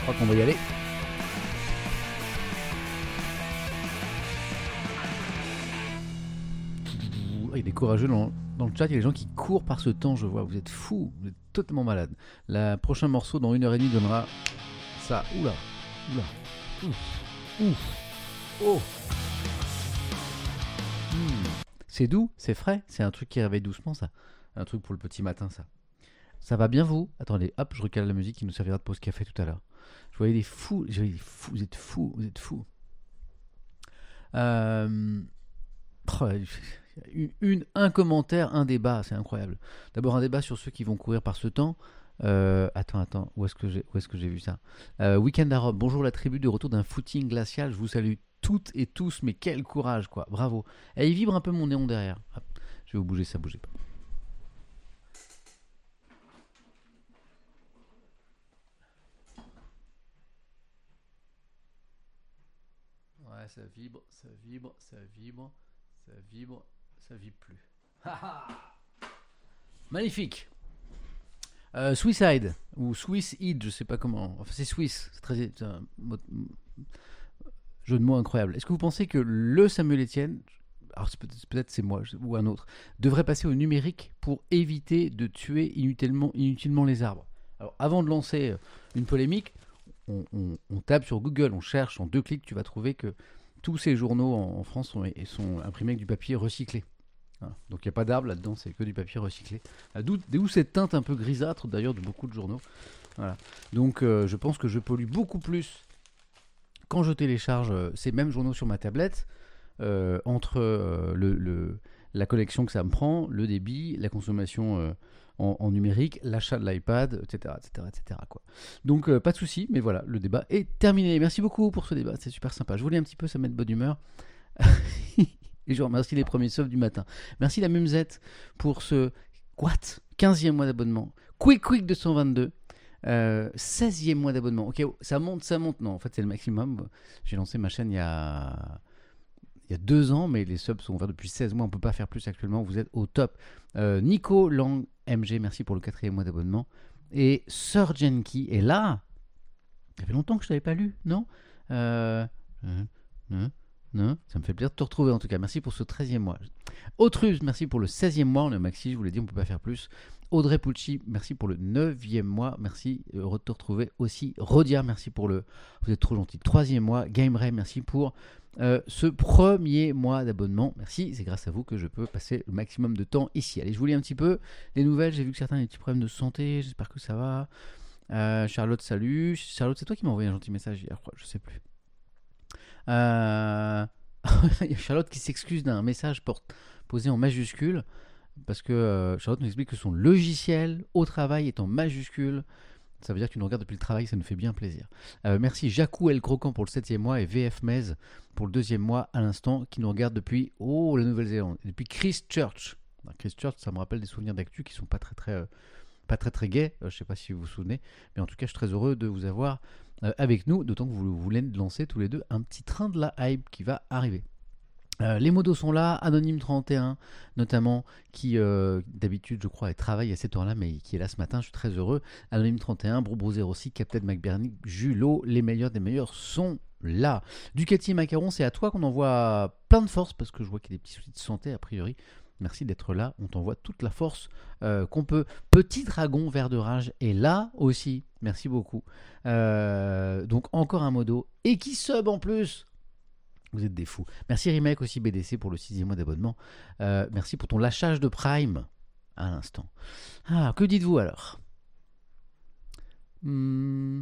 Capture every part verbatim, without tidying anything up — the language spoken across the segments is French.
crois qu'on va y aller. Il y a des courageux dans, dans le chat, il y a des gens qui courent par ce temps, je vois. Vous êtes fous, vous êtes totalement malades. Le prochain morceau dans une heure et demie donnera ça. Oula, oula, ouf, ouf, oh. Hmm. C'est doux, c'est frais, c'est un truc qui réveille doucement, ça. Un truc pour le petit matin, ça. Ça va bien, vous? Attendez, hop, je recale la musique qui nous servira de pause café tout à l'heure. Je voyais des fous, je voyais des fous, vous êtes fous, vous êtes fous. Euh... Oh, une, une, un commentaire, un débat, c'est incroyable. D'abord un débat sur ceux qui vont courir par ce temps. Euh, attends, attends, où est-ce que j'ai, où est-ce que j'ai vu ça? euh, Weekend à Rome, bonjour la tribu de retour d'un footing glacial, je vous salue toutes et tous, mais quel courage, quoi, bravo. Et il vibre un peu mon néon derrière. Hop, je vais vous bouger, ça bougez pas. Ouais, ça vibre, ça vibre, ça vibre, ça vibre, ça vibre plus. Magnifique. Euh, Swisside ou Swisside, je sais pas comment. Enfin, c'est Swiss. C'est très c'est un mot, jeu de mots incroyable. Est-ce que vous pensez que le Samuel Etienne, alors c'est peut-être, peut-être c'est moi ou un autre, devrait passer au numérique pour éviter de tuer inutilement, inutilement les arbres? Alors, avant de lancer une polémique, on, on, on tape sur Google, on cherche, en deux clics, tu vas trouver que tous ces journaux en, en France sont, sont imprimés avec du papier recyclé. Voilà. Donc il n'y a pas d'arbre là-dedans, c'est que du papier recyclé. D'où, d'où cette teinte un peu grisâtre d'ailleurs de beaucoup de journaux. Voilà. Donc euh, je pense que je pollue beaucoup plus quand je télécharge euh, ces mêmes journaux sur ma tablette, euh, entre euh, le, le, la collection que ça me prend, le débit, la consommation euh, en, en numérique, l'achat de l'iPad, et cetera, et cetera, et cetera quoi. Donc euh, pas de souci, mais voilà, le débat est terminé. Merci beaucoup pour ce débat, c'est super sympa. Je voulais un petit peu, ça met de bonne humeur. Et je remercie les premiers subs du matin. Merci la Mumzette pour ce what quinzième mois d'abonnement. Quick Quick deux cent vingt-deux. Euh, seizième mois d'abonnement. Ok, ça monte, ça monte. Non, en fait, c'est le maximum. J'ai lancé ma chaîne il y a, il y a deux ans, mais les subs sont ouverts depuis seize mois. On ne peut pas faire plus actuellement. Vous êtes au top. Euh, Nico Lang M G, merci pour le quatrième mois d'abonnement. Et Sir Genki est là. Ça fait longtemps que je ne t'avais pas lu, non euh, euh, euh, Non, ça me fait plaisir de te retrouver en tout cas. Merci pour ce treizième mois. Autruse, merci pour le seizième mois. On est au maxi, je vous l'ai dit, on ne peut pas faire plus. Audrey Pucci, merci pour le neuvième mois. Merci de te retrouver aussi. Rodia, merci pour le... Vous êtes trop gentil. troisième mois. Game Ray, merci pour euh, ce premier mois d'abonnement. Merci, c'est grâce à vous que je peux passer le maximum de temps ici. Allez, je vous lis un petit peu les nouvelles. J'ai vu que certains ont des petits problèmes de santé. J'espère que ça va. Euh, Charlotte, salut. Charlotte, c'est toi qui m'as envoyé un gentil message hier, je sais plus. Euh... Il y a Charlotte qui s'excuse d'un message posé en majuscule parce que euh, Charlotte nous explique que son logiciel au travail est en majuscule. Ça veut dire que tu nous regardes depuis le travail, ça nous fait bien plaisir. Euh, merci Jacou El Croquant pour le septième mois et V F Mez pour le deuxième mois à l'instant qui nous regarde depuis oh la Nouvelle-Zélande, depuis Christchurch. Christchurch, ça me rappelle des souvenirs d'actu qui sont pas très très euh, pas très très gais. Euh, je sais pas si vous vous souvenez, mais en tout cas je suis très heureux de vous avoir euh, avec nous, d'autant que vous voulez lancer tous les deux un petit train de la hype qui va arriver. Euh, les modos sont là, Anonyme trente et un notamment, qui euh, d'habitude je crois travaille à cette heure-là, mais qui est là ce matin, je suis très heureux. Anonyme trente et un, Brobro zéro six, Captain McBurney, Julo, les meilleurs des meilleurs sont là. Ducati et Macaron, c'est à toi qu'on envoie plein de force, parce que je vois qu'il y a des petits soucis de santé a priori. Merci d'être là, on t'envoie toute la force euh, qu'on peut. Petit Dragon Vert de Rage est là aussi, merci beaucoup. Euh, donc encore un modo, et qui sub en plus. Vous êtes des fous. Merci Remake aussi B D C pour le sixième mois d'abonnement. Euh, merci pour ton lâchage de Prime à l'instant. Ah, que dites-vous alors? Mon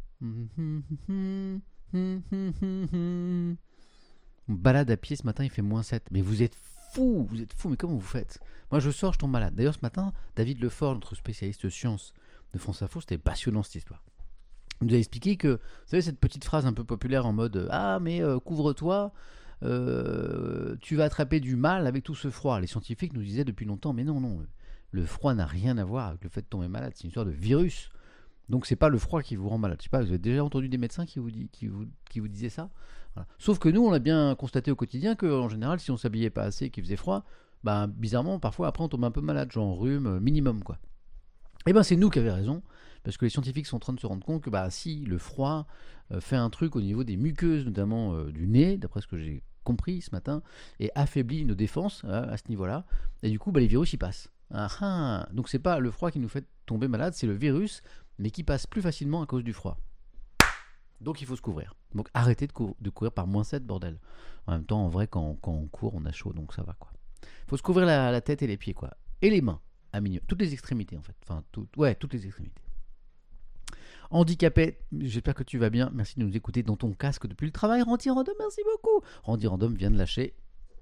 balade à pied ce matin, il fait moins sept. Mais vous êtes fous, vous êtes fous, mais comment vous faites? Moi je sors, je tombe malade. D'ailleurs ce matin, David Lefort, notre spécialiste sciences de France Info, c'était passionnant cette histoire. Il nous a expliqué que, vous savez, cette petite phrase un peu populaire en mode « Ah, mais euh, couvre-toi, euh, tu vas attraper du mal avec tout ce froid ». Les scientifiques nous disaient depuis longtemps « Mais non, non, le froid n'a rien à voir avec le fait de tomber malade, c'est une histoire de virus. Donc c'est pas le froid qui vous rend malade. » Je sais pas, vous avez déjà entendu des médecins qui vous, dit, qui vous, qui vous disaient ça? Voilà. Sauf que nous, on a bien constaté au quotidien qu'en général, si on s'habillait pas assez et qu'il faisait froid, ben, bizarrement, parfois après on tombe un peu malade, genre rhume minimum, quoi. Et ben c'est nous qui avions raison. Parce que les scientifiques sont en train de se rendre compte que bah, si le froid euh, fait un truc au niveau des muqueuses, notamment euh, du nez, d'après ce que j'ai compris ce matin, et affaiblit nos défenses euh, à ce niveau-là, et du coup bah, les virus y passent. Ah, ah. Donc c'est pas le froid qui nous fait tomber malade, c'est le virus, mais qui passe plus facilement à cause du froid. Donc il faut se couvrir. Donc arrêtez de, cou- de courir par moins sept, bordel. En même temps, en vrai, quand, quand on court, on a chaud, donc ça va quoi. Il faut se couvrir la, la tête et les pieds, quoi. Et les mains, à minimum. Toutes les extrémités, en fait. Enfin, tout, ouais, toutes les extrémités. Handicapé, j'espère que tu vas bien. Merci de nous écouter dans ton casque depuis le travail. Randy Random, merci beaucoup. Randy Random vient de lâcher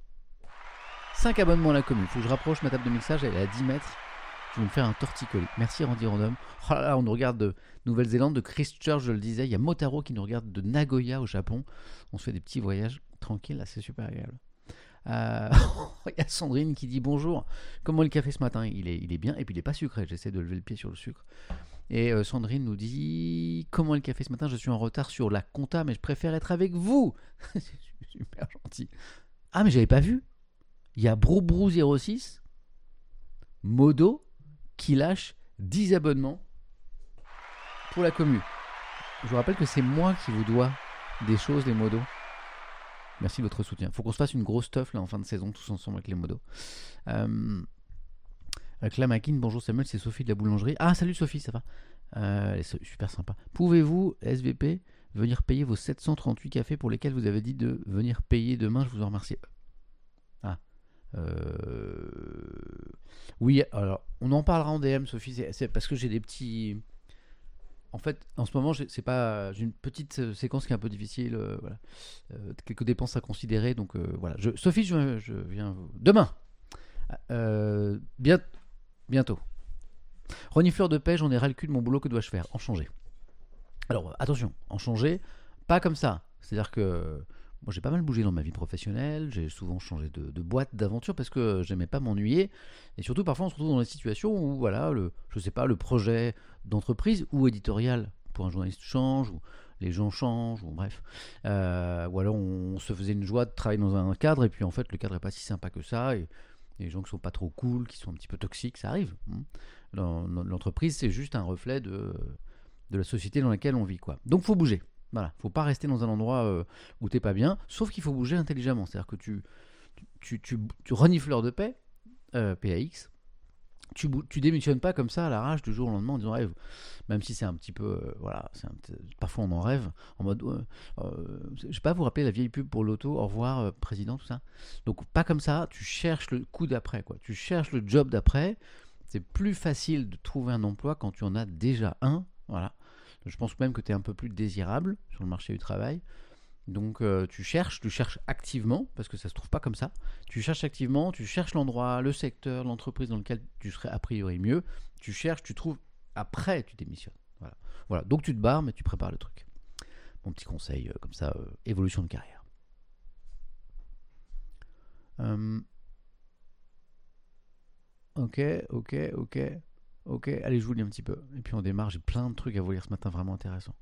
cinq abonnements à la commune. Il faut que je rapproche ma table de mixage, elle est à dix mètres. Je vais me faire un torticolis. Merci Randy Random. Oh là là, on nous regarde de Nouvelle-Zélande, de Christchurch, je le disais. Il y a Motaro qui nous regarde de Nagoya au Japon. On se fait des petits voyages tranquilles, là, c'est super agréable. Euh, il y a Sandrine qui dit bonjour. Comment est le café ce matin? Il est, il est bien et puis il n'est pas sucré. J'essaie de lever le pied sur le sucre. Et euh, Sandrine nous dit comment est le café ce matin? Je suis en retard sur la compta, mais je préfère être avec vous. C'est super gentil. Ah, mais j'avais pas vu. Il y a Broubrou zéro six, Modo, qui lâche dix abonnements pour la commu. Je vous rappelle que c'est moi qui vous dois des choses, les modos. Merci de votre soutien. Faut qu'on se fasse une grosse teuf là en fin de saison, tous ensemble avec les modos. Euh, Clamakin, bonjour Samuel, c'est Sophie de la boulangerie. Ah, salut Sophie, ça va euh, elle est super sympa. Pouvez-vous, S V P, venir payer vos sept cent trente-huit cafés pour lesquels vous avez dit de venir payer demain? Je vous en remercie. Ah. Euh... Oui, alors, on en parlera en D M, Sophie, c'est, c'est parce que j'ai des petits... En fait, en ce moment, j'ai, c'est pas, j'ai une petite séquence qui est un peu difficile, euh, voilà. Euh, quelques dépenses à considérer, donc euh, voilà. Je, Sophie, je, je viens demain, euh, bien, bientôt. Renifleur de paix, j'en ai ras le cul de mon boulot, que dois-je faire? En changer. Alors attention, en changer, pas comme ça. C'est-à-dire que moi j'ai pas mal bougé dans ma vie professionnelle, j'ai souvent changé de, de boîte, d'aventure parce que j'aimais pas m'ennuyer. Et surtout parfois on se retrouve dans des situations où voilà, le, je sais pas, le projet d'entreprise ou éditorial pour un journaliste change, ou les gens changent, ou bref. Euh, ou alors on se faisait une joie de travailler dans un cadre et puis en fait le cadre est pas si sympa que ça et les gens qui sont pas trop cool, qui sont un petit peu toxiques, ça arrive. Dans, dans, l'entreprise c'est juste un reflet de, de la société dans laquelle on vit, quoi. Donc faut bouger. Voilà, faut pas rester dans un endroit euh, où t'es pas bien, sauf qu'il faut bouger intelligemment. C'est-à-dire que tu, tu, tu, tu renifleur de paix, euh, P A X, tu, tu démissionnes pas comme ça à l'arrache du jour au lendemain en disant rêve, même si c'est un petit peu, euh, voilà, c'est un, parfois on en rêve, en mode, euh, euh, je sais pas, vous rappelez la vieille pub pour l'auto, au revoir euh, président, tout ça. Donc pas comme ça, tu cherches le coup d'après, quoi. Tu cherches le job d'après. C'est plus facile de trouver un emploi quand tu en as déjà un, voilà. Je pense même que tu es un peu plus désirable sur le marché du travail. Donc euh, tu cherches, tu cherches activement, parce que ça se trouve pas comme ça. Tu cherches activement, tu cherches l'endroit, le secteur, l'entreprise dans lequel tu serais a priori mieux. Tu cherches, tu trouves, après tu démissionnes. Voilà. Voilà. Donc tu te barres, mais tu prépares le truc. Mon petit conseil, euh, comme ça, euh, évolution de carrière. Euh... Ok, ok, ok. Ok, allez, je vous lis un petit peu. Et puis on démarre, j'ai plein de trucs à vous lire ce matin, vraiment intéressant.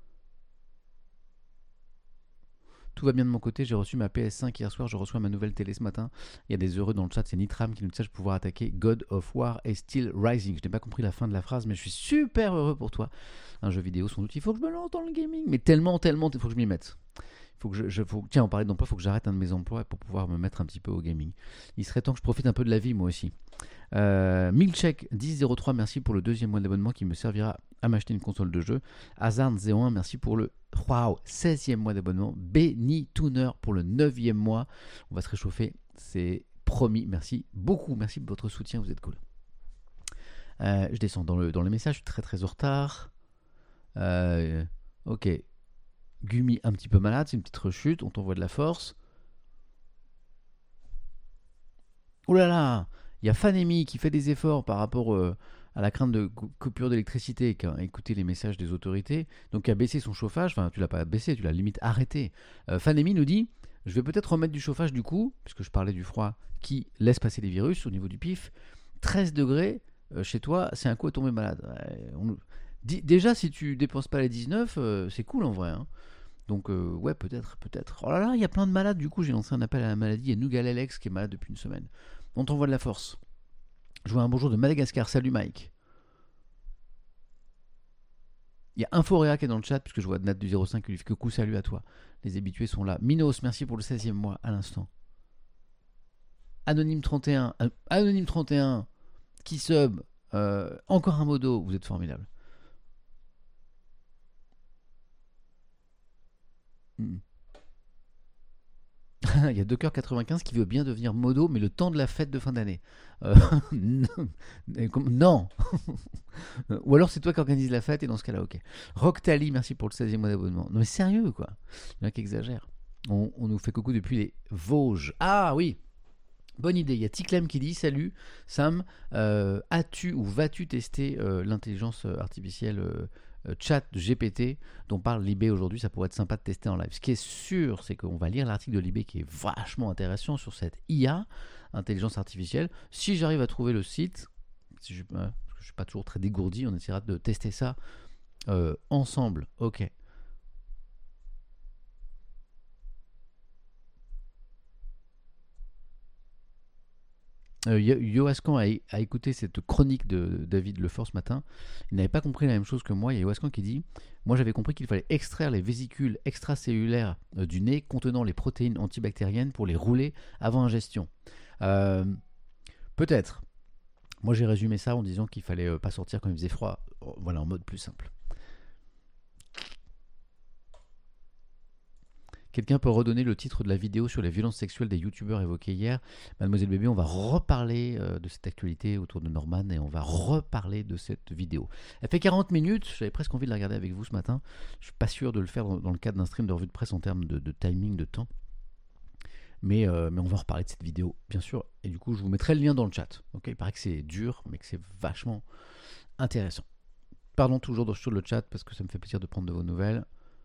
Tout va bien de mon côté, j'ai reçu ma P S cinq hier soir, je reçois ma nouvelle télé ce matin. Il y a des heureux dans le chat, c'est Nitram qui nous dit ça, je vais pouvoir attaquer God of War et Still Rising. Je n'ai pas compris la fin de la phrase, mais je suis super heureux pour toi. Un jeu vidéo, sans doute, il faut que je me lance dans le gaming, mais tellement, tellement, il faut que je m'y mette. Faut que je, je faut, tiens, on parlait d'emploi, il faut que j'arrête un de mes emplois pour pouvoir me mettre un petit peu au gaming. Il serait temps que je profite un peu de la vie, moi aussi. Euh, Milcheck dix zéro trois, merci pour le deuxième mois d'abonnement qui me servira à m'acheter une console de jeu. Hazard zéro un, merci pour le wow, seizième mois d'abonnement. Benny Tuner pour le neuvième mois. On va se réchauffer, c'est promis. Merci beaucoup, merci de votre soutien, vous êtes cool. Euh, je descends dans le, dans le message, je suis très très en retard. Euh, ok. Gumi un petit peu malade, c'est une petite rechute, on t'envoie de la force. Oh là là, il y a Fanemi qui fait des efforts par rapport euh, à la crainte de coupure d'électricité, qui a écouté les messages des autorités, donc qui a baissé son chauffage, enfin tu l'as pas baissé, tu l'as limite arrêté. Euh, Fanemi nous dit, je vais peut-être remettre du chauffage du coup, puisque je parlais du froid qui laisse passer les virus au niveau du pif, treize degrés euh, chez toi, c'est un coup à tomber malade. Ouais, on... D- déjà si tu dépenses pas les dix-neuf, euh, c'est cool en vrai, hein. Donc euh, ouais, peut-être, peut-être. Oh là là, il y a plein de malades, du coup j'ai lancé un appel à la maladie. Il y a Nugal Alex qui est malade depuis une semaine. On t'envoie de la force. Je vois un bonjour de Madagascar, salut Mike. Il y a Inforéa qui est dans le chat, puisque je vois Nat du zéro cinq qui lui fait coucou, salut à toi. Les habitués sont là. Minos, merci pour le seizième mois à l'instant. Anonyme trente et un, euh, Anonyme trente et un qui sub, euh, encore un modo, vous êtes formidable. Mm. Il y a Docker quatre-vingt-quinze qui veut bien devenir modo, mais le temps de la fête de fin d'année. Euh, non. Ou alors c'est toi qui organise la fête et dans ce cas-là, ok. Roctali, merci pour le seizième mois d'abonnement. Non mais sérieux quoi. Il y en a qui exagèrent. On, on nous fait coucou depuis les Vosges. Ah oui. Bonne idée. Il y a Ticlem qui dit salut Sam, euh, as-tu ou vas-tu tester euh, l'intelligence artificielle euh, euh, chat G P T dont parle Libé aujourd'hui? Ça pourrait être sympa de tester en live. Ce qui est sûr, c'est qu'on va lire l'article de Libé qui est vachement intéressant sur cette I A, intelligence artificielle. Si j'arrive à trouver le site, si je, euh, parce que je suis pas toujours très dégourdi, on essaiera de tester ça euh, ensemble. Ok. Euh, Yoascan a, a écouté cette chronique de David Lefort ce matin. Il n'avait pas compris la même chose que moi. Il y a Yoascan qui dit moi j'avais compris qu'il fallait extraire les vésicules extracellulaires euh, du nez contenant les protéines antibactériennes pour les rouler avant ingestion. Euh, Peut-être. Moi j'ai résumé ça en disant qu'il fallait euh, pas sortir quand il faisait froid. Voilà, en mode plus simple. Quelqu'un peut redonner le titre de la vidéo sur les violences sexuelles des youtubeurs évoquées hier? Mademoiselle Bébé, on va reparler euh, de cette actualité autour de Norman et on va reparler de cette vidéo. Elle fait quarante minutes, j'avais presque envie de la regarder avec vous ce matin. Je suis pas sûr de le faire dans, dans le cadre d'un stream de revue de presse en termes de, de timing, de temps. Mais, euh, mais on va en reparler de cette vidéo, bien sûr. Et du coup, je vous mettrai le lien dans le chat. Okay, il paraît que c'est dur, mais que c'est vachement intéressant. Pardon toujours sur le chat parce que ça me fait plaisir de prendre de vos nouvelles.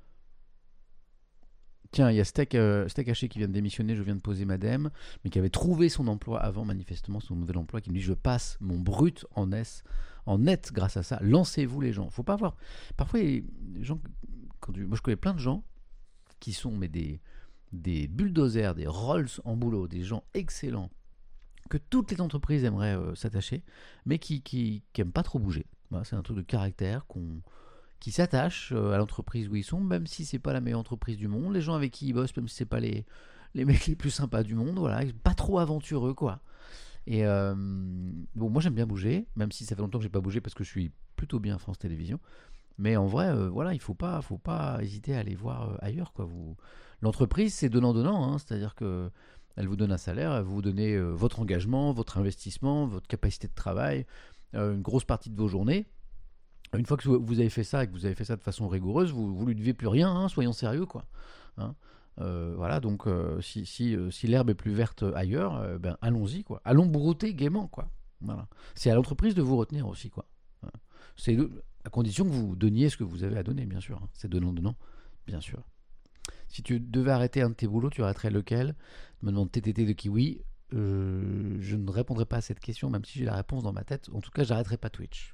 Tiens, il y a Steak, euh, Steak Haché qui vient de démissionner, je viens de poser madame, mais qui avait trouvé son emploi avant, manifestement, son nouvel emploi, qui me dit je passe mon brut en S, en net grâce à ça. Lancez-vous les gens. Faut pas avoir. Parfois, les gens, quand tu... moi je connais plein de gens qui sont mais des, des bulldozers, des Rolls en boulot, des gens excellents, que toutes les entreprises aimeraient euh, s'attacher, mais qui, qui, qui aiment pas trop bouger. Voilà, c'est un truc de caractère qu'on. Qui s'attachent à l'entreprise où ils sont, même si c'est pas la meilleure entreprise du monde, les gens avec qui ils bossent, même si c'est pas les, les mecs les plus sympas du monde, voilà, pas trop aventureux quoi. Et euh, bon, moi j'aime bien bouger, même si ça fait longtemps que j'ai pas bougé parce que je suis plutôt bien à France Télévisions. Mais en vrai, euh, voilà, il faut pas, faut pas hésiter à aller voir euh, ailleurs quoi. Vous, l'entreprise c'est donnant donnant, hein, c'est-à-dire que elle vous donne un salaire, elle vous donne euh, votre engagement, votre investissement, votre capacité de travail, euh, une grosse partie de vos journées. Une fois que vous avez fait ça et que vous avez fait ça de façon rigoureuse, vous ne lui devez plus rien, hein, soyons sérieux quoi. Hein, euh, voilà, donc euh, si, si, euh, si l'herbe est plus verte ailleurs, euh, ben allons-y quoi. Allons brouter gaiement quoi. Voilà. C'est à l'entreprise de vous retenir aussi quoi. Voilà. C'est de, à condition que vous donniez ce que vous avez à donner bien sûr. Hein. C'est donnant donnant, bien sûr. Si tu devais arrêter un de tes boulots, tu arrêterais lequel? Je me demande T T T de Kiwi. Euh, je ne répondrai pas à cette question, même si j'ai la réponse dans ma tête. En tout cas, j'arrêterai pas Twitch.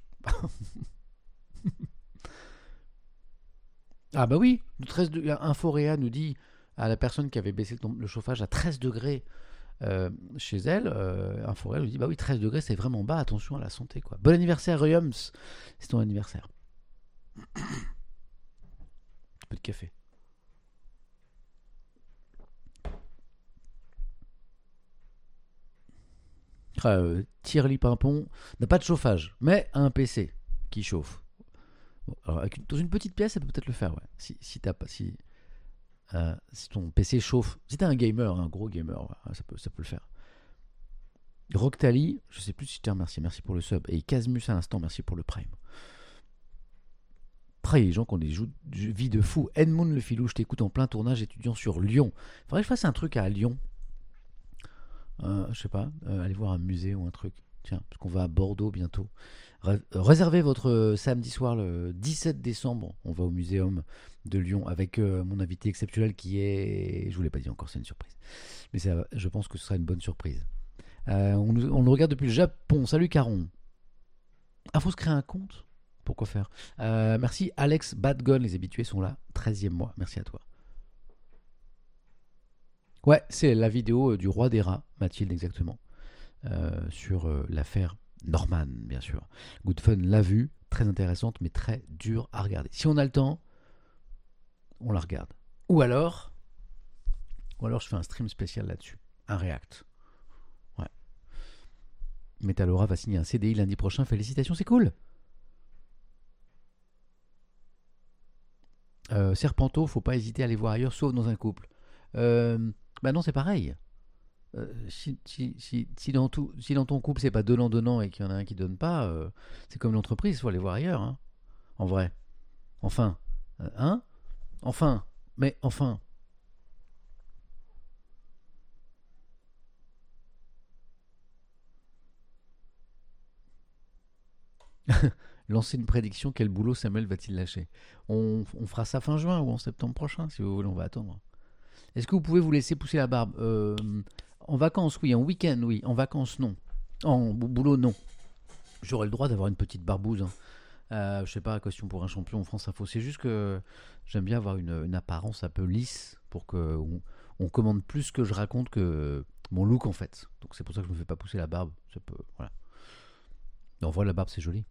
Ah bah oui, treize de... Inforéa nous dit à la personne qui avait baissé le chauffage à treize degrés euh, chez elle, euh, Inforéa nous dit bah oui treize degrés c'est vraiment bas, attention à la santé quoi. Bon anniversaire Ruyums, c'est ton anniversaire. Un peu de café. Euh, Thierry Pimpon n'a pas de chauffage, mais a un P C qui chauffe. Bon, alors avec une, dans une petite pièce, ça peut peut-être le faire, ouais. Si, si, t'as pas, si, euh, si ton P C chauffe, si t'es un gamer, un gros gamer, ouais, ça, peut, ça peut le faire. Roctali, je sais plus si je te remercie, merci pour le sub. Et Casmus à l'instant, merci pour le prime. Après, il y a des gens qui ont des jou- vies de fou. Edmund le filou, je t'écoute en plein tournage étudiant sur Lyon. Faudrait que je fasse un truc à Lyon. Euh, je sais pas, euh, aller voir un musée ou un truc. Tiens, parce qu'on va à Bordeaux bientôt. Ré- réservez votre euh, samedi soir le dix-sept décembre. On va au muséum de Lyon avec euh, mon invité exceptionnel qui est. Je vous l'ai pas dit encore, c'est une surprise. Mais ça, je pense que ce sera une bonne surprise. Euh, on, nous, on le regarde depuis le Japon. Salut Caron. Ah, faut se créer un compte? Pourquoi faire? euh, Merci Alex Badgun, les habitués sont là. treizième mois, merci à toi. Ouais, c'est la vidéo du roi des rats, Mathilde exactement, euh, sur euh, l'affaire Norman, bien sûr. Good Fun l'a vue, très intéressante, mais très dure à regarder. Si on a le temps, on la regarde. Ou alors, ou alors je fais un stream spécial là-dessus, un react. Ouais. Metalora va signer un C D I lundi prochain. Félicitations, c'est cool. Euh, Serpento, faut pas hésiter à aller voir ailleurs, sauf dans un couple. Euh, bah non, c'est pareil. Euh, si, si, si, si, dans tout, si dans ton couple c'est pas donnant-donnant et qu'il y en a un qui donne pas, euh, c'est comme l'entreprise, il faut aller voir ailleurs. Hein. En vrai. Enfin. Euh, hein Enfin. Mais enfin. Lancer une prédiction, quel boulot Samuel va-t-il lâcher? on, on fera ça fin juin ou en septembre prochain, si vous voulez, on va attendre. Est-ce que vous pouvez vous laisser pousser la barbe? euh, En vacances, oui. En week-end, oui. En vacances, non. En boulot, non. J'aurais le droit d'avoir une petite barbouze. Hein. Euh, je sais pas, question pour un champion en France Info. C'est juste que j'aime bien avoir une, une apparence un peu lisse pour que on, on commande plus ce que je raconte que mon look en fait. Donc c'est pour ça que je me fais pas pousser la barbe. Ça peut, voilà. Mais en vrai, la barbe c'est joli.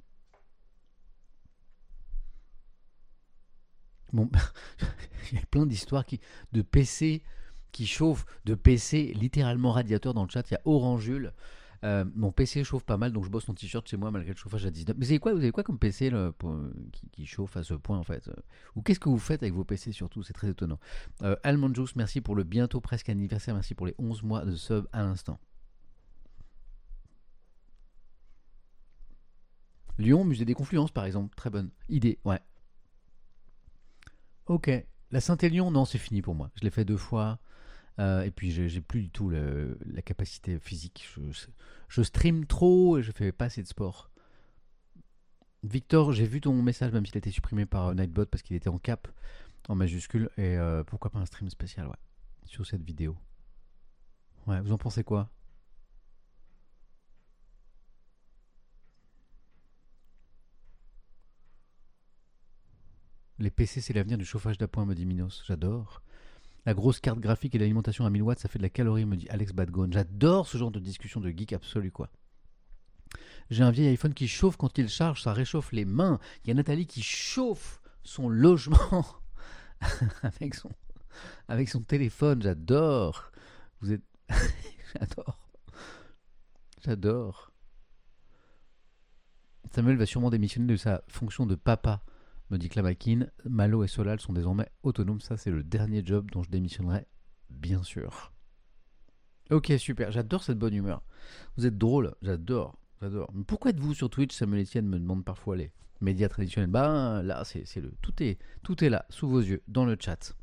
Bon, il y a plein d'histoires qui, de P C qui chauffent, de P C littéralement radiateur dans le chat. Il y a Orangule. Euh, mon P C chauffe pas mal, donc je bosse en t-shirt chez moi malgré le chauffage à dix-neuf. Mais vous avez quoi, vous avez quoi comme P C là, pour, qui, qui chauffe à ce point en fait? Ou qu'est-ce que vous faites avec vos P C surtout? C'est très étonnant. Euh, Almond Juice, merci pour le bientôt presque anniversaire. Merci pour les onze mois de sub à l'instant. Lyon, musée des Confluences par exemple. Très bonne idée, ouais. Ok. La Saint-Élion, non, c'est fini pour moi. Je l'ai fait deux fois. Euh, et puis j'ai, j'ai plus du tout le- la capacité physique. Je, je stream trop et je fais pas assez de sport. Victor, j'ai vu ton message, même s'il a été supprimé par euh, Nightbot parce qu'il était en cap, en majuscule. Et euh, pourquoi pas un stream spécial, ouais, sur cette vidéo. Ouais, vous en pensez quoi? Les P C, c'est l'avenir du chauffage d'appoint, me dit Minos. J'adore. La grosse carte graphique et l'alimentation à mille watts, ça fait de la calorie, me dit Alex Badgone. J'adore ce genre de discussion de geek absolu, quoi. J'ai un vieil iPhone qui chauffe quand il charge, ça réchauffe les mains. Il y a Nathalie qui chauffe son logement avec son, avec son téléphone. J'adore. Vous êtes. J'adore. J'adore. Samuel va sûrement démissionner de sa fonction de papa, me dit Clamakin. Malo et Solal sont désormais autonomes. Ça, c'est le dernier job dont je démissionnerai, bien sûr. Ok, super. J'adore cette bonne humeur. Vous êtes drôle. J'adore. J'adore. Mais pourquoi êtes-vous sur Twitch? Samuel Etienne me demande parfois les médias traditionnels. Ben là, c'est, c'est le tout est tout est là sous vos yeux dans le chat.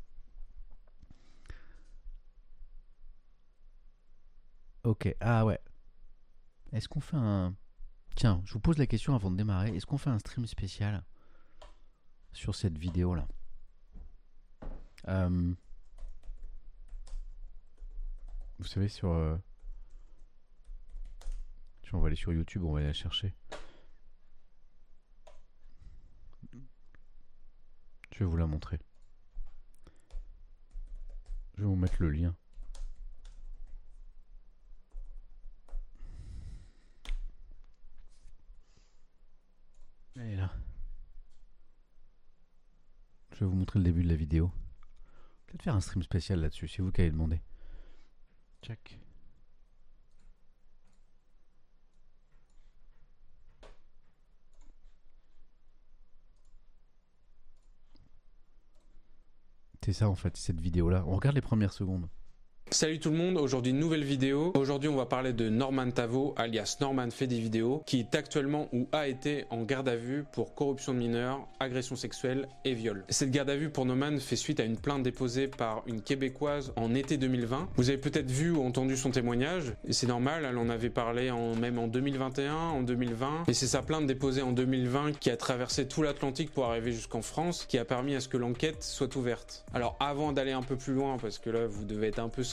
Ok. Ah ouais. Est-ce qu'on fait un Tiens, je vous pose la question avant de démarrer. Est-ce qu'on fait un stream spécial sur cette vidéo là? euh... Vous savez sur euh... on va aller sur YouTube, on va aller la chercher. Je vais vous la montrer. Je vais vous mettre le lien. Elle est là. Je vais vous montrer le début de la vidéo. Peut-être faire un stream spécial là-dessus, c'est vous qui avez demandé. Check. C'est ça en fait, cette vidéo-là. On regarde les premières secondes. Salut tout le monde, aujourd'hui une nouvelle vidéo. Aujourd'hui on va parler de Norman Tavo, alias Norman fait des vidéos, qui est actuellement ou a été en garde à vue pour corruption de mineurs, agression sexuelle et viol. Cette garde à vue pour Norman fait suite à une plainte déposée par une Québécoise en été deux mille vingt. Vous avez peut-être vu ou entendu son témoignage, et c'est normal, elle en avait parlé en, même en deux mille vingt et un, en deux mille vingt, et c'est sa plainte déposée en deux mille vingt qui a traversé tout l'Atlantique pour arriver jusqu'en France, qui a permis à ce que l'enquête soit ouverte. Alors avant d'aller un peu plus loin, parce que là vous devez être un peu sauté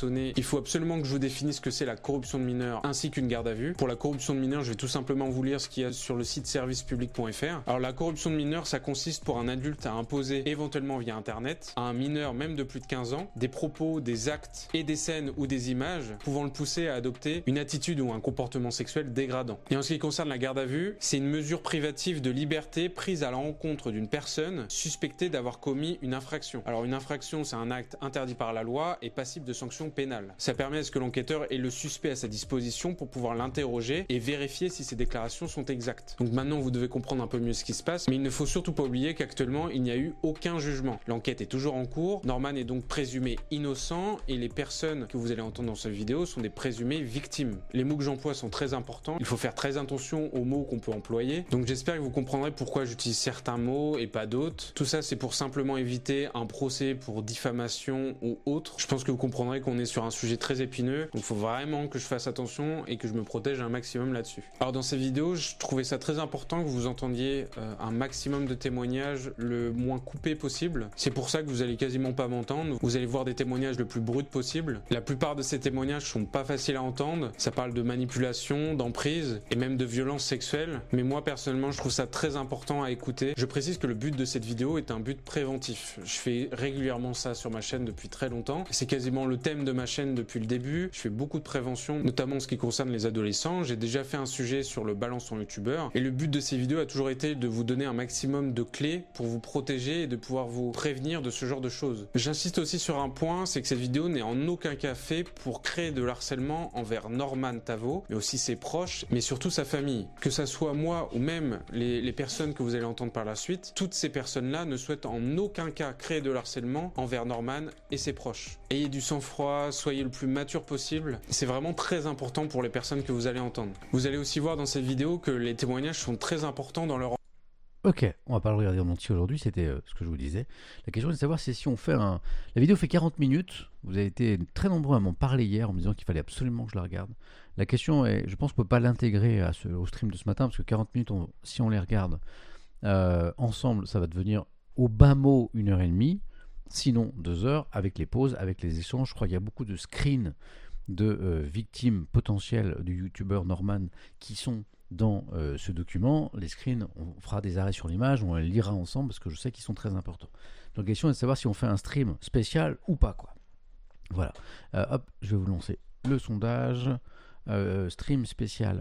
sonner, il faut absolument que je vous définisse ce que c'est la corruption de mineurs ainsi qu'une garde à vue. Pour la corruption de mineurs, je vais tout simplement vous lire ce qu'il y a sur le site service public point f r. Alors la corruption de mineurs, ça consiste pour un adulte à imposer, éventuellement via internet, à un mineur même de plus de quinze ans, des propos, des actes et des scènes ou des images pouvant le pousser à adopter une attitude ou un comportement sexuel dégradant. Et en ce qui concerne la garde à vue, c'est une mesure privative de liberté prise à l'encontre d'une personne suspectée d'avoir commis une infraction. Alors une infraction, c'est un acte interdit par la loi et passible de sanctions pénales. Ça permet à ce que l'enquêteur ait le suspect à sa disposition pour pouvoir l'interroger et vérifier si ses déclarations sont exactes. Donc maintenant vous devez comprendre un peu mieux ce qui se passe, mais il ne faut surtout pas oublier qu'actuellement il n'y a eu aucun jugement. L'enquête est toujours en cours, Norman est donc présumé innocent et les personnes que vous allez entendre dans cette vidéo sont des présumées victimes. Les mots que j'emploie sont très importants, il faut faire très attention aux mots qu'on peut employer, donc j'espère que vous comprendrez pourquoi j'utilise certains mots et pas d'autres. Tout ça c'est pour simplement éviter un procès pour diffamation ou autre. Je pense que vous comprendrez qu'on est sur un sujet très épineux, donc il faut vraiment que je fasse attention et que je me protège un maximum là-dessus. Alors dans ces vidéos, je trouvais ça très important que vous entendiez euh, un maximum de témoignages le moins coupé possible. C'est pour ça que vous allez quasiment pas m'entendre. Vous allez voir des témoignages le plus bruts possible. La plupart de ces témoignages sont pas faciles à entendre. Ça parle de manipulation, d'emprise et même de violence sexuelle. Mais moi personnellement, je trouve ça très important à écouter. Je précise que le but de cette vidéo est un but préventif. Je fais régulièrement ça sur ma chaîne depuis très longtemps. C'est quasiment le thème de ma chaîne depuis le début. Je fais beaucoup de prévention, notamment en ce qui concerne les adolescents. J'ai déjà fait un sujet sur le balance ton youtubeur. Et le but de ces vidéos a toujours été de vous donner un maximum de clés pour vous protéger et de pouvoir vous prévenir de ce genre de choses. J'insiste aussi sur un point, c'est que cette vidéo n'est en aucun cas faite pour créer de l'harcèlement envers Norman Tavo, mais aussi ses proches, mais surtout sa famille. Que ça soit moi ou même les, les personnes que vous allez entendre par la suite, toutes ces personnes-là ne souhaitent en aucun cas créer de l'harcèlement envers Norman et ses proches. Ayez du sang-froid, soyez le plus mature possible. C'est vraiment très important pour les personnes que vous allez entendre. Vous allez aussi voir dans cette vidéo que les témoignages sont très importants dans leur... Ok, on va pas le regarder en entier aujourd'hui, c'était euh, ce que je vous disais. La question est de savoir si, si on fait un... La vidéo fait quarante minutes, vous avez été très nombreux à m'en parler hier en me disant qu'il fallait absolument que je la regarde. La question est, je pense qu'on peut pas l'intégrer à ce, au stream de ce matin, parce que quarante minutes, on, si on les regarde euh, ensemble, ça va devenir au bas mot une heure et demie, sinon deux heures, avec les pauses, avec les échanges. Je crois qu'il y a beaucoup de screens de euh, victimes potentielles du youtubeur Norman qui sont dans euh, ce document. Les screens, on fera des arrêts sur l'image, on les lira ensemble parce que je sais qu'ils sont très importants. Donc la question est de savoir si on fait un stream spécial ou pas, quoi. Voilà. Euh, hop, je vais vous lancer le sondage. Euh, stream spécial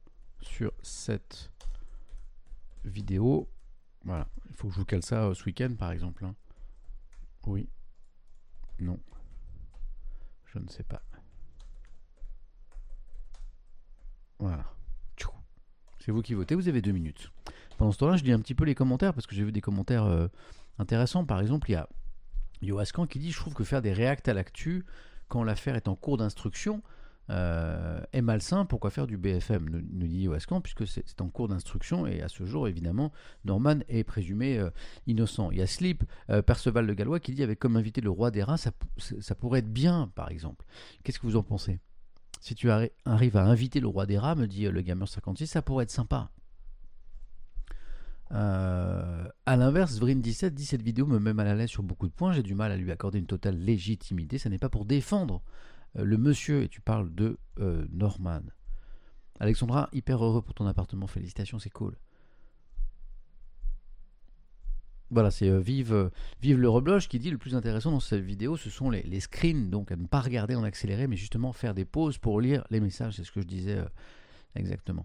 sur cette vidéo. Voilà. Il faut que je vous cale ça euh, ce week-end, par exemple. Hein. Oui. Non. Je ne sais pas. Voilà. C'est vous qui votez, vous avez deux minutes. Pendant ce temps-là, je lis un petit peu les commentaires, parce que j'ai vu des commentaires euh, intéressants. Par exemple, il y a Yoascan qui dit « Je trouve que faire des réacts à l'actu, quand l'affaire est en cours d'instruction, euh, est malsain. Pourquoi faire du B F M ?» nous, nous dit Yoascan, puisque c'est, c'est en cours d'instruction, et à ce jour, évidemment, Norman est présumé euh, innocent. Il y a Slip, euh, Perceval le Gallois, qui dit « Avec comme invité le roi des rats, ça, ça pourrait être bien, par exemple. » Qu'est-ce que vous en pensez ? Si tu arri- arrives à inviter le roi des rats, me dit le gamer cinquante-six, ça pourrait être sympa. Euh, à l'inverse, Vrin dix-sept dit cette vidéo me met mal à l'aise sur beaucoup de points, j'ai du mal à lui accorder une totale légitimité, ça n'est pas pour défendre euh, le monsieur, et tu parles de euh, Norman. Alexandra, hyper heureux pour ton appartement, félicitations, c'est cool. Voilà, c'est euh, Vive, euh, Vive le Rebloche qui dit le plus intéressant dans cette vidéo, ce sont les, les screens, donc à ne pas regarder en accéléré, mais justement faire des pauses pour lire les messages, c'est ce que je disais euh, exactement.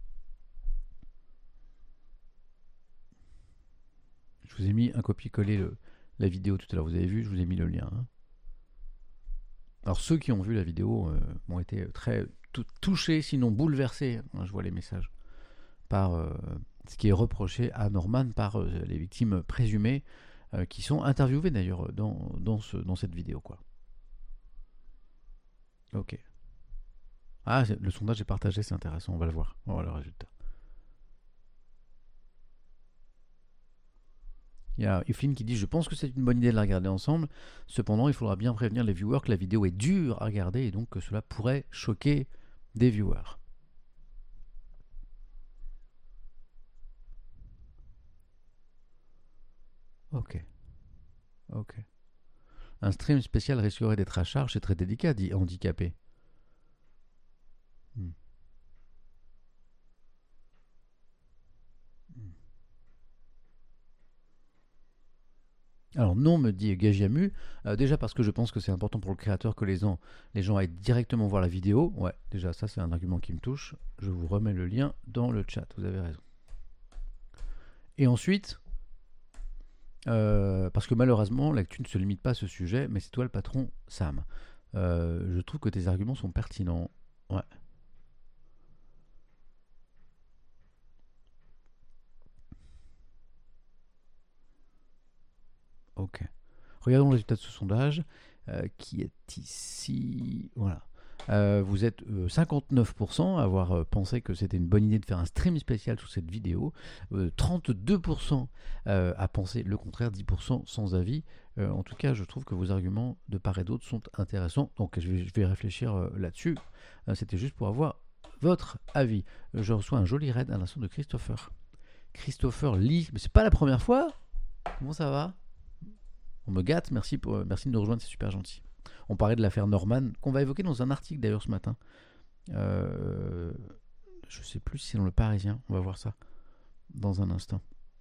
Je vous ai mis un copier-coller le, la vidéo tout à l'heure, vous avez vu, je vous ai mis le lien. Hein. Alors ceux qui ont vu la vidéo euh, ont été très tout, touchés, sinon bouleversés, hein, je vois les messages, par... Euh, ce qui est reproché à Norman par euh, les victimes présumées euh, qui sont interviewées d'ailleurs dans, dans, ce, dans cette vidéo, quoi. Ok. Ah, le sondage est partagé, c'est intéressant, on va le voir, on va voir le résultat. Il y a Eufine qui dit « Je pense que c'est une bonne idée de la regarder ensemble, cependant il faudra bien prévenir les viewers que la vidéo est dure à regarder et donc que cela pourrait choquer des viewers. » Ok. Ok. Un stream spécial risquerait d'être à charge, c'est très délicat, dit Handicapé. Hmm. Alors non, me dit Gajiamu, euh, déjà parce que je pense que c'est important pour le créateur que les gens, les gens aillent directement voir la vidéo. Ouais, déjà ça c'est un argument qui me touche. Je vous remets le lien dans le chat, vous avez raison. Et ensuite, euh, parce que malheureusement, l'actu ne se limite pas à ce sujet, mais c'est toi le patron, Sam. Euh, je trouve que tes arguments sont pertinents. Ouais. Ok. Regardons le résultat de ce sondage euh, qui est ici. Voilà. Euh, vous êtes euh, cinquante-neuf pour cent à avoir euh, pensé que c'était une bonne idée de faire un stream spécial sur cette vidéo. Euh, trente-deux pour cent euh, à penser le contraire, dix pour cent sans avis. Euh, en tout cas, je trouve que vos arguments de part et d'autre sont intéressants. Donc je vais, je vais réfléchir euh, là-dessus. Euh, c'était juste pour avoir votre avis. Euh, je reçois un joli raid à l'instant de Christopher. Christopher Lee. Mais c'est pas la première fois. Comment ça va ? On me gâte, merci, pour, merci de nous rejoindre, c'est super gentil. On parlait de l'affaire Norman, qu'on va évoquer dans un article d'ailleurs ce matin. Euh, je ne sais plus si c'est dans le Parisien, on va voir ça dans un instant.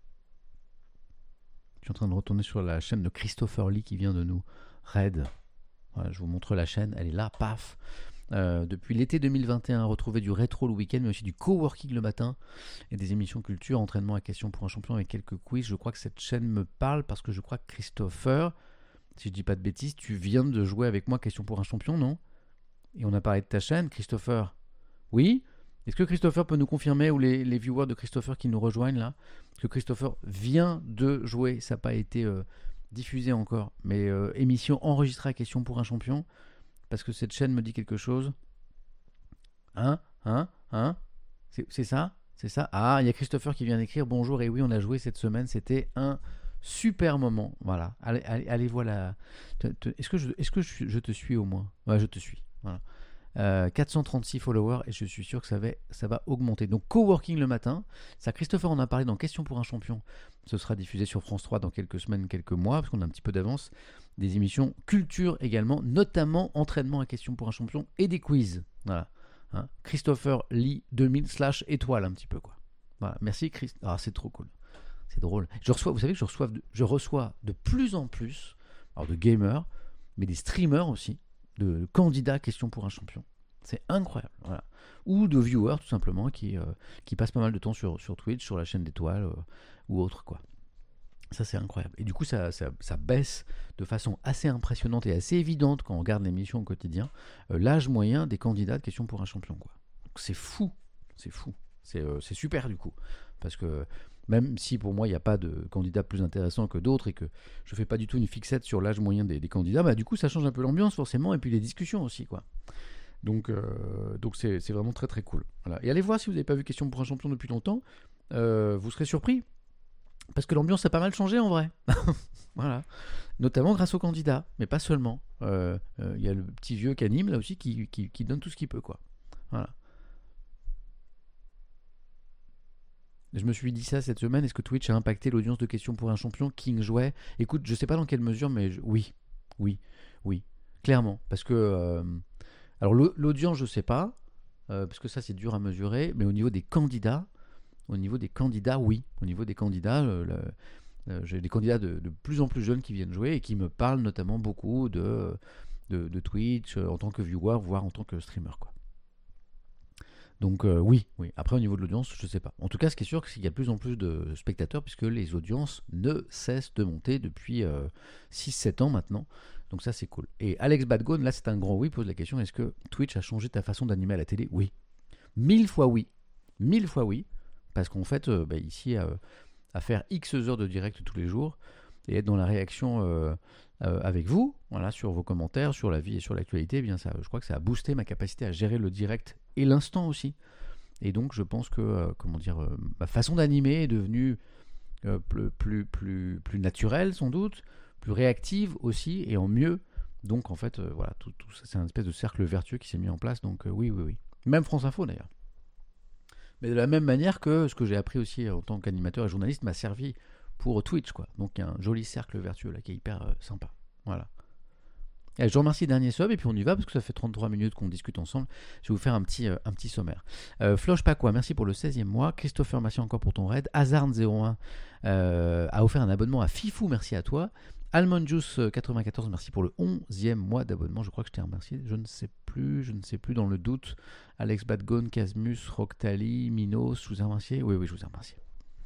Je suis en train de retourner sur la chaîne de Christopher Lee qui vient de nous raid. Voilà, je vous montre la chaîne, elle est là, paf. Euh, depuis l'été deux mille vingt et un, retrouver du rétro le week-end, mais aussi du coworking le matin et des émissions culture, entraînement à questions pour un champion avec quelques quiz. Je crois que cette chaîne me parle parce que je crois que Christopher, si je dis pas de bêtises, tu viens de jouer avec moi question pour un champion, non ? Et on a parlé de ta chaîne, Christopher. Oui ? Est-ce que Christopher peut nous confirmer, ou les, les viewers de Christopher qui nous rejoignent là, que Christopher vient de jouer, ça n'a pas été euh, diffusé encore, mais euh, émission enregistrée à question pour un champion. Parce que cette chaîne me dit quelque chose. Hein Hein Hein c'est, c'est ça C'est ça Ah, il y a Christopher qui vient d'écrire. Bonjour, et oui, on a joué cette semaine. C'était un super moment. Voilà. Allez, allez, allez voir la... Te, te, est-ce que, je, est-ce que je, je te suis au moins ? Ouais, je te suis. Voilà. Euh, quatre cent trente-six followers et je suis sûr que ça va, ça va augmenter. Donc, coworking le matin. Ça, Christopher en a parlé dans Question pour un champion. Ce sera diffusé sur France trois dans quelques semaines, quelques mois, parce qu'on a un petit peu d'avance. Des émissions culture également, notamment entraînement à question pour un champion et des quiz. Voilà. Hein, Christopher Lee deux mille slash étoile un petit peu quoi. Voilà. Merci Christ. Ah, c'est trop cool. C'est drôle. Je reçois, vous savez que je reçois, de, je reçois de plus en plus, alors de gamers, mais des streamers aussi, de candidats à question pour un champion. C'est incroyable. Voilà. Ou de viewers tout simplement qui, euh, qui passent pas mal de temps sur, sur Twitch, sur la chaîne d'étoiles euh, ou autre quoi. Ça, c'est incroyable. Et du coup, ça, ça, ça baisse de façon assez impressionnante et assez évidente quand on regarde l'émission au quotidien, euh, l'âge moyen des candidats de questions pour un champion, quoi. Donc, c'est fou. C'est fou. C'est, euh, c'est super, du coup. Parce que même si, pour moi, il n'y a pas de candidat plus intéressant que d'autres et que je ne fais pas du tout une fixette sur l'âge moyen des, des candidats, bah, du coup, ça change un peu l'ambiance, forcément, et puis les discussions aussi, quoi. Donc, euh, donc c'est, c'est vraiment très, très cool. Voilà. Et allez voir si vous n'avez pas vu Question pour un champion depuis longtemps. Euh, vous serez surpris. Parce que l'ambiance a pas mal changé en vrai. Voilà. Notamment grâce aux candidats, mais pas seulement. Il euh, euh, y a le petit vieux qui anime là aussi qui, qui, qui donne tout ce qu'il peut, quoi. Voilà. Je me suis dit ça cette semaine. Est-ce que Twitch a impacté l'audience de questions pour un champion ? King jouait. Écoute, je sais pas dans quelle mesure, mais je... oui, oui, oui, clairement. Parce que euh... alors l'audience, je sais pas, euh, parce que ça c'est dur à mesurer. Mais au niveau des candidats. Au niveau des candidats, oui. Au niveau des candidats, euh, le, euh, j'ai des candidats de, de plus en plus jeunes qui viennent jouer et qui me parlent notamment beaucoup de, de, de Twitch euh, en tant que viewer, voire en tant que streamer, quoi. Donc euh, oui, oui. Après, au niveau de l'audience, je ne sais pas. En tout cas, ce qui est sûr, c'est qu'il y a de plus en plus de spectateurs puisque les audiences ne cessent de monter depuis euh, six sept ans maintenant. Donc ça, c'est cool. Et Alex Badgone, là, c'est un grand oui, pose la question, est-ce que Twitch a changé ta façon d'animer à la télé ? Oui. Mille fois oui. Mille fois oui. Parce qu'en fait, euh, bah, ici, euh, à faire X heures de direct tous les jours et être dans la réaction euh, euh, avec vous, voilà, sur vos commentaires, sur la vie et sur l'actualité, eh bien ça, je crois que ça a boosté ma capacité à gérer le direct et l'instant aussi. Et donc, je pense que, euh, comment dire, euh, ma façon d'animer est devenue euh, plus, plus, plus, plus naturelle, sans doute, plus réactive aussi et en mieux. Donc, en fait, euh, voilà, tout, tout ça, c'est un espèce de cercle vertueux qui s'est mis en place. Donc, euh, oui, oui, oui. Même France Info, d'ailleurs. Mais de la même manière que ce que j'ai appris aussi en tant qu'animateur et journaliste m'a servi pour Twitch, quoi. Donc il y a un joli cercle vertueux là qui est hyper euh, sympa. Voilà. Allez, je vous remercie, dernier sub, et puis on y va parce que ça fait trente-trois minutes qu'on discute ensemble. Je vais vous faire un petit, euh, un petit sommaire. Euh, Floche Pacois, merci pour le seizième mois. Christopher, merci encore pour ton raid. Hazard zéro un euh, a offert un abonnement à Fifou, merci à toi. Almond Juice quatre-vingt-quatorze, merci pour le onzième mois d'abonnement. Je crois que je t'ai remercié. Je ne sais plus, je ne sais plus dans le doute. Alex Badgone, Casmus, Roctali, Minos, je vous ai remercié. Oui, oui, je vous ai remercié.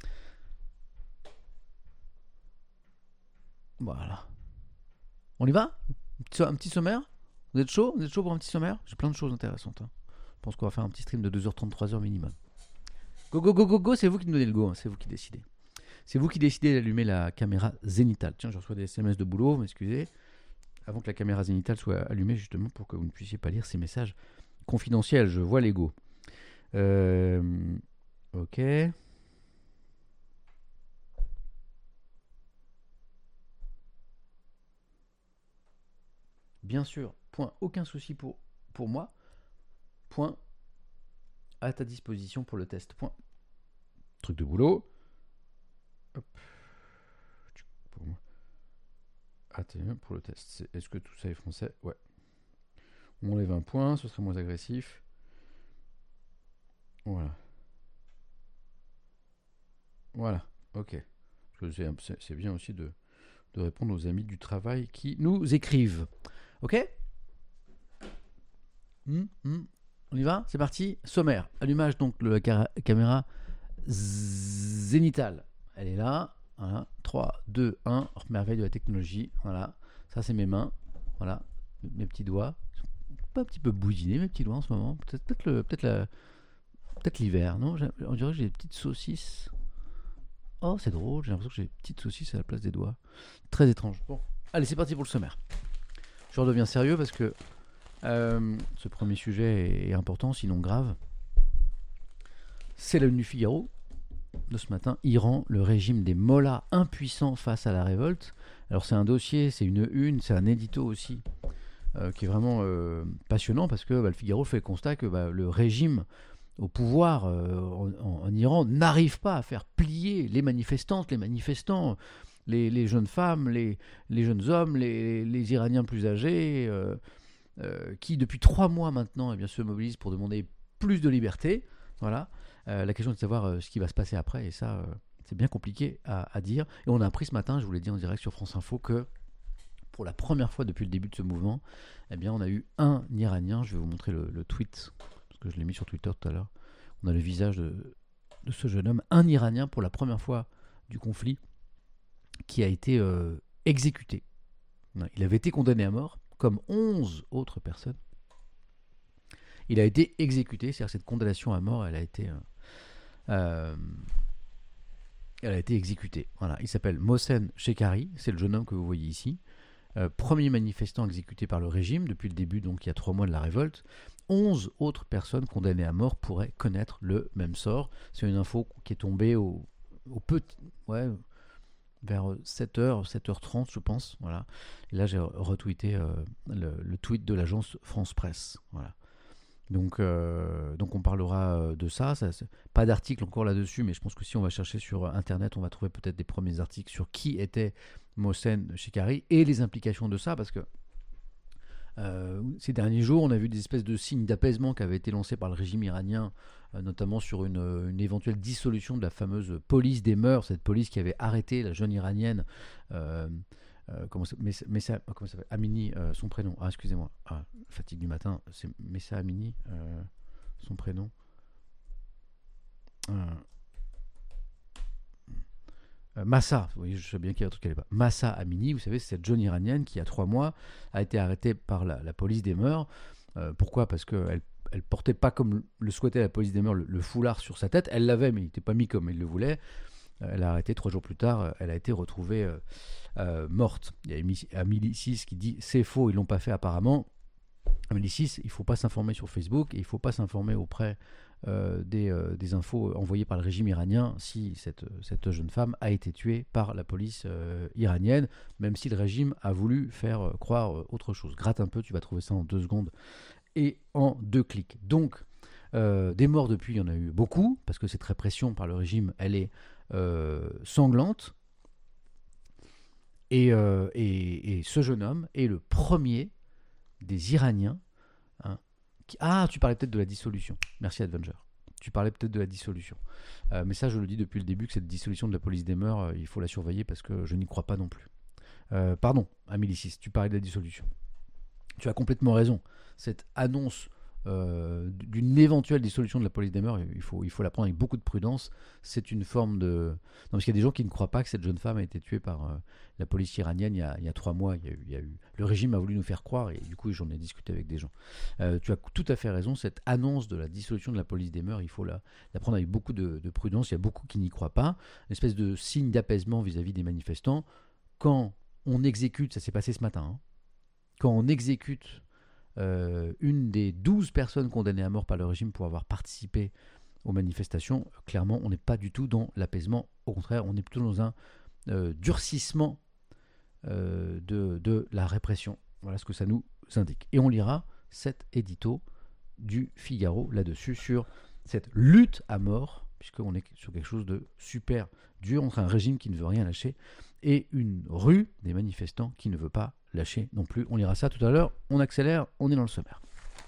Voilà. On y va ? Un petit sommaire ? Vous êtes chaud ? Vous êtes chaud pour un petit sommaire ? J'ai plein de choses intéressantes. Hein. Je pense qu'on va faire un petit stream de deux heures trente, trois heures minimum. Go, go, go, go, go, c'est vous qui me donnez le go. Hein. C'est vous qui décidez. C'est vous qui décidez d'allumer la caméra zénitale. Tiens, je reçois des S M S de boulot, vous m'excusez. Avant que la caméra zénitale soit allumée, justement, pour que vous ne puissiez pas lire ces messages confidentiels. Je vois les go. Euh, ok. Bien sûr, point, aucun souci pour, pour moi. Point, à ta disposition pour le test. Point. Truc de boulot. Hop. Pour moi. Ah, t'es bien pour le test. C'est, est-ce que tout ça est français ? Ouais. On enlève un point, ce serait moins agressif. Voilà. Voilà, ok. Parce que c'est, c'est bien aussi de, de répondre aux amis du travail qui nous écrivent. Ok ? Mmh, mmh. On y va ? C'est parti. Sommaire. Allumage donc de la car- caméra zénitale. Elle est là. Voilà. trois, deux, un. Merveille de la technologie. Voilà. Ça, c'est mes mains. Voilà. Mes petits doigts. Ils sont pas un petit peu boudinés, mes petits doigts en ce moment. Peut-être, peut-être, le, peut-être, la, peut-être l'hiver, non ? On dirait que j'ai des petites saucisses. Oh, c'est drôle. J'ai l'impression que j'ai des petites saucisses à la place des doigts. Très étrange. Bon. Allez, c'est parti pour le sommaire. Je redeviens sérieux parce que euh, ce premier sujet est important, sinon grave. C'est la Une du Figaro de ce matin. Iran, le régime des mollahs impuissants face à la révolte. Alors c'est un dossier, c'est une une, c'est un édito aussi euh, qui est vraiment euh, passionnant parce que bah, le Figaro fait le constat que bah, le régime au pouvoir euh, en, en Iran n'arrive pas à faire plier les manifestantes, les manifestants. Les, les jeunes femmes, les, les jeunes hommes, les, les Iraniens plus âgés, euh, euh, qui depuis trois mois maintenant eh bien, se mobilisent pour demander plus de liberté. Voilà. Euh, la question est de savoir euh, ce qui va se passer après, et ça, euh, c'est bien compliqué à, à dire. Et on a appris ce matin, je vous l'ai dit en direct sur France Info, que pour la première fois depuis le début de ce mouvement, eh bien, on a eu un Iranien, je vais vous montrer le, le tweet, parce que je l'ai mis sur Twitter tout à l'heure, on a le visage de, de ce jeune homme, un Iranien pour la première fois du conflit, qui a été euh, exécuté. Il avait été condamné à mort, comme onze autres personnes. Il a été exécuté, c'est-à-dire cette condamnation à mort, elle a été, euh, euh, elle a été exécutée. Voilà. Il s'appelle Mohsen Shekari, c'est le jeune homme que vous voyez ici. Euh, premier manifestant exécuté par le régime depuis le début, donc il y a trois mois de la révolte. onze autres personnes condamnées à mort pourraient connaître le même sort. C'est une info qui est tombée au, au petit... Ouais, vers sept heures, sept heures trente, je pense. Voilà. Et là, j'ai retweeté euh, le, le tweet de l'agence France Presse. Voilà. Donc, euh, donc, on parlera de ça. ça pas d'article encore là-dessus, mais je pense que si on va chercher sur Internet, on va trouver peut-être des premiers articles sur qui était Mohsen Shekari et les implications de ça, parce que euh, ces derniers jours, on a vu des espèces de signes d'apaisement qui avaient été lancés par le régime iranien, euh, notamment sur une, une éventuelle dissolution de la fameuse police des mœurs, cette police qui avait arrêté la jeune iranienne, euh, euh, comment ça, Messa, Messa, comment ça s'appelle Amini, euh, son prénom. Ah, excusez-moi, ah, fatigue du matin, c'est Messa Amini, euh, son prénom. Euh, Euh, Massa, oui, je sais bien qu'il y a un truc qui n'allait pas. Massa Amini, vous savez, c'est cette jeune iranienne qui, il y a trois mois, a été arrêtée par la, la police des mœurs. Euh, pourquoi ? Parce qu'elle elle portait pas, comme le souhaitait la police des mœurs, le, le foulard sur sa tête. Elle l'avait, mais il n'était pas mis comme il le voulait. Euh, elle a arrêté trois jours plus tard. Elle a été retrouvée euh, euh, morte. Il y a Amélie six qui dit « c'est faux, ils ne l'ont pas fait apparemment ». Amélie six, il ne faut pas s'informer sur Facebook et il ne faut pas s'informer auprès Euh, des, euh, des infos envoyées par le régime iranien si cette, cette jeune femme a été tuée par la police euh, iranienne, même si le régime a voulu faire euh, croire euh, autre chose. Gratte un peu, tu vas trouver ça en deux secondes et en deux clics. Donc, euh, des morts depuis, il y en a eu beaucoup, parce que cette répression par le régime, elle est euh, sanglante. Et, euh, et, et ce jeune homme est le premier des Iraniens. Hein, qui... Ah, tu parlais peut-être de la dissolution. Merci Advenger. Tu parlais peut-être de la dissolution. Euh, mais ça, je le dis depuis le début, que cette dissolution de la police des mœurs, euh, il faut la surveiller parce que je n'y crois pas non plus. Euh, pardon, Amélicis, tu parlais de la dissolution. Tu as complètement raison. Cette annonce euh, d'une éventuelle dissolution de la police des mœurs, il faut, il faut la prendre avec beaucoup de prudence. C'est une forme de... Non, parce qu'il y a des gens qui ne croient pas que cette jeune femme a été tuée par euh, la police iranienne il y, a, il y a trois mois. Il y a eu, il y a eu... Le régime a voulu nous faire croire, et du coup, j'en ai discuté avec des gens. Euh, tu as tout à fait raison. Cette annonce de la dissolution de la police des mœurs, il faut la, la prendre avec beaucoup de, de prudence. Il y a beaucoup qui n'y croient pas. Une espèce de signe d'apaisement vis-à-vis des manifestants. Quand on exécute, ça s'est passé ce matin, hein, quand on exécute euh, une des douze personnes condamnées à mort par le régime pour avoir participé aux manifestations, clairement, on n'est pas du tout dans l'apaisement. Au contraire, on est plutôt dans un euh, durcissement euh, de, de la répression. Voilà ce que ça nous indique. Et on lira cet édito du Figaro là-dessus, sur cette lutte à mort, puisqu'on est sur quelque chose de super dur, entre un régime qui ne veut rien lâcher et une rue des manifestants qui ne veut pas lâcher non plus. On lira ça tout à l'heure. On accélère, on est dans le sommaire.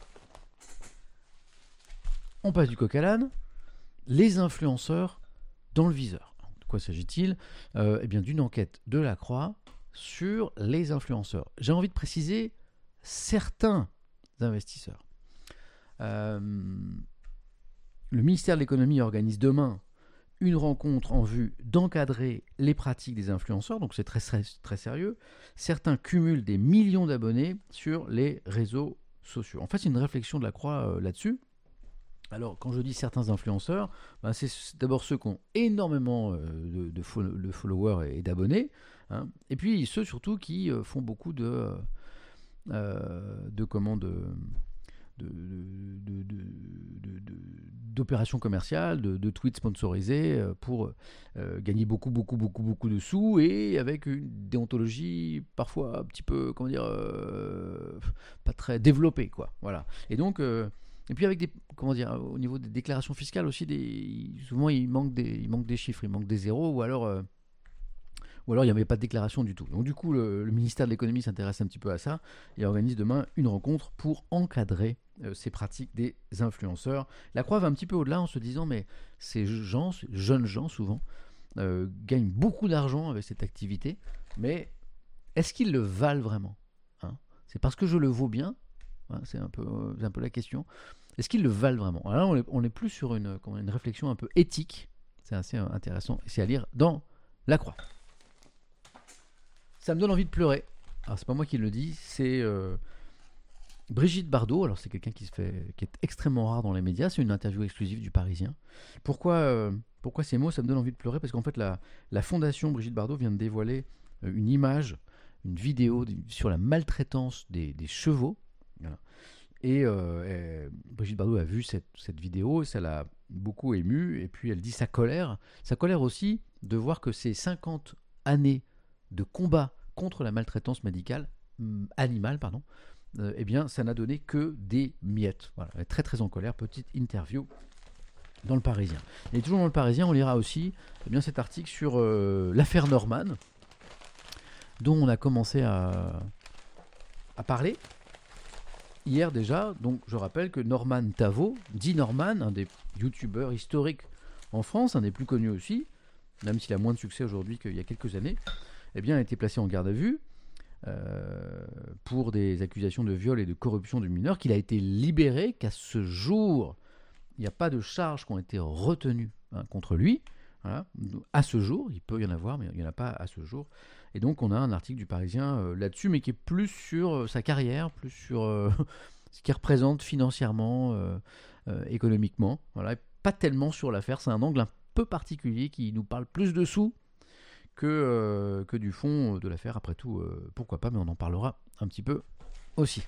On passe du coq à l'âne. Les influenceurs dans le viseur. De quoi s'agit-il ? euh, Eh bien, d'une enquête de la Croix sur les influenceurs. J'ai envie de préciser certains investisseurs. Euh, le ministère de l'économie organise demain une rencontre en vue d'encadrer les pratiques des influenceurs, donc c'est très, très, très sérieux. Certains cumulent des millions d'abonnés sur les réseaux sociaux. En fait, c'est une réflexion de la Croix euh, là-dessus. Alors, quand je dis certains influenceurs, ben c'est d'abord ceux qui ont énormément euh, de, de, follow, de followers et, et d'abonnés, hein, et puis ceux surtout qui euh, font beaucoup de, euh, de comment de... De, de, de, de, de, d'opérations commerciales, de, de tweets sponsorisés pour euh, gagner beaucoup, beaucoup, beaucoup, beaucoup de sous, et avec une déontologie parfois un petit peu, comment dire, euh, pas très développée, quoi. Voilà. Et donc, euh, et puis avec des, comment dire, au niveau des déclarations fiscales aussi, des, souvent il manque des, il manque des chiffres, il manque des zéros, ou alors euh, ou alors il n'y avait pas de déclaration du tout. Donc du coup, le, le ministère de l'économie s'intéresse un petit peu à ça et organise demain une rencontre pour encadrer euh, ces pratiques des influenceurs. La Croix va un petit peu au-delà en se disant, mais ces gens, ces jeunes gens souvent, euh, gagnent beaucoup d'argent avec cette activité, mais est-ce qu'ils le valent vraiment, hein ? C'est parce que je le vaux bien, hein, c'est un peu, euh, c'est un peu la question. Est-ce qu'ils le valent vraiment ? Alors là, on est, on est plus sur une, une réflexion un peu éthique. C'est assez intéressant. C'est à lire dans La Croix. Ça me donne envie de pleurer. Alors c'est pas moi qui le dis, c'est euh, Brigitte Bardot. Alors c'est quelqu'un qui se fait, qui est extrêmement rare dans les médias. C'est une interview exclusive du Parisien. Pourquoi, euh, pourquoi ces mots ? Ça me donne envie de pleurer parce qu'en fait la, la fondation Brigitte Bardot vient de dévoiler euh, une image, une vidéo sur la maltraitance des, des chevaux. Voilà. Et, euh, et Brigitte Bardot a vu cette, cette vidéo, ça l'a beaucoup émue. Et puis elle dit sa colère, sa colère aussi de voir que ces cinquante années de combat contre la maltraitance médicale, euh, animale, pardon, euh, eh bien, ça n'a donné que des miettes. Voilà, elle est très très en colère. Petite interview dans le Parisien. Et toujours dans le Parisien, on lira aussi eh bien, cet article sur euh, l'affaire Norman, dont on a commencé à, à parler hier déjà. Donc, je rappelle que Norman Tavo, dit Norman, un des youtubeurs historiques en France, un des plus connus aussi, même s'il a moins de succès aujourd'hui qu'il y a quelques années, eh bien, a été placé en garde à vue euh, pour des accusations de viol et de corruption de mineurs, qu'il a été libéré, qu'à ce jour, il n'y a pas de charges qui ont été retenues hein, contre lui. Voilà. À ce jour, il peut y en avoir, mais il n'y en a pas à ce jour. Et donc, on a un article du Parisien euh, là-dessus, mais qui est plus sur euh, sa carrière, plus sur euh, ce qu'il représente financièrement, euh, euh, économiquement. Voilà. Et pas tellement sur l'affaire. C'est un angle un peu particulier qui nous parle plus de sous que, euh, que du fond de l'affaire. Après tout, euh, pourquoi pas, mais on en parlera un petit peu aussi.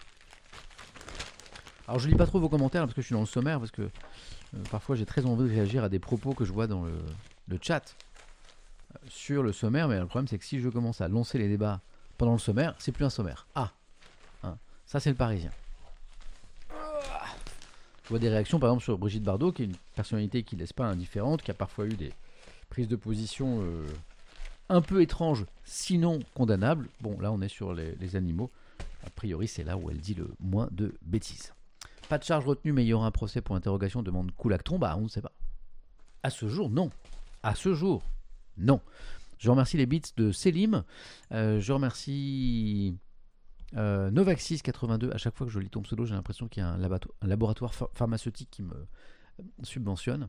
Alors je lis pas trop vos commentaires parce que je suis dans le sommaire, parce que euh, parfois j'ai très envie de réagir à des propos que je vois dans le, le chat euh, sur le sommaire, mais le problème c'est que si je commence à lancer les débats pendant le sommaire, c'est plus un sommaire. Ah, hein, ça c'est le Parisien. Je vois des réactions par exemple sur Brigitte Bardot, qui est une personnalité qui ne laisse pas indifférente, qui a parfois eu des prises de position euh, un peu étranges, sinon condamnables. Bon, là on est sur les, les animaux. A priori, c'est là où elle dit le moins de bêtises. Pas de charge retenue, mais il y aura un procès pour interrogation, demande Koulactron. Bah, on ne sait pas. À ce jour, non. À ce jour, non. Je remercie les bits de Selim. Euh, je remercie euh, Novaxis quatre-vingt-deux. À chaque fois que je lis ton pseudo, j'ai l'impression qu'il y a un, labato- un laboratoire ph- pharmaceutique qui me subventionne.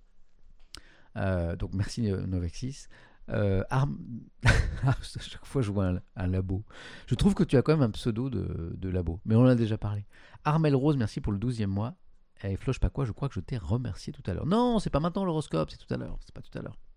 Euh, donc merci euh, Novaxis. Euh, Arm... à chaque fois je vois un, un labo. Je trouve que tu as quand même un pseudo de, de labo, mais on en a déjà parlé. Armel Rose, merci pour le douzième mois. Et Floche pas quoi, je crois que je t'ai remercié tout à l'heure. Non, c'est pas maintenant l'horoscope, c'est tout à l'heure. C'est pas tout à l'heure.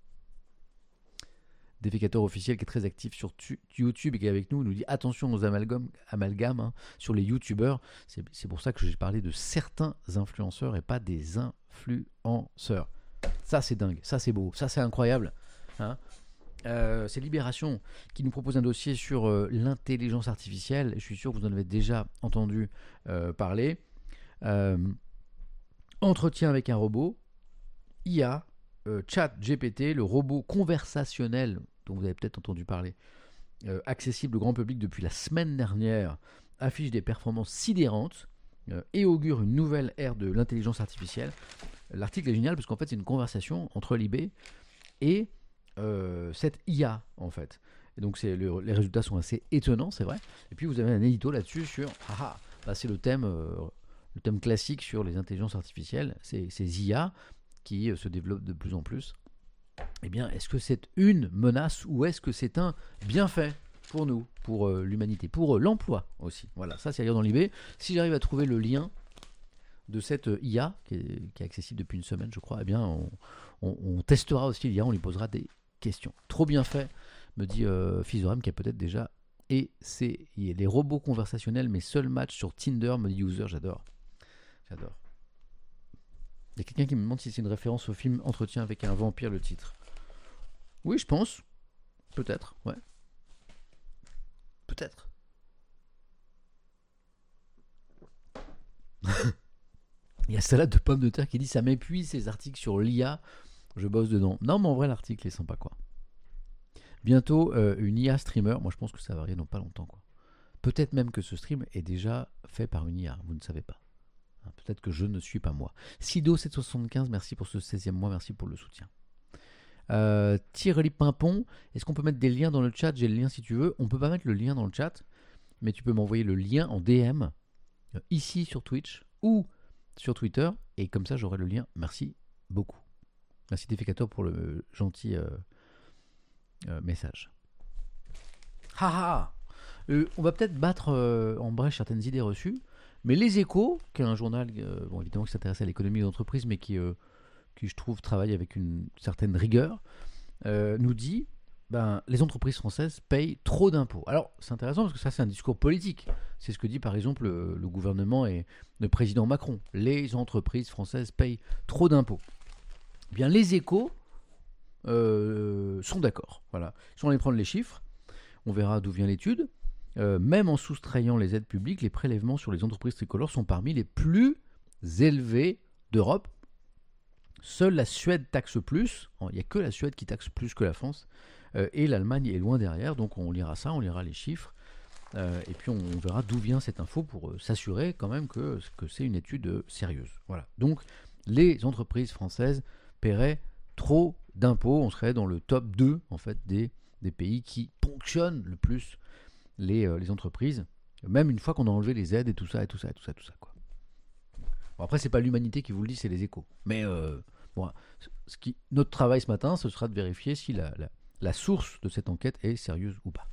Déficateur officiel qui est très actif sur tu- YouTube et qui est avec nous, nous dit attention aux amalgames, amalgames hein, sur les youtubeurs. C'est, c'est pour ça que j'ai parlé de certains influenceurs et pas des influenceurs. Ça c'est dingue, ça c'est beau, ça c'est incroyable. Hein. Euh, c'est Libération qui nous propose un dossier sur euh, l'intelligence artificielle. Je suis sûr que vous en avez déjà entendu euh, parler. Euh, entretien avec un robot, I A, euh, Chat G P T, le robot conversationnel dont vous avez peut-être entendu parler, euh, accessible au grand public depuis la semaine dernière, affiche des performances sidérantes euh, et augure une nouvelle ère de l'intelligence artificielle. L'article est génial parce qu'en fait c'est une conversation entre Libé et euh, cette I A en fait. Et donc c'est le, les résultats sont assez étonnants, c'est vrai. Et puis vous avez un édito là-dessus sur ah, ah, bah, c'est le thème euh, le thème classique sur les intelligences artificielles, c'est ces I A qui euh, se développent de plus en plus. Eh bien, est-ce que c'est une menace ou est-ce que c'est un bienfait pour nous, pour euh, l'humanité, pour euh, l'emploi aussi. Voilà, ça c'est à lire dans l'I B. Si j'arrive à trouver le lien de cette euh, I A qui est, qui est accessible depuis une semaine, je crois, eh bien on, on, on testera aussi l'I A, on lui posera des questions. Trop bien fait, me dit euh, Fizorem qui a peut-être déjà essayé. Les robots conversationnels, mes seuls matchs sur Tinder, me dit User, j'adore. J'adore. Il y a quelqu'un qui me demande si c'est une référence au film Entretien avec un vampire, le titre. Oui, je pense. Peut-être, ouais. Peut-être. Il y a Salade de pommes de terre qui dit ça m'épuise ces articles sur l'I A. Je bosse dedans. Non, mais en vrai, l'article est sympa, quoi. Bientôt, euh, une I A streamer. Moi, je pense que ça va arriver dans pas longtemps, quoi. Peut-être même que ce stream est déjà fait par une I A. Vous ne savez pas. Peut-être que je ne suis pas moi. Sido sept cent soixante-quinze, merci pour ce seizième mois, merci pour le soutien. Euh, Thierry Pimpon, est-ce qu'on peut mettre des liens dans le chat? J'ai le lien si tu veux. On peut pas mettre le lien dans le chat, mais tu peux m'envoyer le lien en D M euh, ici sur Twitch ou sur Twitter, et comme ça j'aurai le lien. Merci beaucoup. Merci Déficator pour le gentil euh, euh, message. Haha euh, On va peut-être battre euh, en brèche certaines idées reçues. Mais Les Échos, qui est un journal, euh, bon, évidemment, qui s'intéresse à l'économie d'entreprise, mais qui, euh, qui, je trouve, travaille avec une certaine rigueur, euh, nous dit ben, les entreprises françaises payent trop d'impôts. Alors, c'est intéressant parce que ça, c'est un discours politique. C'est ce que dit, par exemple, le, le gouvernement et le président Macron. Les entreprises françaises payent trop d'impôts. Eh bien, Les Échos euh, sont d'accord. Voilà. Si on allait prendre les chiffres, on verra d'où vient l'étude. Euh, même en soustrayant les aides publiques, les prélèvements sur les entreprises tricolores sont parmi les plus élevés d'Europe. Seule la Suède taxe plus, il n'y a que la Suède qui taxe plus que la France, euh, et l'Allemagne est loin derrière, donc on lira ça, on lira les chiffres, euh, et puis on, on verra d'où vient cette info pour euh, s'assurer quand même que, que c'est une étude euh, sérieuse. Voilà. Donc les entreprises françaises paieraient trop d'impôts, on serait dans le top deux en fait, des, des pays qui ponctionnent le plus Les, euh, les entreprises, même une fois qu'on a enlevé les aides et tout ça, et tout ça, et tout ça, tout ça, quoi. Bon, après, c'est pas l'humanité qui vous le dit, c'est les Échos. Mais euh, bon, ce qui, notre travail ce matin, ce sera de vérifier si la, la, la source de cette enquête est sérieuse ou pas.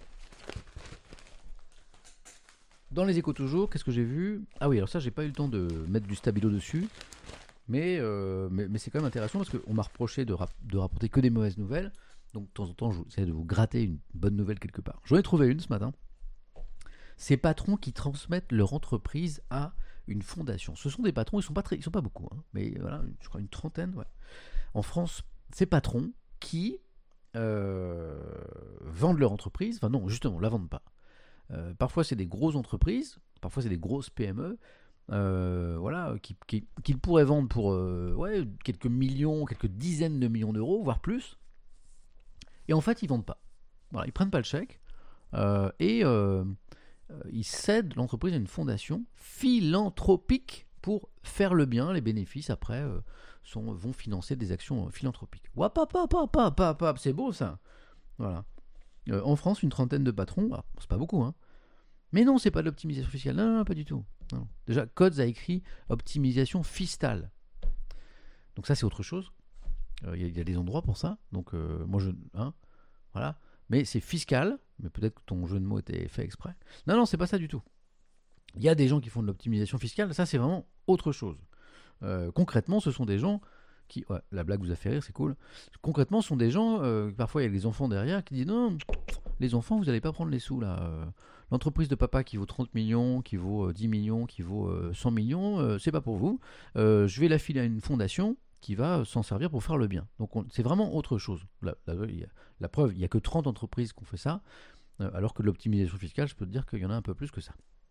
Dans les Échos toujours, qu'est-ce que j'ai vu? Ah oui, alors ça, j'ai pas eu le temps de mettre du stabilo dessus, mais, euh, mais, mais c'est quand même intéressant parce qu'on m'a reproché de, rap- de rapporter que des mauvaises nouvelles. Donc de temps en temps, j'essaie de vous gratter une bonne nouvelle quelque part. J'en ai trouvé une ce matin. Ces patrons qui transmettent leur entreprise à une fondation. Ce sont des patrons, ils ne sont pas très, ils sont pas beaucoup, hein, mais voilà, je crois une trentaine. Ouais. En France, ces patrons qui euh, vendent leur entreprise, enfin non, justement, la vendent pas. Euh, parfois, c'est des grosses entreprises, parfois c'est des grosses P M E, euh, voilà, qui, qui, qu'ils pourraient vendre pour euh, ouais, quelques millions, quelques dizaines de millions d'euros, voire plus. Et en fait, ils vendent pas. Voilà, ils prennent pas le chèque. Euh, et, euh, euh, ils cèdent l'entreprise à une fondation philanthropique pour faire le bien. Les bénéfices, après, euh, sont, vont financer des actions philanthropiques. Wap, hop, hop, hop, hop, hop, hop, c'est beau ça. Voilà. Euh, en France, une trentaine de patrons, alors, c'est pas beaucoup, hein. Mais non, c'est pas de l'optimisation fiscale. Non, non, pas du tout. Non. Déjà, Codes a écrit optimisation fiscale. Donc ça, c'est autre chose. Il euh, y, y a des endroits pour ça. Donc, euh, moi, je... Hein, voilà. Mais c'est fiscal. Mais peut-être que ton jeu de mots était fait exprès. Non, non, c'est pas ça du tout. Il y a des gens qui font de l'optimisation fiscale. Ça, c'est vraiment autre chose. Euh, concrètement, ce sont des gens qui... Ouais, la blague vous a fait rire, c'est cool. Concrètement, ce sont des gens... Euh, parfois, il y a des enfants derrière qui disent « Non, les enfants, vous n'allez pas prendre les sous, là. Euh, l'entreprise de papa qui vaut trente millions, qui vaut euh, dix millions, qui vaut euh, cent millions, euh, c'est pas pour vous. Euh, je vais la filer à une fondation qui va s'en servir pour faire le bien. » Donc, on, c'est vraiment autre chose. La, la, la preuve, il n'y a que trente entreprises qui ont fait ça, euh, alors que l'optimisation fiscale, je peux te dire qu'il y en a un peu plus que ça.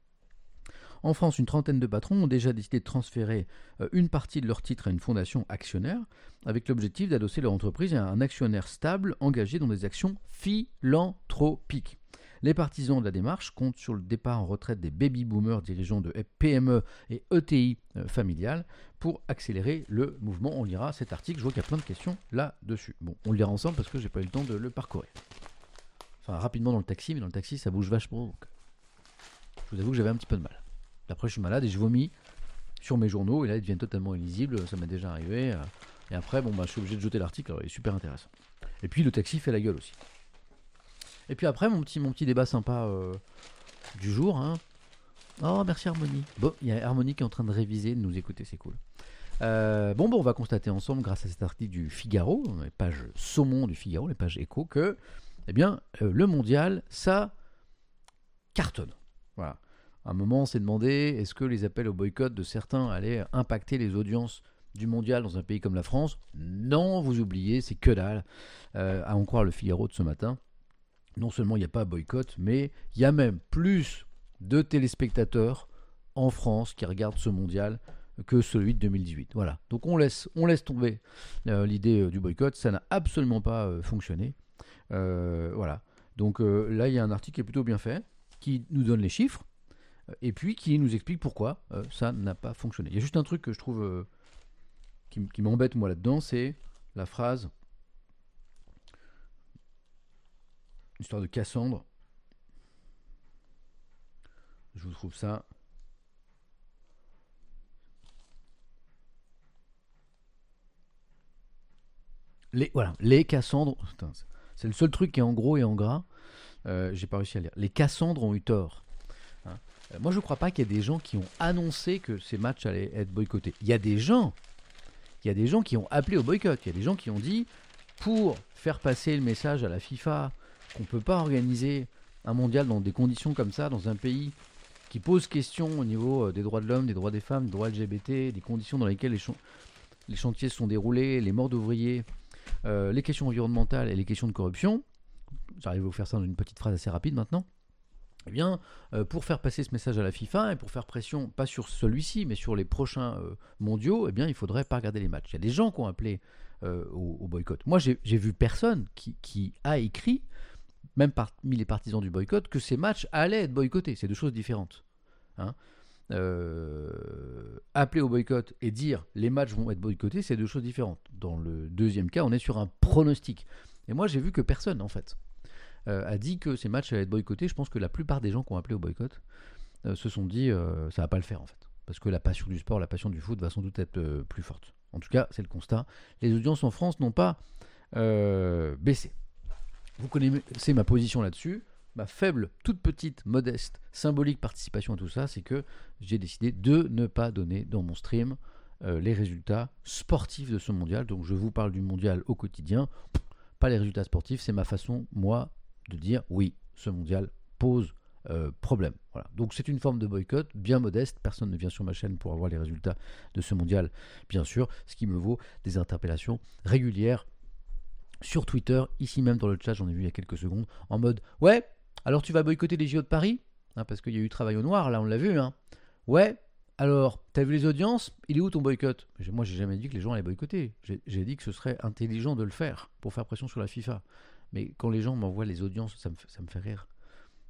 En France, une trentaine de patrons ont déjà décidé de transférer euh, une partie de leurs titres à une fondation actionnaire, avec l'objectif d'adosser leur entreprise à un actionnaire stable engagé dans des actions philanthropiques. Les partisans de la démarche comptent sur le départ en retraite des baby-boomers dirigeants de P M E et E T I euh, familiales pour accélérer le mouvement. On lira cet article, je vois qu'il y a plein de questions là-dessus. Bon, on le lira ensemble parce que j'ai pas eu le temps de le parcourir. Enfin, rapidement dans le taxi, mais dans le taxi, ça bouge vachement. Donc je vous avoue que j'avais un petit peu de mal. Après, je suis malade et je vomis sur mes journaux et là, ils deviennent totalement illisibles. Ça m'est déjà arrivé. Et après, bon, bah, je suis obligé de jeter l'article. Alors, il est super intéressant. Et puis, le taxi fait la gueule aussi. Et puis après, mon petit, mon petit débat sympa euh, du jour. Hein. Oh, merci Harmonie. Bon, il y a Harmonie qui est en train de réviser, de nous écouter, c'est cool. Euh, bon, bon, on va constater ensemble, grâce à cet article du Figaro, les pages saumon du Figaro, les pages écho, que, eh bien, euh, le mondial, ça cartonne. Voilà. À un moment, on s'est demandé, est-ce que les appels au boycott de certains allaient impacter les audiences du mondial dans un pays comme la France ? Non, vous oubliez, c'est que dalle. Euh, à en croire le Figaro de ce matin, non seulement il n'y a pas de boycott, mais il y a même plus de téléspectateurs en France qui regardent ce mondial que celui de deux mille dix-huit. Voilà. Donc on laisse, on laisse tomber euh, l'idée euh, du boycott. Ça n'a absolument pas euh, fonctionné. Euh, voilà. Donc euh, là, il y a un article qui est plutôt bien fait, qui nous donne les chiffres. Et puis qui nous explique pourquoi euh, ça n'a pas fonctionné. Il y a juste un truc que je trouve euh, qui, qui m'embête moi là-dedans, c'est la phrase, l'histoire de Cassandre. Je vous trouve ça. Les, voilà, les Cassandres. Putain, c'est le seul truc qui est en gros et en gras. Euh, j'ai pas réussi à lire. Les Cassandres ont eu tort. Hein. Moi, je ne crois pas qu'il y ait des gens qui ont annoncé que ces matchs allaient être boycottés. Il y a des gens, il y a des gens qui ont appelé au boycott. Il y a des gens qui ont dit, pour faire passer le message à la FIFA qu'on ne peut pas organiser un mondial dans des conditions comme ça, dans un pays qui pose question au niveau des droits de l'homme, des droits des femmes, des droits L G B T, des conditions dans lesquelles les, ch- les chantiers se sont déroulés, les morts d'ouvriers, euh, les questions environnementales et les questions de corruption. J'arrive à vous faire ça dans une petite phrase assez rapide maintenant. Eh bien, euh, pour faire passer ce message à la FIFA et pour faire pression, pas sur celui-ci, mais sur les prochains euh, mondiaux, eh bien, il ne faudrait pas regarder les matchs. Il y a des gens qui ont appelé euh, au, au boycott. Moi, j'ai, j'ai vu personne qui, qui a écrit, même parmi les partisans du boycott, que ces matchs allaient être boycottés. C'est deux choses différentes. Hein. Euh, appeler au boycott et dire les matchs vont être boycottés, c'est deux choses différentes. Dans le deuxième cas, on est sur un pronostic. Et moi, j'ai vu que personne, en fait, Euh, a dit que ces matchs allaient être boycottés. Je pense que la plupart des gens qui ont appelé au boycott euh, se sont dit euh, ça va pas le faire en fait. Parce que la passion du sport, la passion du foot va sans doute être euh, plus forte. En tout cas, c'est le constat. Les audiences en France n'ont pas euh, baissé. Vous connaissez ma position là-dessus. Ma faible, toute petite, modeste, symbolique participation à tout ça, c'est que j'ai décidé de ne pas donner dans mon stream euh, les résultats sportifs de ce mondial. Donc je vous parle du mondial au quotidien, pas les résultats sportifs. C'est ma façon, moi, de dire oui, ce mondial pose euh, problème. Voilà. Donc c'est une forme de boycott bien modeste. Personne ne vient sur ma chaîne pour avoir les résultats de ce mondial, bien sûr, ce qui me vaut des interpellations régulières sur Twitter, ici même dans le chat, j'en ai vu il y a quelques secondes, en mode ouais, alors tu vas boycotter les J O de Paris, hein, parce qu'il y a eu travail au noir, là on l'a vu, hein. Ouais, alors t'as vu les audiences, il est où ton boycott? Moi j'ai jamais dit que les gens allaient boycotter, j'ai, j'ai dit que ce serait intelligent de le faire pour faire pression sur la FIFA. Mais quand les gens m'envoient les audiences, ça me fait, ça me fait rire.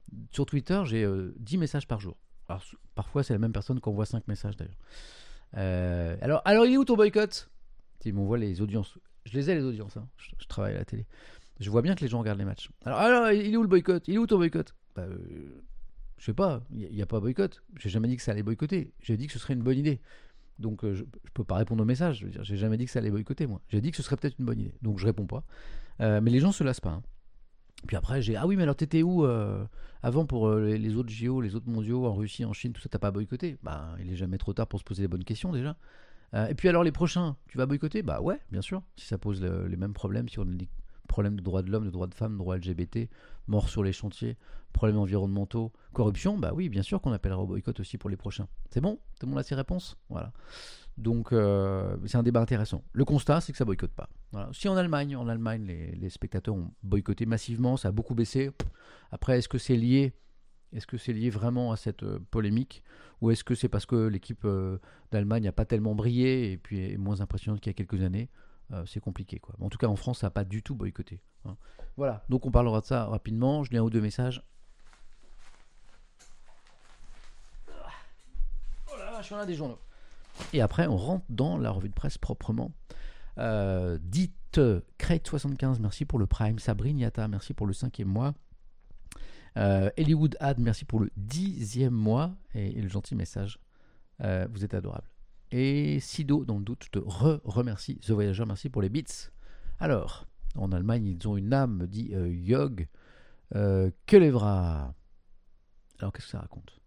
Sur Twitter, j'ai euh, dix messages par jour. Alors, parfois, c'est la même personne qui envoie cinq messages d'ailleurs. Euh, alors, alors, il est où ton boycott? Ils m'envoient les audiences. Je les ai, les audiences. Hein. Je, je travaille à la télé. Je vois bien que les gens regardent les matchs. Alors, alors il est où le boycott? Il est où ton boycott? Bah, euh, je sais pas. Il n'y a, a pas boycott. J'ai jamais dit que ça allait boycotter. J'ai dit que ce serait une bonne idée. Donc, euh, je, je peux pas répondre aux messages. Je veux dire, j'ai jamais dit que ça allait boycotter, moi. J'ai dit que ce serait peut-être une bonne idée. Donc, je réponds pas. Euh, mais les gens se lassent pas. Hein. Puis après, j'ai ah oui, mais alors t'étais où euh, avant pour euh, les, les autres J O, les autres mondiaux en Russie, en Chine, tout ça, t'as pas boycotté? Bah, il est jamais trop tard pour se poser les bonnes questions déjà. Euh, et puis alors les prochains, tu vas boycotter? Bah ouais, bien sûr. Si ça pose le, les mêmes problèmes, si on a des problèmes de droits de l'homme, de droits de femmes, de droits L G B T, morts sur les chantiers, problèmes environnementaux, corruption, bah oui, bien sûr qu'on appellera au boycott aussi pour les prochains. C'est bon? Tout le monde a ses réponses? Voilà. Donc euh, c'est un débat intéressant. Le constat, c'est que ça boycotte pas. Voilà. Si en Allemagne, en Allemagne, les, les spectateurs ont boycotté massivement, ça a beaucoup baissé. Après, est-ce que c'est lié, est-ce que c'est lié vraiment à cette euh, polémique, ou est-ce que c'est parce que l'équipe euh, d'Allemagne n'a pas tellement brillé et puis est moins impressionnante qu'il y a quelques années? euh, C'est compliqué, quoi. En tout cas, en France, ça n'a pas du tout boycotté. Hein. Voilà. Donc on parlera de ça rapidement. Je lis un ou deux messages. Oh là là, je suis en a des journaux. Et après, on rentre dans la revue de presse proprement. Euh, dites Crate soixante-quinze, merci pour le Prime. Sabrine Yata, merci pour le cinquième mois. Euh, Hollywood Ad, merci pour le dixième mois. Et, et le gentil message. Euh, vous êtes adorable. Et Sido, dans le doute, je te re-remercie. The Voyageur, merci pour les bits. Alors, en Allemagne, ils ont une âme, me dit euh, Yog. Euh, que lèvera. Alors, qu'est-ce que ça raconte?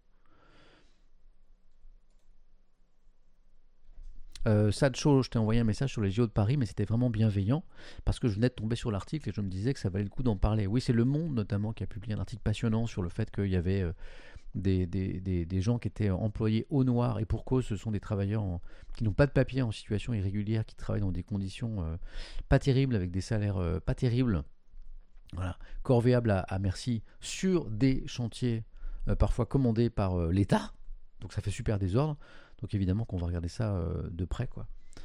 Euh, Sadcho, je t'ai envoyé un message sur les J O de Paris, mais c'était vraiment bienveillant parce que je venais de tomber sur l'article et je me disais que ça valait le coup d'en parler. Oui, c'est Le Monde notamment qui a publié un article passionnant sur le fait qu'il y avait euh, des, des, des, des gens qui étaient employés au noir et pour cause, ce sont des travailleurs en, qui n'ont pas de papier, en situation irrégulière, qui travaillent dans des conditions euh, pas terribles, avec des salaires euh, pas terribles. Voilà, corvéables à, à merci sur des chantiers euh, parfois commandés par euh, l'État. Donc ça fait super désordre. Donc évidemment qu'on va regarder ça euh, de près, quoi.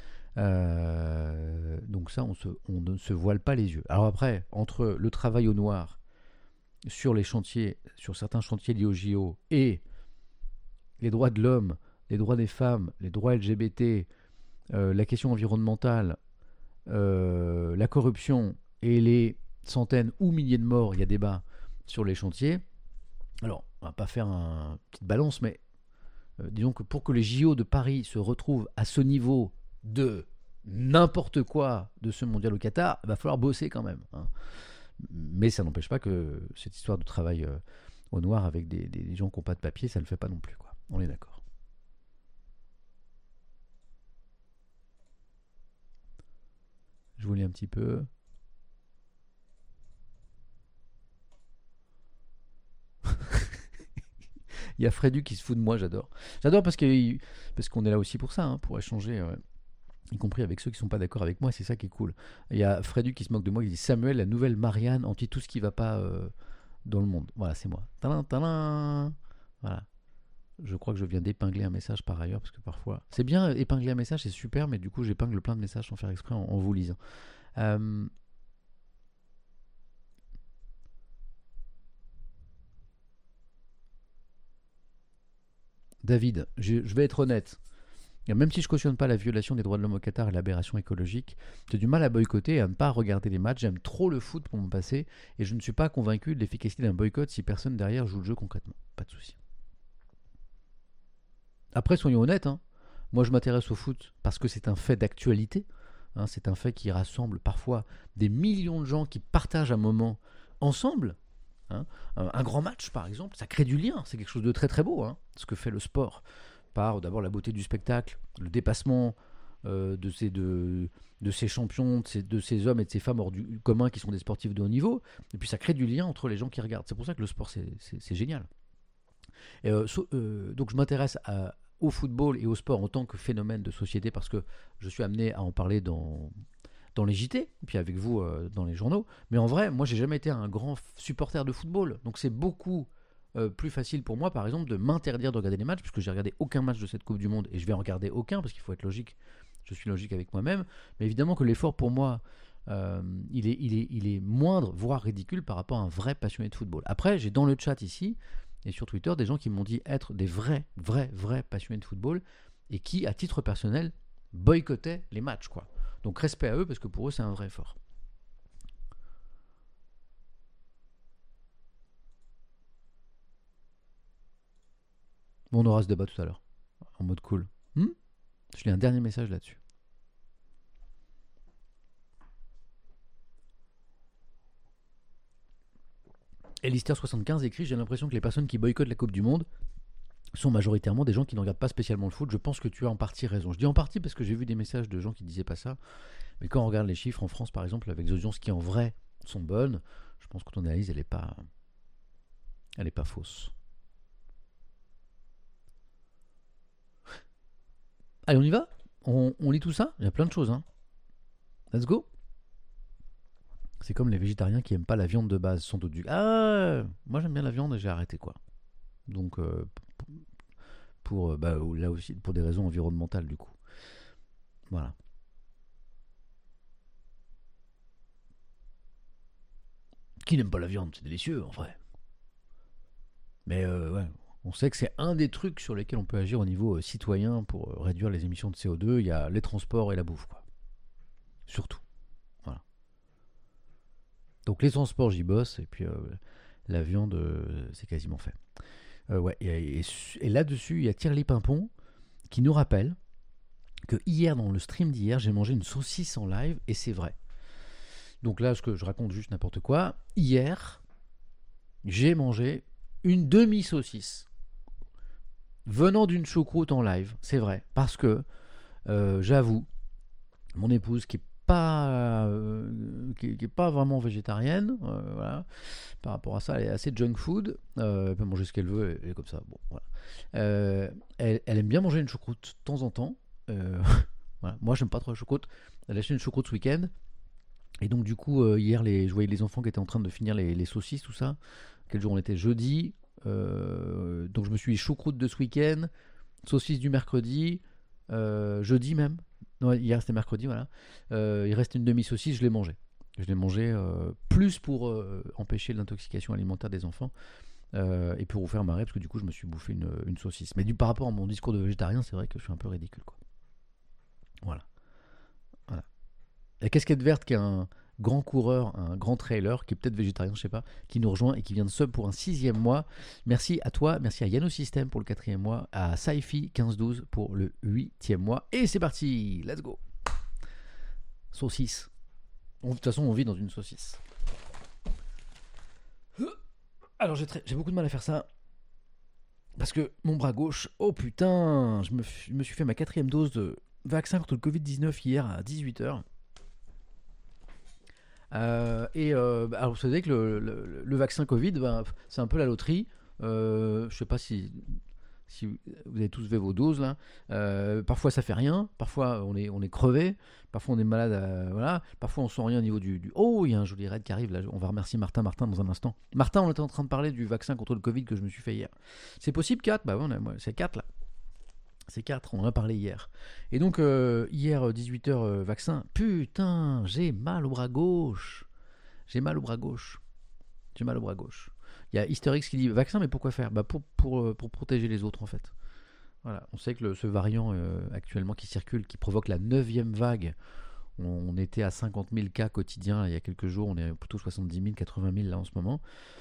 Euh, donc ça, on, se, on ne se voile pas les yeux. Alors après, entre le travail au noir sur les chantiers, sur certains chantiers liés au J O, et les droits de l'homme, les droits des femmes, les droits L G B T, euh, la question environnementale, euh, la corruption et les centaines ou milliers de morts, il y a débat sur les chantiers. Alors, on va pas faire un, une petite balance, mais Euh, disons que pour que les J O de Paris se retrouvent à ce niveau de n'importe quoi de ce mondial au Qatar, il va falloir bosser quand même. Hein. Mais ça n'empêche pas que cette histoire de travail euh, au noir avec des, des, des gens qui n'ont pas de papier, ça ne le fait pas non plus, quoi. On est d'accord. Je vous lis un petit peu. Il y a Frédu qui se fout de moi, j'adore. J'adore parce, que, parce qu'on est là aussi pour ça, hein, pour échanger, euh, y compris avec ceux qui ne sont pas d'accord avec moi, c'est ça qui est cool. Il y a Frédu qui se moque de moi, il dit Samuel, la nouvelle Marianne, anti tout ce qui ne va pas euh, dans le monde. Voilà, c'est moi. Tadam, tadam. Voilà. Je crois que je viens d'épingler un message par ailleurs, parce que parfois... C'est bien, épingler un message, c'est super, mais du coup, j'épingle plein de messages sans faire exprès en, en vous lisant. Euh... David, je, je vais être honnête. Même si je cautionne pas la violation des droits de l'homme au Qatar et l'aberration écologique, j'ai du mal à boycotter et à ne pas regarder les matchs. J'aime trop le foot pour mon passé et je ne suis pas convaincu de l'efficacité d'un boycott si personne derrière joue le jeu concrètement. Pas de souci. Après, soyons honnêtes, hein. Moi je m'intéresse au foot parce que c'est un fait d'actualité. Hein, c'est un fait qui rassemble parfois des millions de gens qui partagent un moment ensemble. Hein. Un, un grand match, par exemple, ça crée du lien. C'est quelque chose de très très beau, hein, ce que fait le sport. Par d'abord la beauté du spectacle, le dépassement euh, de, ces, de, de ces champions, de ces, de ces hommes et de ces femmes hors du commun qui sont des sportifs de haut niveau. Et puis ça crée du lien entre les gens qui regardent. C'est pour ça que le sport, c'est, c'est, c'est génial. Et, euh, so, euh, donc je m'intéresse à, au football et au sport en tant que phénomène de société parce que je suis amené à en parler dans... dans les J T, et puis avec vous euh, dans les journaux. Mais en vrai, moi, j'ai jamais été un grand supporter de football. Donc c'est beaucoup euh, plus facile pour moi, par exemple, de m'interdire de regarder les matchs, puisque j'ai regardé aucun match de cette Coupe du Monde, et je vais en regarder aucun, parce qu'il faut être logique. Je suis logique avec moi-même. Mais évidemment que l'effort pour moi euh, il, est, il, est, il est moindre, voire ridicule par rapport à un vrai passionné de football. Après, j'ai dans le chat ici et sur Twitter des gens qui m'ont dit être des vrais, vrais, vrais passionnés de football et qui, à titre personnel, boycottaient les matchs, quoi. Donc respect à eux parce que pour eux, c'est un vrai effort. Bon, on aura ce débat tout à l'heure, en mode cool. Hmm Je lis un dernier message là-dessus. Elister soixante-quinze écrit « J'ai l'impression que les personnes qui boycottent la Coupe du Monde sont majoritairement des gens qui ne regardent pas spécialement le foot. Je pense que tu as en partie raison. » Je dis en partie parce que j'ai vu des messages de gens qui disaient pas ça. Mais quand on regarde les chiffres en France, par exemple, avec des audiences qui en vrai sont bonnes, je pense que ton analyse, elle n'est pas, elle est pas fausse. Allez, on y va ? on, on lit tout ça ? Il y a plein de choses. Hein. Let's go. C'est comme les végétariens qui n'aiment pas la viande de base. Sont du ah, moi j'aime bien la viande et j'ai arrêté quoi. Donc euh, pour bah, là aussi pour des raisons environnementales du coup. Voilà. Qui n'aime pas la viande, c'est délicieux en vrai. Mais euh, ouais, on sait que c'est un des trucs sur lesquels on peut agir au niveau euh, citoyen pour euh, réduire les émissions de C O deux. Il y a les transports et la bouffe quoi. Surtout. Voilà. Donc les transports j'y bosse et puis euh, la viande euh, c'est quasiment fait. Euh, ouais, et, et, et là-dessus, il y a Thierry Pimpon qui nous rappelle que hier, dans le stream d'hier, j'ai mangé une saucisse en live, et c'est vrai. Donc là, ce que je raconte juste n'importe quoi. Hier, j'ai mangé une demi-saucisse venant d'une choucroute en live, c'est vrai. Parce que, euh, j'avoue, mon épouse qui est pas euh, qui, qui est pas vraiment végétarienne, euh, voilà. Par rapport à ça, elle est assez junk food, euh, elle peut manger ce qu'elle veut et, et comme ça, bon, voilà. Euh, elle, elle aime bien manger une choucroute de temps en temps, euh, voilà. Moi j'aime pas trop la choucroute, elle a acheté une choucroute ce week-end et donc du coup euh, hier les, je voyais les enfants qui étaient en train de finir les, les saucisses, tout ça. Quel jour on était? Jeudi, euh, donc je me suis dit choucroute de ce week-end, saucisse du mercredi, euh, jeudi même. Non, hier c'était mercredi, voilà. Euh, il reste une demi-saucisse, je l'ai mangée. Je l'ai mangée euh, plus pour euh, empêcher l'intoxication alimentaire des enfants euh, et pour vous faire marrer, parce que du coup je me suis bouffé une, une saucisse. Mais du, par rapport à mon discours de végétarien, c'est vrai que je suis un peu ridicule, quoi. Voilà. Voilà. La casquette verte qui est un grand coureur, un grand trailer, qui est peut-être végétarien, je sais pas, qui nous rejoint et qui vient de sub pour un sixième mois. Merci à toi, merci à Yano System pour le quatrième mois, à Saifi quinze douze pour le huitième mois. Et c'est parti, let's go. Saucisse. De toute façon, on vit dans une saucisse. Alors, j'ai, très, j'ai beaucoup de mal à faire ça. Parce que mon bras gauche, oh putain, je me, je me suis fait ma quatrième dose de vaccin contre le covid dix-neuf hier à dix-huit heures. Euh, et euh, alors vous savez que le, le, le vaccin Covid, ben, c'est un peu la loterie. Euh, je sais pas si, si vous avez tous fait vos doses là. Euh, parfois ça fait rien, parfois on est, on est crevé, parfois on est malade, euh, voilà. Parfois on sent rien au niveau du, du... Oh, il y a un joli raid qui arrive là. On va remercier Martin Martin dans un instant. Martin, on était en train de parler du vaccin contre le Covid que je me suis fait hier. C'est possible quatre? Bah ouais, on a, c'est quatre là. C'est quatre, on en a parlé hier. Et donc, euh, hier, dix-huit heures, euh, vaccin. Putain, j'ai mal au bras gauche. J'ai mal au bras gauche. J'ai mal au bras gauche. Il y a Hysterix qui dit vaccin, mais pourquoi faire? Bah pour, pour, pour protéger les autres, en fait. Voilà. On sait que le, ce variant euh, actuellement qui circule, qui provoque la neuvième vague, on, on était à cinquante mille cas quotidiens il y a quelques jours, on est plutôt soixante-dix mille, quatre-vingt mille là en ce moment.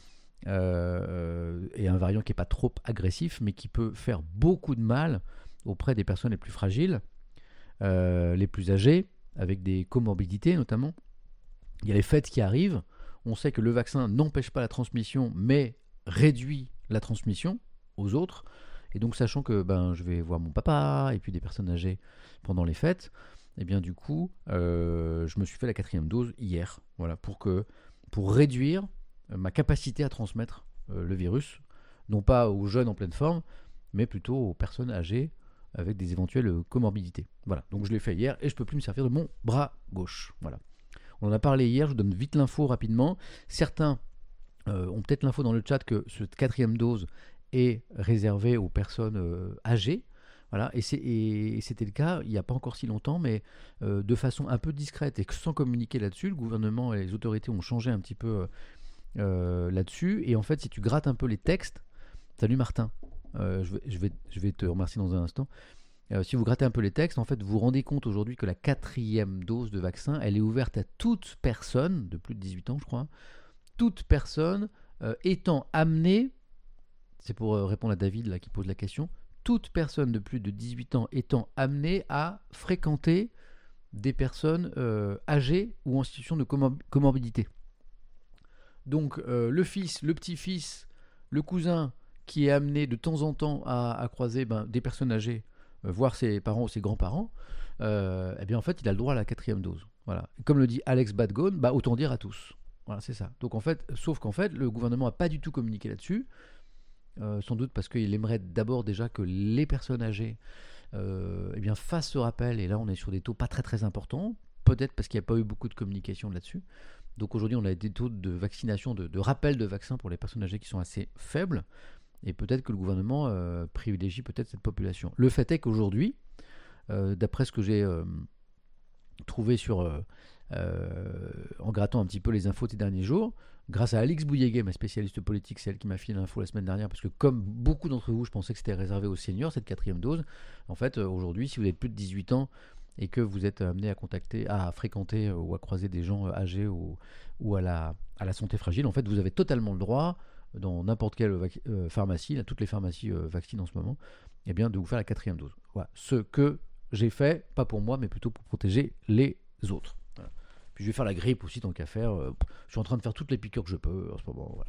Euh, et un variant qui n'est pas trop agressif, mais qui peut faire beaucoup de mal auprès des personnes les plus fragiles, euh, les plus âgées, avec des comorbidités notamment. Il y a les fêtes qui arrivent. On sait que le vaccin n'empêche pas la transmission, mais réduit la transmission aux autres. Et donc, sachant que ben, je vais voir mon papa et puis des personnes âgées pendant les fêtes, et bien du coup, euh, je me suis fait la quatrième dose hier, voilà, pour que, pour réduire ma capacité à transmettre euh, le virus, non pas aux jeunes en pleine forme, mais plutôt aux personnes âgées avec des éventuelles comorbidités. Voilà, donc je l'ai fait hier et je ne peux plus me servir de mon bras gauche. Voilà. On en a parlé hier, je vous donne vite l'info rapidement. Certains euh, ont peut-être l'info dans le chat que cette quatrième dose est réservée aux personnes euh, âgées. Voilà, et, c'est, et c'était le cas il n'y a pas encore si longtemps, mais euh, de façon un peu discrète et sans communiquer là-dessus. Le gouvernement et les autorités ont changé un petit peu euh, là-dessus. Et en fait, si tu grattes un peu les textes, salut Martin, euh, je, vais, je, vais, je vais te remercier dans un instant. Euh, si vous grattez un peu les textes, en fait, vous vous rendez compte aujourd'hui que la quatrième dose de vaccin, elle est ouverte à toute personne de plus de dix-huit ans, je crois, toute personne euh, étant amenée, c'est pour euh, répondre à David là, qui pose la question, toute personne de plus de dix-huit ans étant amenée à fréquenter des personnes euh, âgées ou en situation de comor- comorbidité. Donc euh, le fils, le petit-fils, le cousin qui est amené de temps en temps à, à croiser ben, des personnes âgées, euh, voir ses parents ou ses grands-parents, euh, eh bien en fait il a le droit à la quatrième dose. Voilà. Comme le dit Alex Badgone, bah, autant dire à tous. Voilà, c'est ça. Donc en fait, sauf qu'en fait, le gouvernement n'a pas du tout communiqué là-dessus. Euh, sans doute parce qu'il aimerait d'abord déjà que les personnes âgées euh, eh bien, fassent ce rappel, et là on est sur des taux pas très très importants, peut-être parce qu'il n'y a pas eu beaucoup de communication là-dessus. Donc aujourd'hui on a des taux de vaccination, de, de rappel de vaccins pour les personnes âgées qui sont assez faibles, et peut-être que le gouvernement euh, privilégie peut-être cette population. Le fait est qu'aujourd'hui, euh, d'après ce que j'ai euh, trouvé sur, euh, euh, en grattant un petit peu les infos ces derniers jours, grâce à Alix Bouyéguet, ma spécialiste politique, c'est elle qui m'a filé l'info la semaine dernière, parce que comme beaucoup d'entre vous, je pensais que c'était réservé aux seniors, cette quatrième dose. En fait, euh, aujourd'hui, si vous avez plus de dix-huit ans et que vous êtes amené à contacter, à fréquenter euh, ou à croiser des gens euh, âgés ou, ou à, la, à la santé fragile, en fait, vous avez totalement le droit, dans n'importe quelle vac- euh, pharmacie, là, toutes les pharmacies euh, vaccinent en ce moment, eh bien, de vous faire la quatrième dose. Voilà. Ce que j'ai fait, pas pour moi, mais plutôt pour protéger les autres. Voilà. Puis je vais faire la grippe aussi, tant qu'à faire. Euh, je suis en train de faire toutes les piqûres que je peux en ce moment. Voilà.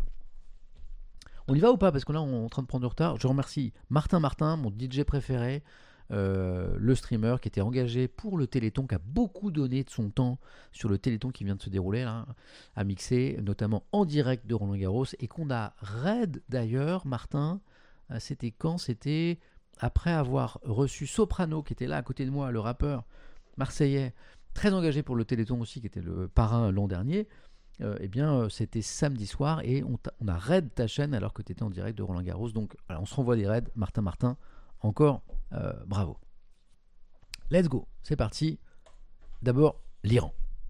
On y va ou pas? Parce que là, on est en train de prendre du retard. Je remercie Martin Martin, mon D J préféré, euh, le streamer qui était engagé pour le Téléthon, qui a beaucoup donné de son temps sur le Téléthon qui vient de se dérouler, là, à mixer, notamment en direct de Roland-Garros, et qu'on a raid d'ailleurs, Martin. C'était quand? C'était après avoir reçu Soprano, qui était là à côté de moi, le rappeur marseillais, très engagé pour le Téléthon aussi, qui était le parrain l'an dernier. Euh, eh bien, euh, c'était samedi soir et on, on a raid ta chaîne alors que tu étais en direct de Roland Garros. Donc, voilà, on se renvoie des raids. Martin Martin, encore euh, bravo. Let's go, c'est parti. D'abord, l'Iran.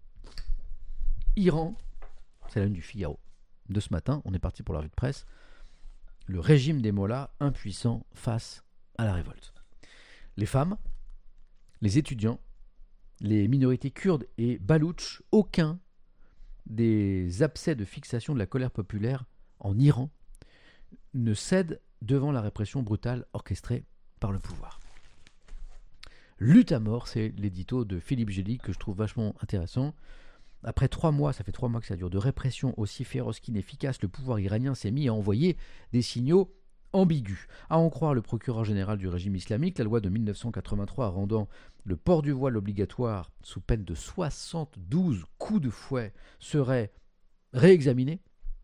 Iran, c'est la une du Figaro de ce matin. On est parti pour la revue de presse. Le régime des mollahs impuissant face à la révolte. Les femmes, les étudiants, les minorités kurdes et baloutches, aucun des abcès de fixation de la colère populaire en Iran ne cède devant la répression brutale orchestrée par le pouvoir. Lutte à mort, c'est l'édito de Philippe Gély que je trouve vachement intéressant. Après trois mois, ça fait trois mois que ça dure, de répression aussi féroce qu'inefficace, le pouvoir iranien s'est mis à envoyer des signaux ambigu. À en croire le procureur général du régime islamique, la loi de mille neuf cent quatre-vingt-trois rendant le port du voile obligatoire sous peine de soixante-douze coups de fouet serait réexaminée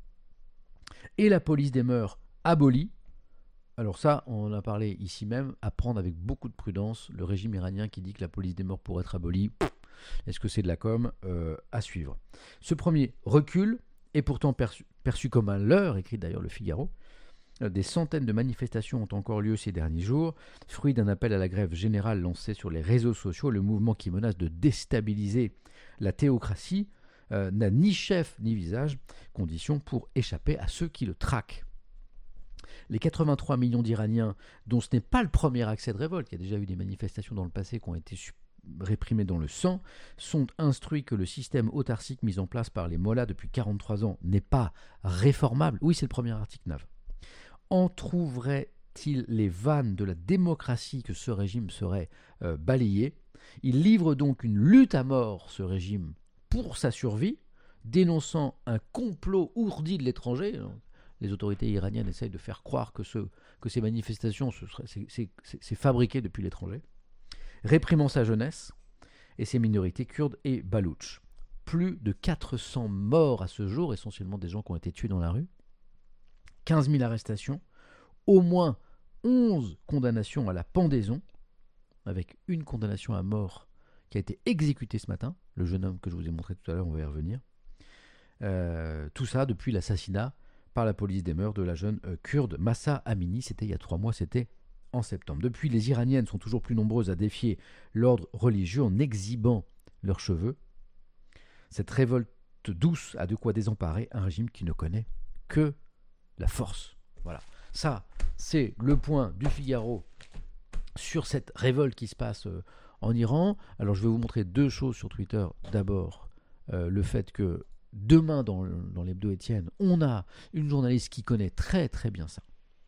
et la police des mœurs abolie. Alors ça, on en a parlé ici même, à prendre avec beaucoup de prudence. Le régime iranien qui dit que la police des mœurs pourrait être abolie, est-ce que c'est de la com? euh, À suivre. Ce premier recul est pourtant perçu, perçu comme un leurre, écrit d'ailleurs le Figaro. Des centaines de manifestations ont encore lieu ces derniers jours, fruit d'un appel à la grève générale lancé sur les réseaux sociaux. Le mouvement qui menace de déstabiliser la théocratie euh, n'a ni chef ni visage, condition pour échapper à ceux qui le traquent. Les quatre-vingt-trois millions d'Iraniens, dont ce n'est pas le premier accès de révolte, il y a déjà eu des manifestations dans le passé qui ont été réprimées dans le sang, sont instruits que le système autarcique mis en place par les mollahs depuis quarante-trois ans n'est pas réformable. Oui, c'est le premier article neuf. En trouverait-il les vannes de la démocratie que ce régime serait euh, balayé? Il livre donc une lutte à mort, ce régime, pour sa survie, dénonçant un complot ourdi de l'étranger. Les autorités iraniennes essayent de faire croire que, ce, que ces manifestations, ce serait, c'est, c'est, c'est, c'est fabriqué depuis l'étranger, réprimant sa jeunesse et ses minorités kurdes et baloutches. Plus de quatre cents morts à ce jour, essentiellement des gens qui ont été tués dans la rue, quinze mille arrestations, au moins onze condamnations à la pendaison, avec une condamnation à mort qui a été exécutée ce matin, le jeune homme que je vous ai montré tout à l'heure, on va y revenir. Euh, tout ça depuis l'assassinat par la police des mœurs de la jeune euh, kurde Mahsa Amini, c'était il y a trois mois, c'était en septembre. Depuis, les Iraniennes sont toujours plus nombreuses à défier l'ordre religieux en exhibant leurs cheveux. Cette révolte douce a de quoi désemparer un régime qui ne connaît que la force. Voilà. Ça, c'est le point du Figaro sur cette révolte qui se passe euh, en Iran. Alors, je vais vous montrer deux choses sur Twitter. D'abord, euh, le fait que demain, dans, dans l'hebdo Étienne, on a une journaliste qui connaît très très bien ça.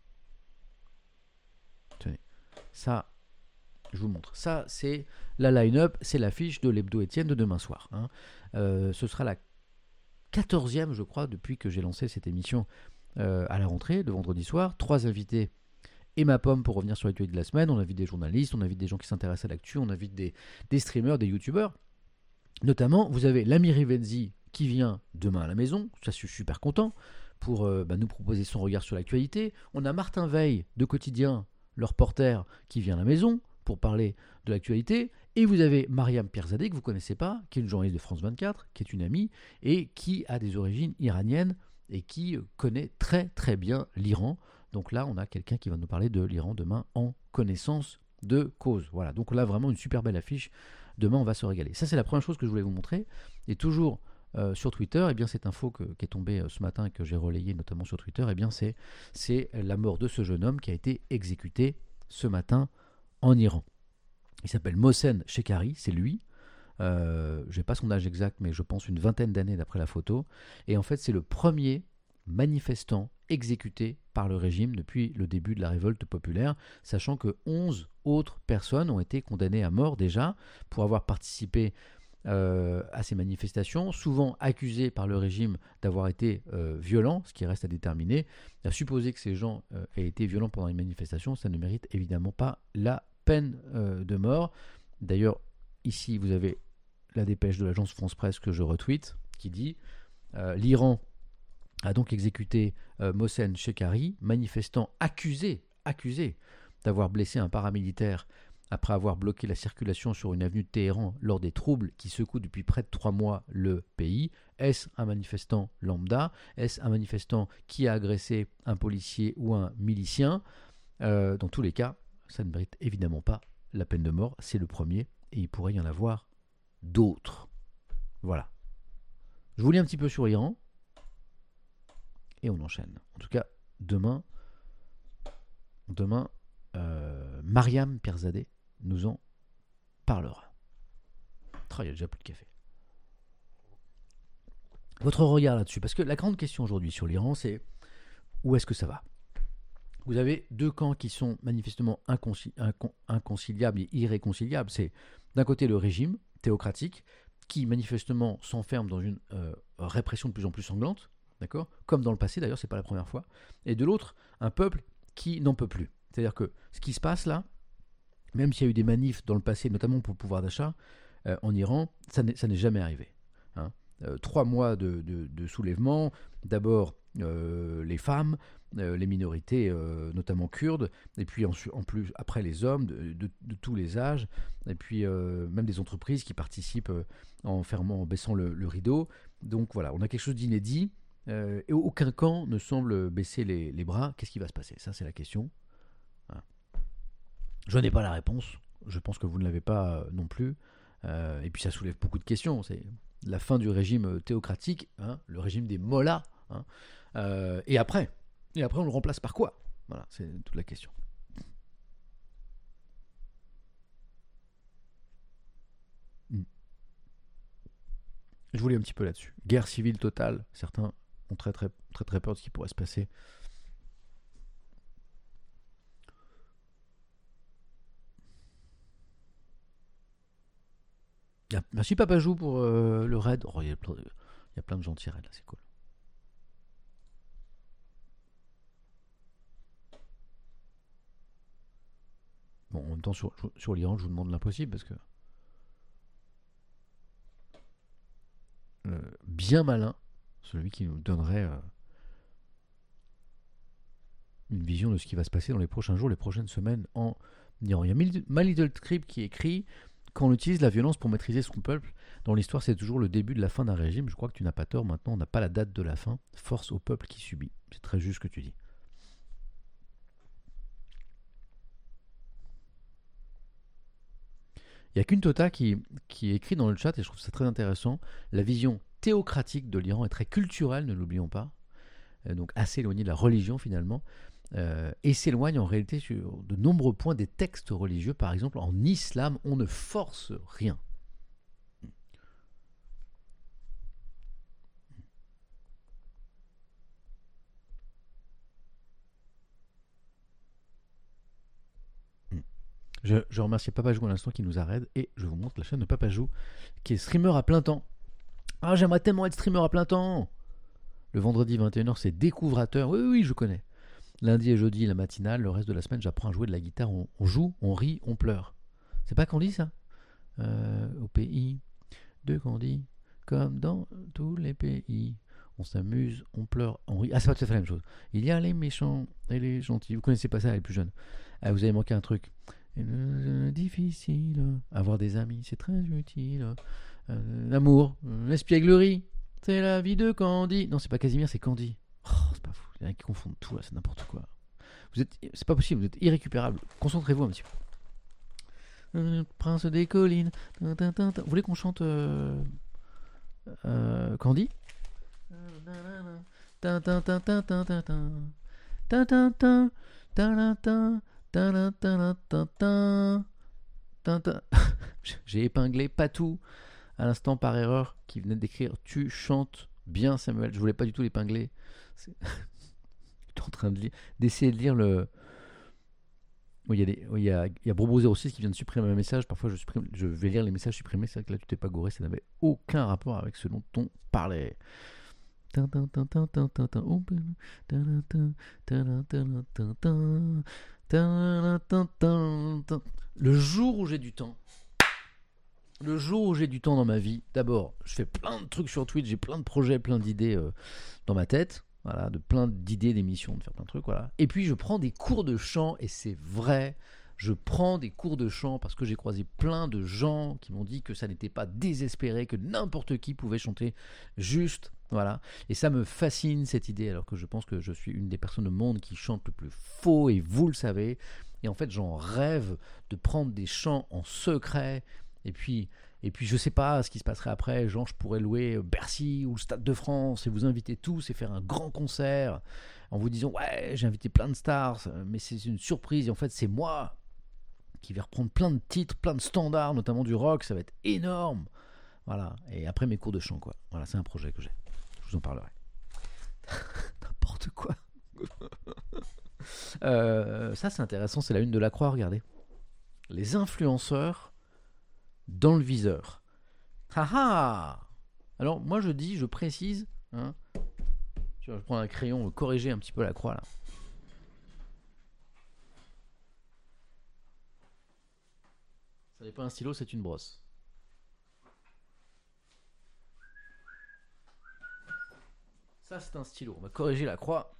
Tenez, ça, je vous montre. Ça, c'est la line-up, c'est l'affiche de l'hebdo Étienne de demain soir. Hein. Euh, ce sera la quatorzième, je crois, depuis que j'ai lancé cette émission euh, à la rentrée, de vendredi soir. Trois invités et ma pomme pour revenir sur l'actualité de la semaine. On invite des journalistes, on invite des gens qui s'intéressent à l'actu, on invite des, des streamers, des youtubeurs. Notamment, vous avez l'ami Rivenzi qui vient demain à la maison, ça je suis super content, pour euh, bah, nous proposer son regard sur l'actualité. On a Martin Veil de Quotidien, le reporter, qui vient à la maison pour parler de l'actualité. Et vous avez Mariam Pierzadeh, que vous ne connaissez pas, qui est une journaliste de France vingt-quatre, qui est une amie, et qui a des origines iraniennes, et qui connaît très très bien l'Iran. Donc là, on a quelqu'un qui va nous parler de l'Iran demain en connaissance de cause. Voilà, donc là, vraiment une super belle affiche. Demain, on va se régaler. Ça, c'est la première chose que je voulais vous montrer. Et toujours euh, sur Twitter, eh bien, cette info que, qui est tombée euh, ce matin et que j'ai relayée notamment sur Twitter, eh bien, c'est, c'est la mort de ce jeune homme qui a été exécuté ce matin en Iran. Il s'appelle Mohsen Shekhari, c'est lui. Euh, je n'ai pas son âge exact, mais je pense une vingtaine d'années d'après la photo. Et en fait, c'est le premier manifestant exécuté par le régime depuis le début de la révolte populaire, sachant que onze autres personnes ont été condamnées à mort déjà pour avoir participé euh, à ces manifestations, souvent accusées par le régime d'avoir été euh, violents, ce qui reste à déterminer. À supposer que ces gens euh, aient été violents pendant une manifestation, ça ne mérite évidemment pas la peine euh, de mort. D'ailleurs, ici, vous avez la dépêche de l'agence France Presse que je retweet, qui dit euh, « L'Iran a donc exécuté euh, Mohsen Shekhari, manifestant accusé, accusé d'avoir blessé un paramilitaire après avoir bloqué la circulation sur une avenue de Téhéran lors des troubles qui secouent depuis près de trois mois le pays. Est-ce un manifestant lambda? Est-ce un manifestant qui a agressé un policier ou un milicien? euh, Dans tous les cas, ça ne mérite évidemment pas la peine de mort. C'est le premier et il pourrait y en avoir d'autres. Voilà. Je vous lis un petit peu sur l'Iran. Et on enchaîne. En tout cas, demain, demain euh, Mariam Pierzadeh nous en parlera. Oh, il y a déjà plus de café. Votre regard là-dessus, parce que la grande question aujourd'hui sur l'Iran, c'est où est-ce que ça va? Vous avez deux camps qui sont manifestement inconci- incon- inconciliables et irréconciliables. C'est d'un côté le régime théocratique qui manifestement s'enferme dans une euh, répression de plus en plus sanglante. D'accord ? Comme dans le passé, d'ailleurs, c'est pas la première fois. Et de l'autre, un peuple qui n'en peut plus. C'est-à-dire que ce qui se passe là, même s'il y a eu des manifs dans le passé, notamment pour le pouvoir d'achat, euh, en Iran, ça n'est, ça n'est jamais arrivé. Hein. Euh, trois mois de, de, de soulèvement, d'abord euh, les femmes, euh, les minorités, euh, notamment kurdes, et puis en, en plus après les hommes de, de, de tous les âges, et puis euh, même des entreprises qui participent euh, en fermant, en baissant le, le rideau. Donc voilà, on a quelque chose d'inédit. Euh, et aucun camp ne semble baisser les, les bras. Qu'est-ce qui va se passer? Ça, c'est la question. Hein. Je n'ai pas la réponse. Je pense que vous ne l'avez pas euh, non plus. Euh, et puis, ça soulève beaucoup de questions. C'est la fin du régime théocratique, hein, le régime des mollahs. Hein. Euh, et après Et après, on le remplace par quoi? Voilà, c'est toute la question. Hmm. Je vous lis un petit peu là-dessus. Guerre civile totale. Certains ont très très très très peur de ce qui pourrait se passer. Ah, merci Papajou pour euh, le raid. Oh, il y a plein de, il y a plein de gentils raids là, c'est cool. Bon, en même temps, sur, sur l'Iran, je vous demande l'impossible parce que euh, bien malin, celui qui nous donnerait euh, une vision de ce qui va se passer dans les prochains jours, les prochaines semaines en Iran. Il y a My Little Trip qui écrit: quand on utilise la violence pour maîtriser son peuple, dans l'histoire c'est toujours le début de la fin d'un régime. Je crois que tu n'as pas tort, maintenant on n'a pas la date de la fin. Force au peuple qui subit. C'est très juste ce que tu dis. Il n'y a qu'une Tota qui, qui écrit dans le chat, et je trouve ça très intéressant, la vision théocratique de l'Iran est très culturelle, ne l'oublions pas, euh, donc assez éloignée de la religion finalement, euh, et s'éloigne en réalité sur de nombreux points des textes religieux. Par exemple, en islam, on ne force rien. Je, je remercie Papajou à l'instant qui nous arrête, et je vous montre la chaîne de Papajou qui est streamer à plein temps. Ah, j'aimerais tellement être streamer à plein temps. Le vendredi vingt et une heures, c'est Découvrateur. Oui, oui, je connais. Lundi et jeudi, la matinale. Le reste de la semaine, j'apprends à jouer de la guitare. On, on joue, on rit, on pleure. C'est pas Candy, ça euh, Au pays de Candy, comme dans tous les pays. On s'amuse, on pleure, on rit. Ah, c'est pas tout à fait la même chose. Il y a les méchants et les gentils. Vous connaissez pas ça, les plus jeunes. Ah, vous avez manqué un truc. Euh, difficile. Avoir des amis, c'est très utile. Euh, l'amour, euh, l'espièglerie, c'est la vie de Candy. Non, c'est pas Casimir, c'est Candy. Oh, c'est pas fou. Il y en a qui confondent tout là, c'est n'importe quoi. Vous êtes, c'est pas possible, vous êtes irrécupérable. Concentrez-vous un petit peu. Euh, Prince des collines. Tin, tin, tin, tin. Vous voulez qu'on chante euh, euh, Candy? Tin, tin, tin, tin, tin, tin, tin. Tin, tin, tin, tin, tin. J'ai épinglé Patou à l'instant par erreur qui venait d'écrire tu chantes bien Samuel. Je voulais pas du tout l'épingler. C'est... J'étais en train de lire, d'essayer de lire le. Oui, il y a des, oui, il y a, il y a Brobo zéro six qui vient de supprimer un message. Parfois je supprime, je vais lire les messages supprimés. C'est vrai que là tu t'es pas gouré, ça n'avait aucun rapport avec ce dont on parlait. Le jour où j'ai du temps, le jour où j'ai du temps dans ma vie, d'abord, je fais plein de trucs sur Twitch, j'ai plein de projets, plein d'idées euh, dans ma tête, voilà, de plein d'idées d'émissions, de faire plein de trucs, voilà. Et puis je prends des cours de chant, et c'est vrai, je prends des cours de chant parce que j'ai croisé plein de gens qui m'ont dit que ça n'était pas désespéré, que n'importe qui pouvait chanter juste. Voilà. Et ça me fascine cette idée, alors que je pense que je suis une des personnes au monde qui chante le plus faux, et vous le savez. Et en fait, j'en rêve de prendre des chants en secret. Et puis, et puis je sais pas ce qui se passerait après. Genre, je pourrais louer Bercy ou le Stade de France et vous inviter tous et faire un grand concert en vous disant ouais, j'ai invité plein de stars, mais c'est une surprise. Et en fait, c'est moi qui vais reprendre plein de titres, plein de standards, notamment du rock. Ça va être énorme. Voilà. Et après mes cours de chant, quoi. Voilà, c'est un projet que j'ai. Je vous en parlerai. N'importe quoi. euh, ça, c'est intéressant. C'est la une de la Croix, regardez. Les influenceurs dans le viseur. Haha. Alors, moi, je dis, je précise. Hein, je vais prendre un crayon, corriger un petit peu la Croix, là. Ça n'est pas un stylo, c'est une brosse. Ça, c'est un stylo. On va corriger la croix.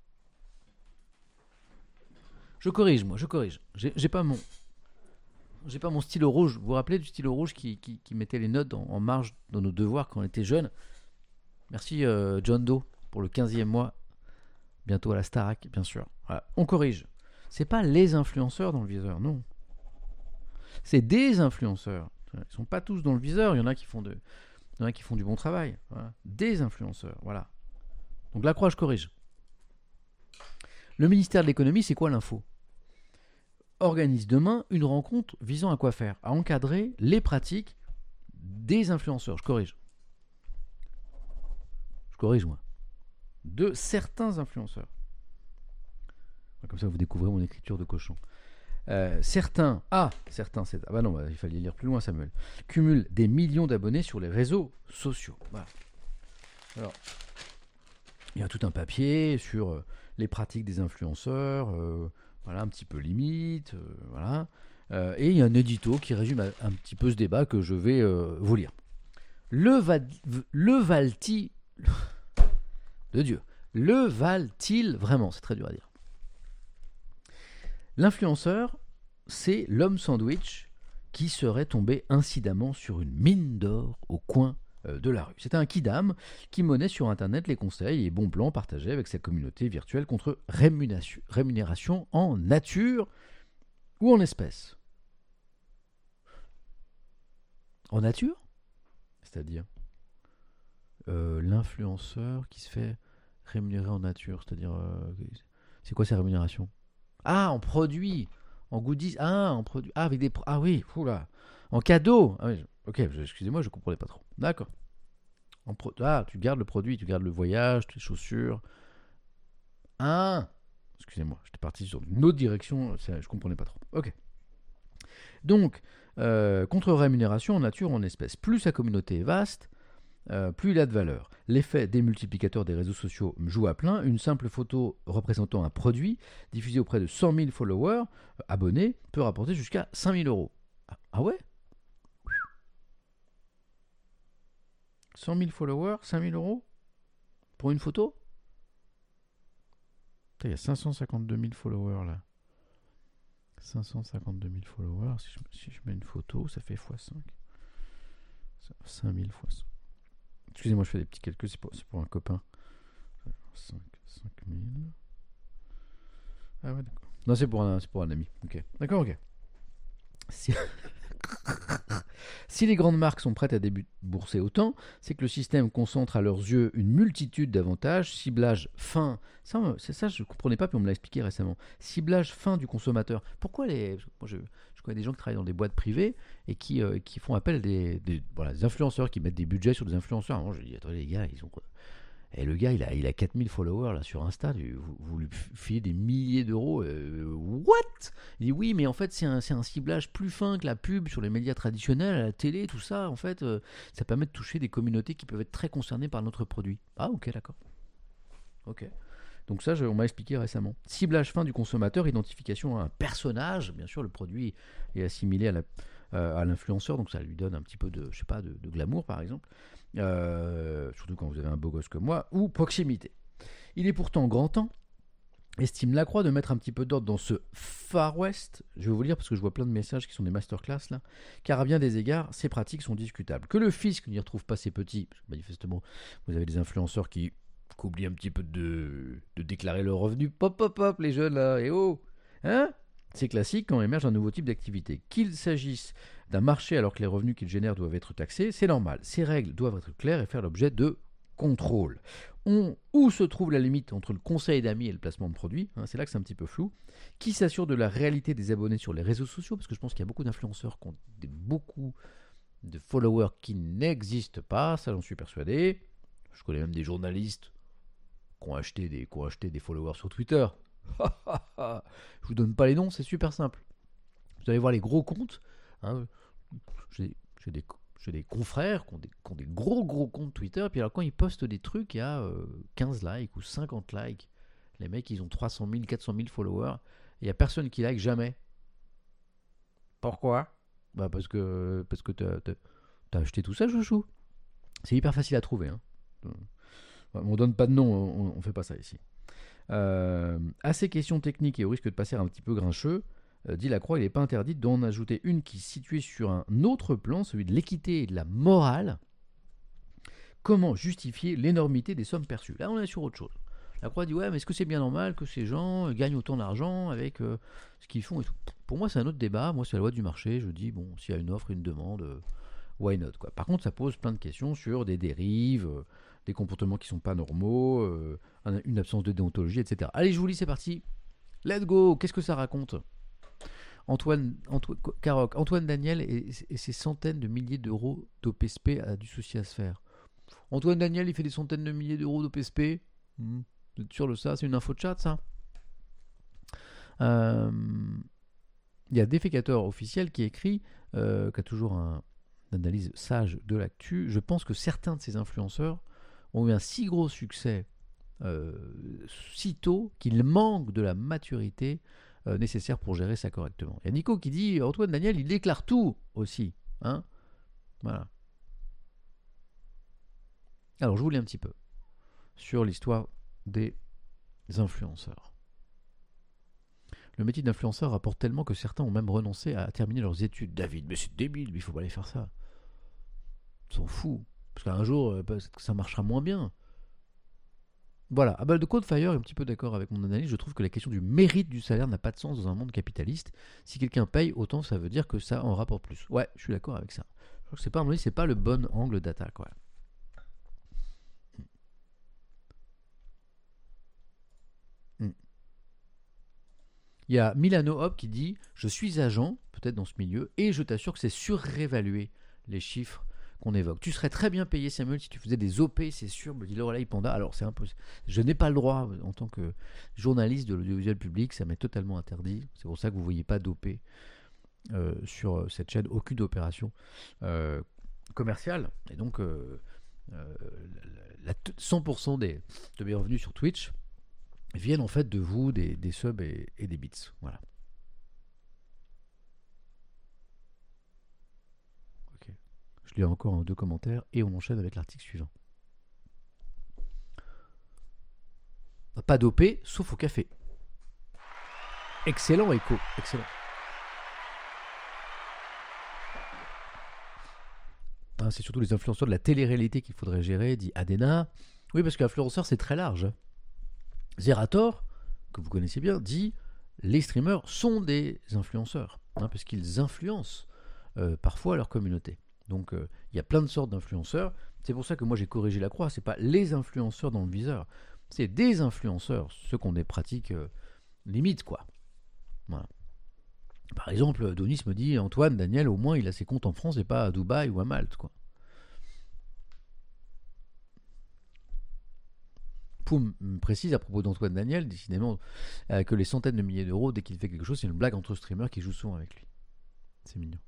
Je corrige, moi, je corrige. J'ai, j'ai pas mon, j'ai pas mon stylo rouge. Vous vous rappelez du stylo rouge qui, qui, qui mettait les notes en, en marge dans nos devoirs quand on était jeunes? Merci euh, John Doe pour le quinzième mois. Bientôt à la Starac, bien sûr. Voilà. On corrige. C'est pas les influenceurs dans le viseur, non. C'est des influenceurs. Ils sont pas tous dans le viseur. Il y en a qui font de, il y en a qui font du bon travail. Voilà. Des influenceurs, voilà. Donc la croix, je corrige. Le ministère de l'économie, c'est quoi l'info? Organise demain une rencontre visant à quoi faire? À encadrer les pratiques des influenceurs. Je corrige. Je corrige, moi. De certains influenceurs. Comme ça, vous découvrez mon écriture de cochon. Euh, certains, ah, certains, c'est, ah bah non, bah, il fallait lire plus loin, Samuel, cumulent des millions d'abonnés sur les réseaux sociaux. Voilà. Alors, il y a tout un papier sur euh, les pratiques des influenceurs, euh, voilà, un petit peu limite, euh, voilà. Euh, et il y a un édito qui résume un, un petit peu ce débat que je vais euh, vous lire. Le, va, le valent-ils de Dieu, le valent-ils vraiment? C'est très dur à dire. L'influenceur, c'est l'homme sandwich qui serait tombé incidemment sur une mine d'or au coin de la rue. C'est un kidam qui monnaie sur Internet les conseils et bons plans partagés avec sa communauté virtuelle contre rémunération, rémunération en nature ou en espèces. En nature ? C'est-à-dire euh, l'influenceur qui se fait rémunérer en nature, c'est-à-dire euh, c'est quoi sa rémunération ? Ah, en produit, en goodies, ah, en produit, ah, avec des, pro- ah oui, oula, en cadeau, ah, oui, je- ok, je- excusez-moi, je comprenais pas trop, d'accord. En pro- ah, tu gardes le produit, tu gardes le voyage, les chaussures, ah, excusez-moi, j'étais parti sur une autre direction, ça, je comprenais pas trop, ok. Donc, euh, contre rémunération en nature ou en espèces, plus sa communauté est vaste, Euh, plus il a de valeur. L'effet démultiplicateur des réseaux sociaux joue à plein. Une simple photo représentant un produit diffusée auprès de cent mille followers, euh, abonnés, peut rapporter jusqu'à cinq mille euros. Ah, ah ouais cent mille followers, cinq mille euros pour une photo. Putain, il y a cinq cent cinquante-deux mille followers là. cinq cent cinquante-deux mille followers. Si je, si je mets une photo, ça fait fois cinq. cinq mille fois cinq. Excusez-moi, je fais des petits calculs, c'est pour, c'est pour un copain. cinq, cinq mille. Ah ouais, d'accord. Non, c'est pour un, c'est pour un ami. Ok. D'accord, ok. Si... si les grandes marques sont prêtes à débourser autant, c'est que le système concentre à leurs yeux une multitude d'avantages. Ciblage fin. Ça, c'est ça, je ne comprenais pas, puis on me l'a expliqué récemment. Ciblage fin du consommateur. Pourquoi les. Moi, je, je connais des gens qui travaillent dans des boîtes privées et qui, euh, qui font appel à des, des, voilà, des influenceurs, qui mettent des budgets sur des influenceurs. Moi, je dis, attendez, les gars, ils ont. Et le gars, il a, il a quatre mille followers là, sur Insta, vous, vous lui filez des milliers d'euros. Euh, what ? Il dit oui, mais en fait, c'est un, c'est un ciblage plus fin que la pub sur les médias traditionnels, à la télé, tout ça. En fait, euh, ça permet de toucher des communautés qui peuvent être très concernées par notre produit. Ah, ok, d'accord. Ok. Donc ça, je, on m'a expliqué récemment. Ciblage fin du consommateur, identification à un personnage. Bien sûr, le produit est assimilé à, la, euh, à l'influenceur, donc ça lui donne un petit peu de, je sais pas, de, de glamour, par exemple. Euh, surtout quand vous avez un beau gosse comme moi, ou proximité. Il est pourtant grand temps, estime Lacroix, de mettre un petit peu d'ordre dans ce Far West. Je vais vous lire parce que je vois plein de messages qui sont des masterclass là, car à bien des égards, ces pratiques sont discutables. Que le fisc n'y retrouve pas ses petits, parce que manifestement, vous avez des influenceurs qui, qui oublient un petit peu de, de déclarer leurs revenus. Pop, pop, pop, les jeunes là, et oh, hein ? C'est classique quand émerge un nouveau type d'activité. Qu'il s'agisse d'un marché alors que les revenus qu'il génère doivent être taxés, c'est normal. Ces règles doivent être claires et faire l'objet de contrôle. On, où se trouve la limite entre le conseil d'amis et le placement de produits, hein, c'est là que c'est un petit peu flou. Qui s'assure de la réalité des abonnés sur les réseaux sociaux, parce que je pense qu'il y a beaucoup d'influenceurs qui ont des, beaucoup de followers qui n'existent pas, ça j'en suis persuadé. Je connais même des journalistes qui ont acheté des, qui ont acheté des followers sur Twitter. Je vous donne pas les noms, c'est super simple. Vous allez voir les gros comptes. Hein, j'ai, j'ai, des, j'ai des confrères qui ont des, qui ont des gros gros comptes Twitter. Puis alors quand ils postent des trucs, il y a euh, quinze likes ou cinquante likes. Les mecs, ils ont trois cent mille, quatre cent mille followers. Il n'y a personne qui like jamais. Pourquoi ? Bah parce que, parce que t'as, t'as, t'as acheté tout ça, chouchou. C'est hyper facile à trouver. Hein. On donne pas de nom, on, on fait pas ça ici. Euh, à ces questions techniques et au risque de passer un petit peu grincheux, euh, dit Lacroix, il n'est pas interdit d'en ajouter une qui est située sur un autre plan, celui de l'équité et de la morale. Comment justifier l'énormité des sommes perçues ? Là, on est sur autre chose. Lacroix dit, ouais, mais est-ce que c'est bien normal que ces gens gagnent autant d'argent avec euh, ce qu'ils font et tout ? Pour moi, c'est un autre débat. Moi, c'est la loi du marché. Je dis, bon, s'il y a une offre, une demande, euh, why not, quoi. Par contre, ça pose plein de questions sur des dérives, euh, des comportements qui ne sont pas normaux, euh, une absence de déontologie, et cetera. Allez, je vous lis, c'est parti. Let's go. Qu'est-ce que ça raconte ? Antoine, Antoine, Caroc, Antoine Daniel et, et ses centaines de milliers d'euros d'O P S P a du souci à se faire. Antoine Daniel, il fait des centaines de milliers d'euros d'O P S P. Hmm. Vous êtes sûr de ça ? C'est une info de chat, ça ? euh, Il y a Défécateur officiel qui écrit, euh, qui a toujours un, une analyse sage de l'actu. Je pense que certains de ces influenceurs ont eu un si gros succès euh, si tôt qu'il manque de la maturité euh, nécessaire pour gérer ça correctement. Il y a Nico qui dit, Antoine Daniel, il déclare tout aussi. Hein, voilà. Alors, je vous lis un petit peu sur l'histoire des influenceurs. Le métier d'influenceur rapporte tellement que certains ont même renoncé à terminer leurs études. David, mais c'est débile, mais il ne faut pas aller faire ça. Ils s'en foutent. Parce qu'un jour, ça marchera moins bien. Voilà. Ah bah, de Codefire est un petit peu d'accord avec mon analyse. Je trouve que la question du mérite du salaire n'a pas de sens dans un monde capitaliste. Si quelqu'un paye, autant ça veut dire que ça en rapporte plus. Ouais, je suis d'accord avec ça. Je sais pas, à mon avis, c'est pas le bon angle d'attaque. Ouais. Mm. Il y a Milano Hop qui dit « Je suis agent, peut-être dans ce milieu, et je t'assure que c'est surévalué, les chiffres qu'on évoque. Tu serais très bien payé, Samuel, si tu faisais des O P, c'est sûr, me dit le relais Panda. Alors, c'est impossible. Je n'ai pas le droit, en tant que journaliste de l'audiovisuel public, ça m'est totalement interdit. C'est pour ça que vous ne voyez pas d'O P euh, sur cette chaîne, aucune opération euh, commerciale. Et donc, euh, euh, la, la, cent pour cent des, de mes revenus sur Twitch viennent en fait de vous, des, des subs et, et des bits. Voilà. Ok. Je lis encore un ou deux commentaires et on enchaîne avec l'article suivant. Pas d'O P, sauf au café. Excellent écho, excellent. Hein, c'est surtout les influenceurs de la télé-réalité qu'il faudrait gérer, dit Adena. Oui, parce qu'influenceur, c'est très large. Zerator, que vous connaissez bien, dit les streamers sont des influenceurs, hein, parce qu'ils influencent euh, parfois leur communauté. Donc il euh, y a plein de sortes d'influenceurs. C'est pour ça que moi j'ai corrigé la croix. C'est pas les influenceurs dans le viseur, c'est des influenceurs, ceux qu'on des pratiques euh, limite quoi. Voilà. Par exemple, Donis me dit Antoine, Daniel, au moins il a ses comptes en France et pas à Dubaï ou à Malte quoi. Poum me précise à propos d'Antoine Daniel, décidément, euh, que les centaines de milliers d'euros, dès qu'il fait quelque chose, c'est une blague entre streamers qui jouent souvent avec lui. C'est mignon.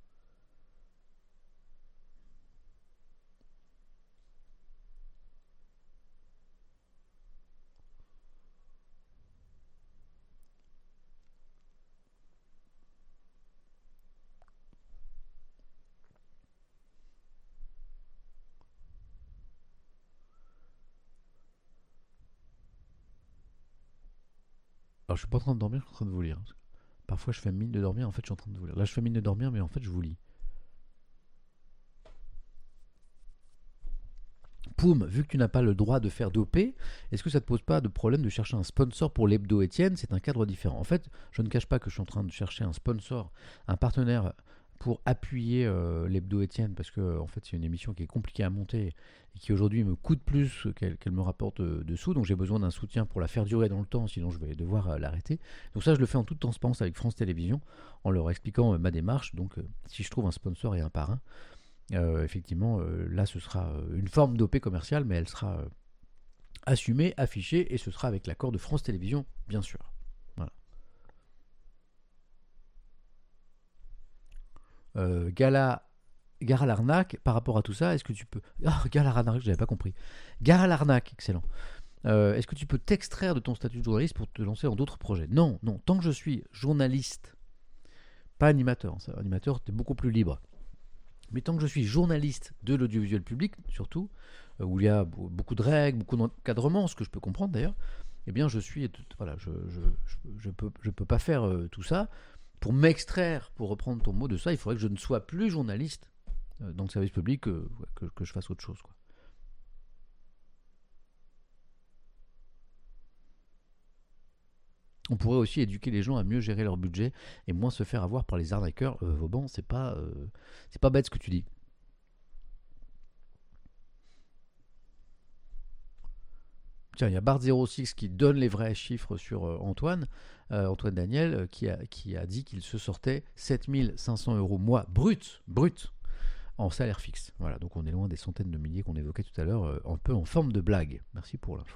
Alors je suis pas en train de dormir, je suis en train de vous lire. Parfois je fais mine de dormir, en fait je suis en train de vous lire. Là je fais mine de dormir, mais en fait je vous lis. Poum, vu que tu n'as pas le droit de faire d'O P, est-ce que ça ne te pose pas de problème de chercher un sponsor pour l'hebdo Étienne? C'est un cadre différent. En fait, je ne cache pas que je suis en train de chercher un sponsor, un partenaire pour appuyer euh, l'hebdo Étienne, parce que en fait c'est une émission qui est compliquée à monter et qui aujourd'hui me coûte plus qu'elle, qu'elle me rapporte de, de sous, donc j'ai besoin d'un soutien pour la faire durer dans le temps, sinon je vais devoir euh, l'arrêter. Donc ça je le fais en toute transparence avec France Télévisions, en leur expliquant euh, ma démarche, donc euh, si je trouve un sponsor et un parrain, Euh, effectivement, euh, là, ce sera euh, une forme d'O P commerciale, mais elle sera euh, assumée, affichée, et ce sera avec l'accord de France Télévisions, bien sûr. Voilà. Euh, Gala, Gare à l'arnaque, par rapport à tout ça, est-ce que tu peux... Ah, Gare à l'arnaque, je n'avais pas compris. Gare à l'arnaque, excellent. Euh, est-ce que tu peux t'extraire de ton statut de journaliste pour te lancer dans d'autres projets? Non, non, tant que je suis journaliste, pas animateur, ça, animateur, tu es beaucoup plus libre. Mais tant que je suis journaliste de l'audiovisuel public, surtout, euh, où il y a beaucoup de règles, beaucoup d'encadrements, ce que je peux comprendre d'ailleurs, eh bien je suis, voilà, je je, je, je peux, je peux pas faire euh, tout ça. Pour m'extraire, pour reprendre ton mot de ça, il faudrait que je ne sois plus journaliste euh, dans le service public, euh, que, que je fasse autre chose, quoi. On pourrait aussi éduquer les gens à mieux gérer leur budget et moins se faire avoir par les arnaqueurs. Euh, Vauban, c'est pas, euh, c'est pas bête ce que tu dis. Tiens, il y a Bart zéro six qui donne les vrais chiffres sur euh, Antoine, euh, Antoine Daniel, euh, qui, a, qui a dit qu'il se sortait sept mille cinq cents euros mois brut, brut, en salaire fixe. Voilà, donc on est loin des centaines de milliers qu'on évoquait tout à l'heure, euh, un peu en forme de blague. Merci pour l'info.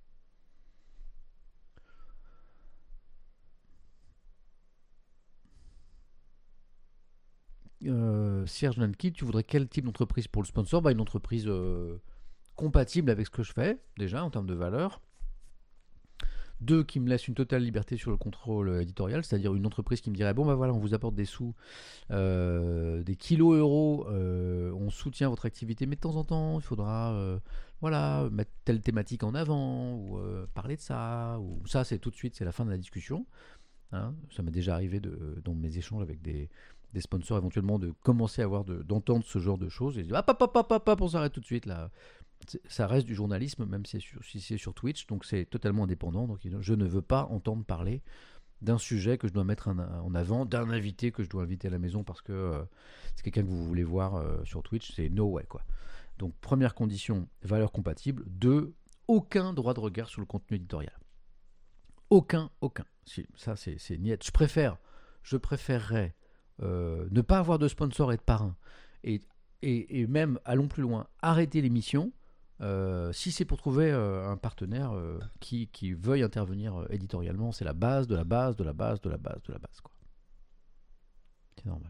Euh, Serge Nanki, tu voudrais quel type d'entreprise pour le sponsor? Bah, une entreprise euh, compatible avec ce que je fais, déjà, en termes de valeur. Deux, qui me laisse une totale liberté sur le contrôle éditorial, c'est-à-dire une entreprise qui me dirait, bon, bah voilà, on vous apporte des sous, euh, des kilos euros, euh, on soutient votre activité, mais de temps en temps, il faudra, euh, voilà, mettre telle thématique en avant, ou euh, parler de ça, ou ça, c'est tout de suite, c'est la fin de la discussion. Hein, ça m'est déjà arrivé de, dans mes échanges avec des, des sponsors éventuellement de commencer à avoir de, d'entendre ce genre de choses et de dire hop hop hop hop hop on s'arrête tout de suite là. Ça reste du journalisme même si c'est sur, si c'est sur Twitch, donc c'est totalement indépendant, donc je ne veux pas entendre parler d'un sujet que je dois mettre en, en avant, d'un invité que je dois inviter à la maison parce que euh, c'est quelqu'un que vous voulez voir euh, sur Twitch, c'est no way, quoi. Donc première condition, valeur compatible. Deux, aucun droit de regard sur le contenu éditorial. Aucun, aucun. Si, ça, c'est, c'est niette. Je préfère, je préférerais euh, ne pas avoir de sponsor et de parrain. Et, et, et même, allons plus loin, arrêter l'émission euh, si c'est pour trouver euh, un partenaire euh, qui, qui veuille intervenir euh, éditorialement. C'est la base de la base de la base de la base de la base, quoi. C'est normal.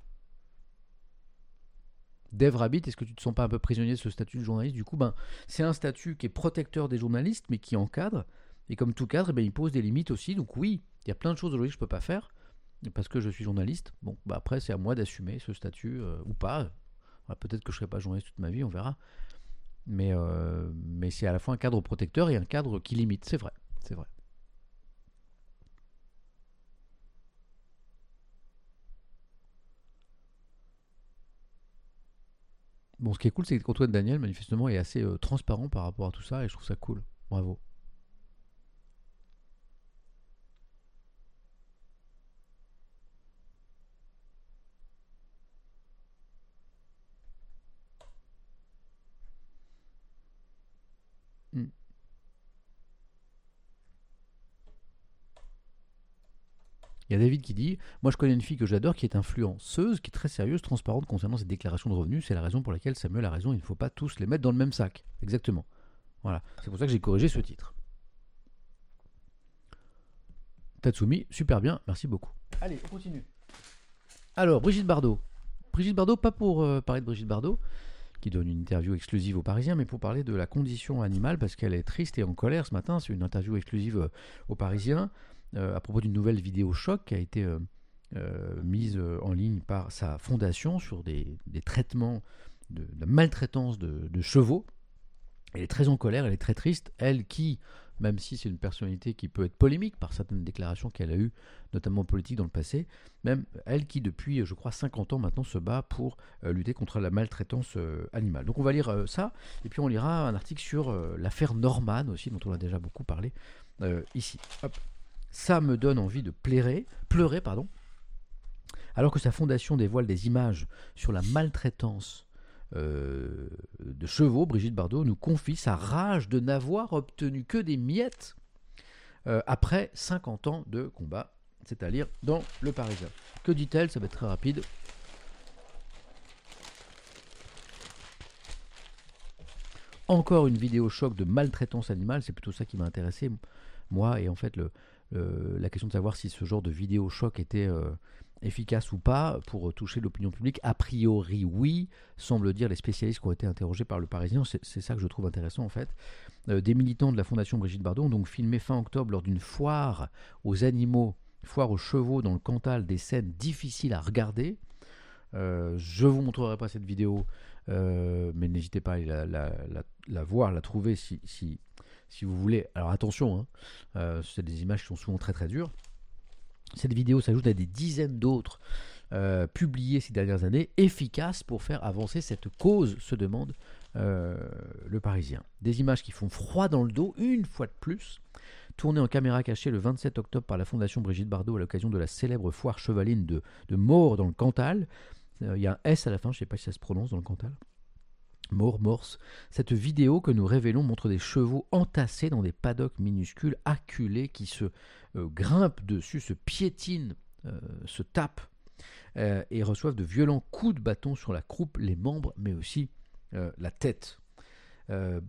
Dave Rabbit, est-ce que tu te sens pas un peu prisonnier de ce statut de journaliste? Du coup, ben, c'est un statut qui est protecteur des journalistes, mais qui encadre. Et comme tout cadre, eh ben, il pose des limites aussi. Donc oui, il y a plein de choses aujourd'hui que je ne peux pas faire parce que je suis journaliste. Bon, bah après, c'est à moi d'assumer ce statut euh, ou pas. Bah, peut-être que je ne serai pas journaliste toute ma vie, on verra. Mais, euh, mais c'est à la fois un cadre protecteur et un cadre qui limite. C'est vrai, c'est vrai. Bon, ce qui est cool, c'est qu'Antoine Daniel, manifestement, est assez euh, transparent par rapport à tout ça et je trouve ça cool. Bravo. Mm. Il y a David qui dit « Moi, je connais une fille que j'adore qui est influenceuse, qui est très sérieuse, transparente concernant ses déclarations de revenus. C'est la raison pour laquelle Samuel a raison. Il ne faut pas tous les mettre dans le même sac. » Exactement. Voilà. C'est pour ça que j'ai corrigé ce titre. Tatsumi, super bien. Merci beaucoup. Allez, on continue. Alors, Brigitte Bardot. Brigitte Bardot, pas pour euh, parler de Brigitte Bardot, qui donne une interview exclusive aux Parisiens, mais pour parler de la condition animale, parce qu'elle est triste et en colère ce matin. C'est une interview exclusive euh, aux Parisiens. Euh, à propos d'une nouvelle vidéo choc qui a été euh, euh, mise euh, en ligne par sa fondation sur des, des traitements de, de maltraitance de, de chevaux. Elle est très en colère, elle est très triste. Elle qui, même si c'est une personnalité qui peut être polémique par certaines déclarations qu'elle a eues, notamment politiques dans le passé, même elle qui depuis, je crois, cinquante ans maintenant se bat pour euh, lutter contre la maltraitance euh, animale. Donc on va lire euh, ça, et puis on lira un article sur euh, l'affaire Norman aussi, dont on a déjà beaucoup parlé euh, ici. Hop. Ça me donne envie de pleurer, pleurer, pardon, alors que sa fondation dévoile des images sur la maltraitance euh, de chevaux. Brigitte Bardot nous confie sa rage de n'avoir obtenu que des miettes euh, après cinquante ans de combat, c'est-à-dire dans Le Parisien. Que dit-elle? Ça va être très rapide. Encore une vidéo choc de maltraitance animale, c'est plutôt ça qui m'a intéressé, moi, et en fait, le, le, la question de savoir si ce genre de vidéo choc était euh, efficace ou pas pour toucher l'opinion publique. A priori, oui, semble dire les spécialistes qui ont été interrogés par Le Parisien. C'est, c'est ça que je trouve intéressant, en fait. Euh, des militants de la Fondation Brigitte Bardot ont donc filmé fin octobre lors d'une foire aux animaux, foire aux chevaux dans le Cantal, des scènes difficiles à regarder. Euh, je vous montrerai pas cette vidéo, euh, mais n'hésitez pas à la, la, la, la voir, la trouver si, si, si vous voulez. Alors attention, hein, euh, c'est des images qui sont souvent très très dures. Cette vidéo s'ajoute à des dizaines d'autres euh, publiées ces dernières années, efficaces pour faire avancer cette cause, se demande euh, Le Parisien. Des images qui font froid dans le dos, une fois de plus, tournées en caméra cachée le vingt-sept octobre par la Fondation Brigitte Bardot à l'occasion de la célèbre foire chevaline de, de Maure dans le Cantal. Il y a un S à la fin, je ne sais pas si ça se prononce dans le Cantal. Maure, Morse. Cette vidéo que nous révélons montre des chevaux entassés dans des paddocks minuscules, acculés, qui se euh, grimpent dessus, se piétinent, euh, se tapent euh, et reçoivent de violents coups de bâton sur la croupe, les membres, mais aussi euh, la tête. Euh,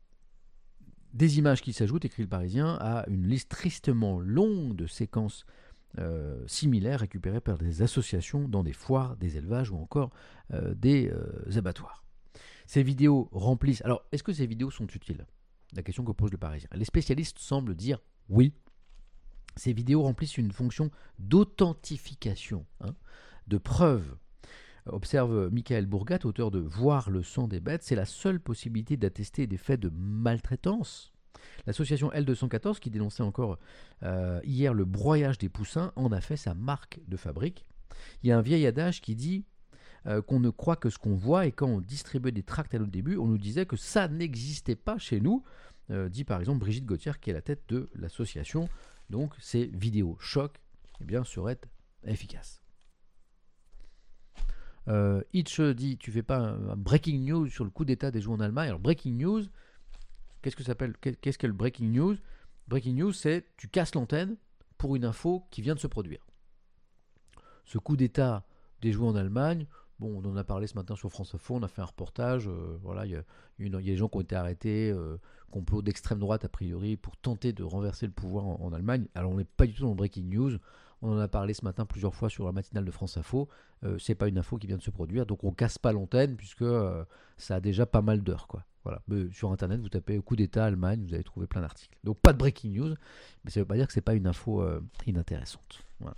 des images qui s'ajoutent, écrit Le Parisien, à une liste tristement longue de séquences Euh, similaires récupérés par des associations dans des foires, des élevages ou encore euh, des euh, abattoirs. Ces vidéos remplissent... Alors, est-ce que ces vidéos sont utiles? La question que pose Le Parisien. Les spécialistes semblent dire oui. Ces vidéos remplissent une fonction d'authentification, hein, de preuve. Observe Michael Bourgat, auteur de Voir le sang des bêtes, c'est la seule possibilité d'attester des faits de maltraitance. L'association L deux cent quatorze, qui dénonçait encore euh, hier le broyage des poussins, en a fait sa marque de fabrique. Il y a un vieil adage qui dit euh, qu'on ne croit que ce qu'on voit, et quand on distribuait des tracts à notre début, on nous disait que ça n'existait pas chez nous, euh, dit par exemple Brigitte Gauthier, qui est la tête de l'association Donc ces vidéos choc eh bien, seraient efficaces. Euh, Hitch dit, tu fais pas un, un breaking news sur le coup d'état des joueurs en Allemagne. Alors breaking news, qu'est-ce que ça s'appelle, qu'est-ce qu'est le breaking news? Breaking news, c'est tu casses l'antenne pour une info qui vient de se produire. Ce coup d'état des joueurs en Allemagne, bon, on en a parlé ce matin sur France Info, on a fait un reportage, euh, voilà, il y a, il y a des gens qui ont été arrêtés, euh, complot d'extrême droite a priori, pour tenter de renverser le pouvoir en, en Allemagne. Alors on n'est pas du tout dans le breaking news, on en a parlé ce matin plusieurs fois sur la matinale de France Info, euh, c'est pas une info qui vient de se produire, donc on casse pas l'antenne puisque euh, ça a déjà pas mal d'heures, quoi. Voilà. Mais sur internet, vous tapez coup d'état Allemagne, vous allez trouver plein d'articles. Donc pas de breaking news, mais ça veut pas dire que c'est pas une info euh, inintéressante. Voilà.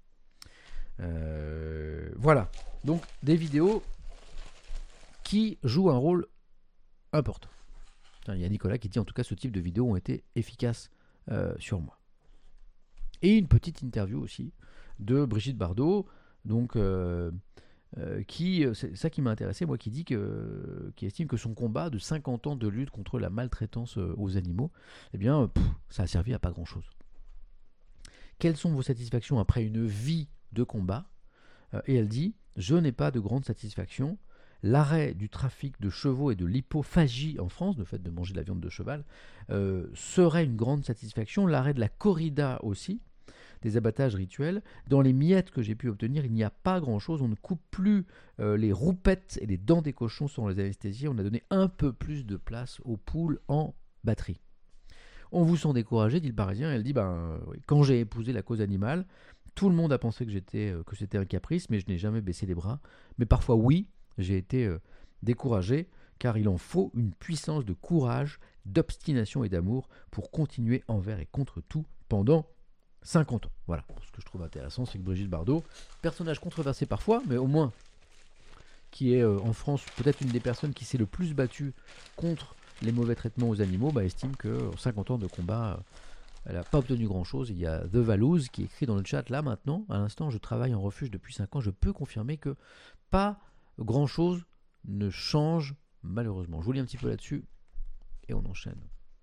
Euh, voilà. Donc des vidéos qui jouent un rôle important. Il y a Nicolas qui dit en tout cas ce type de vidéos ont été efficaces euh, sur moi. Et une petite interview aussi de Brigitte Bardot, donc euh, euh, qui, c'est ça qui m'a intéressé, moi, qui dit que, qui estime que son combat de cinquante ans de lutte contre la maltraitance aux animaux, eh bien, pff, ça a servi à pas grand-chose. Quelles sont vos satisfactions après une vie de combat? euh, Et elle dit, je n'ai pas de grande satisfaction. L'arrêt du trafic de chevaux et de l'hypophagie en France, le fait de manger de la viande de cheval, euh, serait une grande satisfaction. L'arrêt de la corrida aussi, des abattages rituels. Dans les miettes que j'ai pu obtenir, il n'y a pas grand-chose. On ne coupe plus euh, les roupettes et les dents des cochons sans les anesthésier. On a donné un peu plus de place aux poules en batterie. On vous sent découragé, dit le Parisien. Elle dit, ben, oui, quand j'ai épousé la cause animale, tout le monde a pensé que, j'étais, euh, que c'était un caprice, mais je n'ai jamais baissé les bras. Mais parfois, oui, j'ai été euh, découragé, car il en faut une puissance de courage, d'obstination et d'amour pour continuer envers et contre tout pendant cinquante ans. Voilà. Ce que je trouve intéressant, c'est que Brigitte Bardot, personnage controversé parfois, mais au moins qui est euh, en France peut-être une des personnes qui s'est le plus battue contre les mauvais traitements aux animaux, bah, estime que en cinquante ans de combat, euh, elle n'a pas obtenu grand-chose. Il y a The Valouz qui écrit dans le chat, là maintenant, à l'instant, je travaille en refuge depuis cinq ans, je peux confirmer que pas grand-chose ne change malheureusement. Je vous lis un petit peu là-dessus et on enchaîne.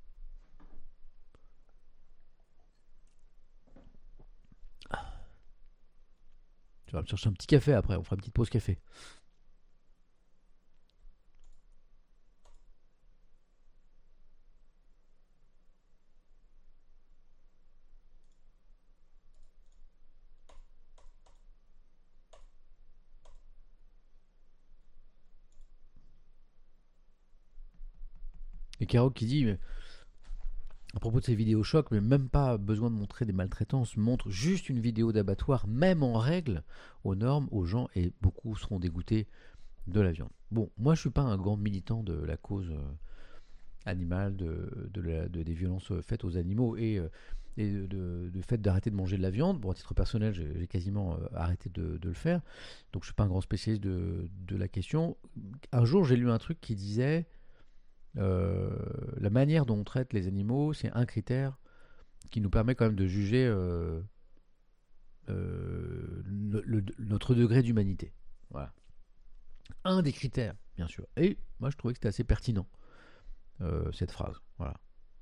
Tu vas me chercher un petit café après, on fera une petite pause café. Et Caro qui dit, mais, à propos de ces vidéos chocs, mais même pas besoin de montrer des maltraitances, montre juste une vidéo d'abattoir, même en règle, aux normes, aux gens, et beaucoup seront dégoûtés de la viande. Bon, moi je suis pas un grand militant de la cause euh, animale, de, de, la, de des violences faites aux animaux et, euh, et de, de, de fait d'arrêter de manger de la viande. Bon, à titre personnel, j'ai, j'ai quasiment euh, arrêté de, de le faire, donc je suis pas un grand spécialiste de, de la question. Un jour, j'ai lu un truc qui disait euh, la manière dont on traite les animaux, c'est un critère qui nous permet quand même de juger euh, euh, le, le, notre degré d'humanité. Voilà. Un des critères, bien sûr. Et moi, je trouvais que c'était assez pertinent, euh, cette phrase. Voilà.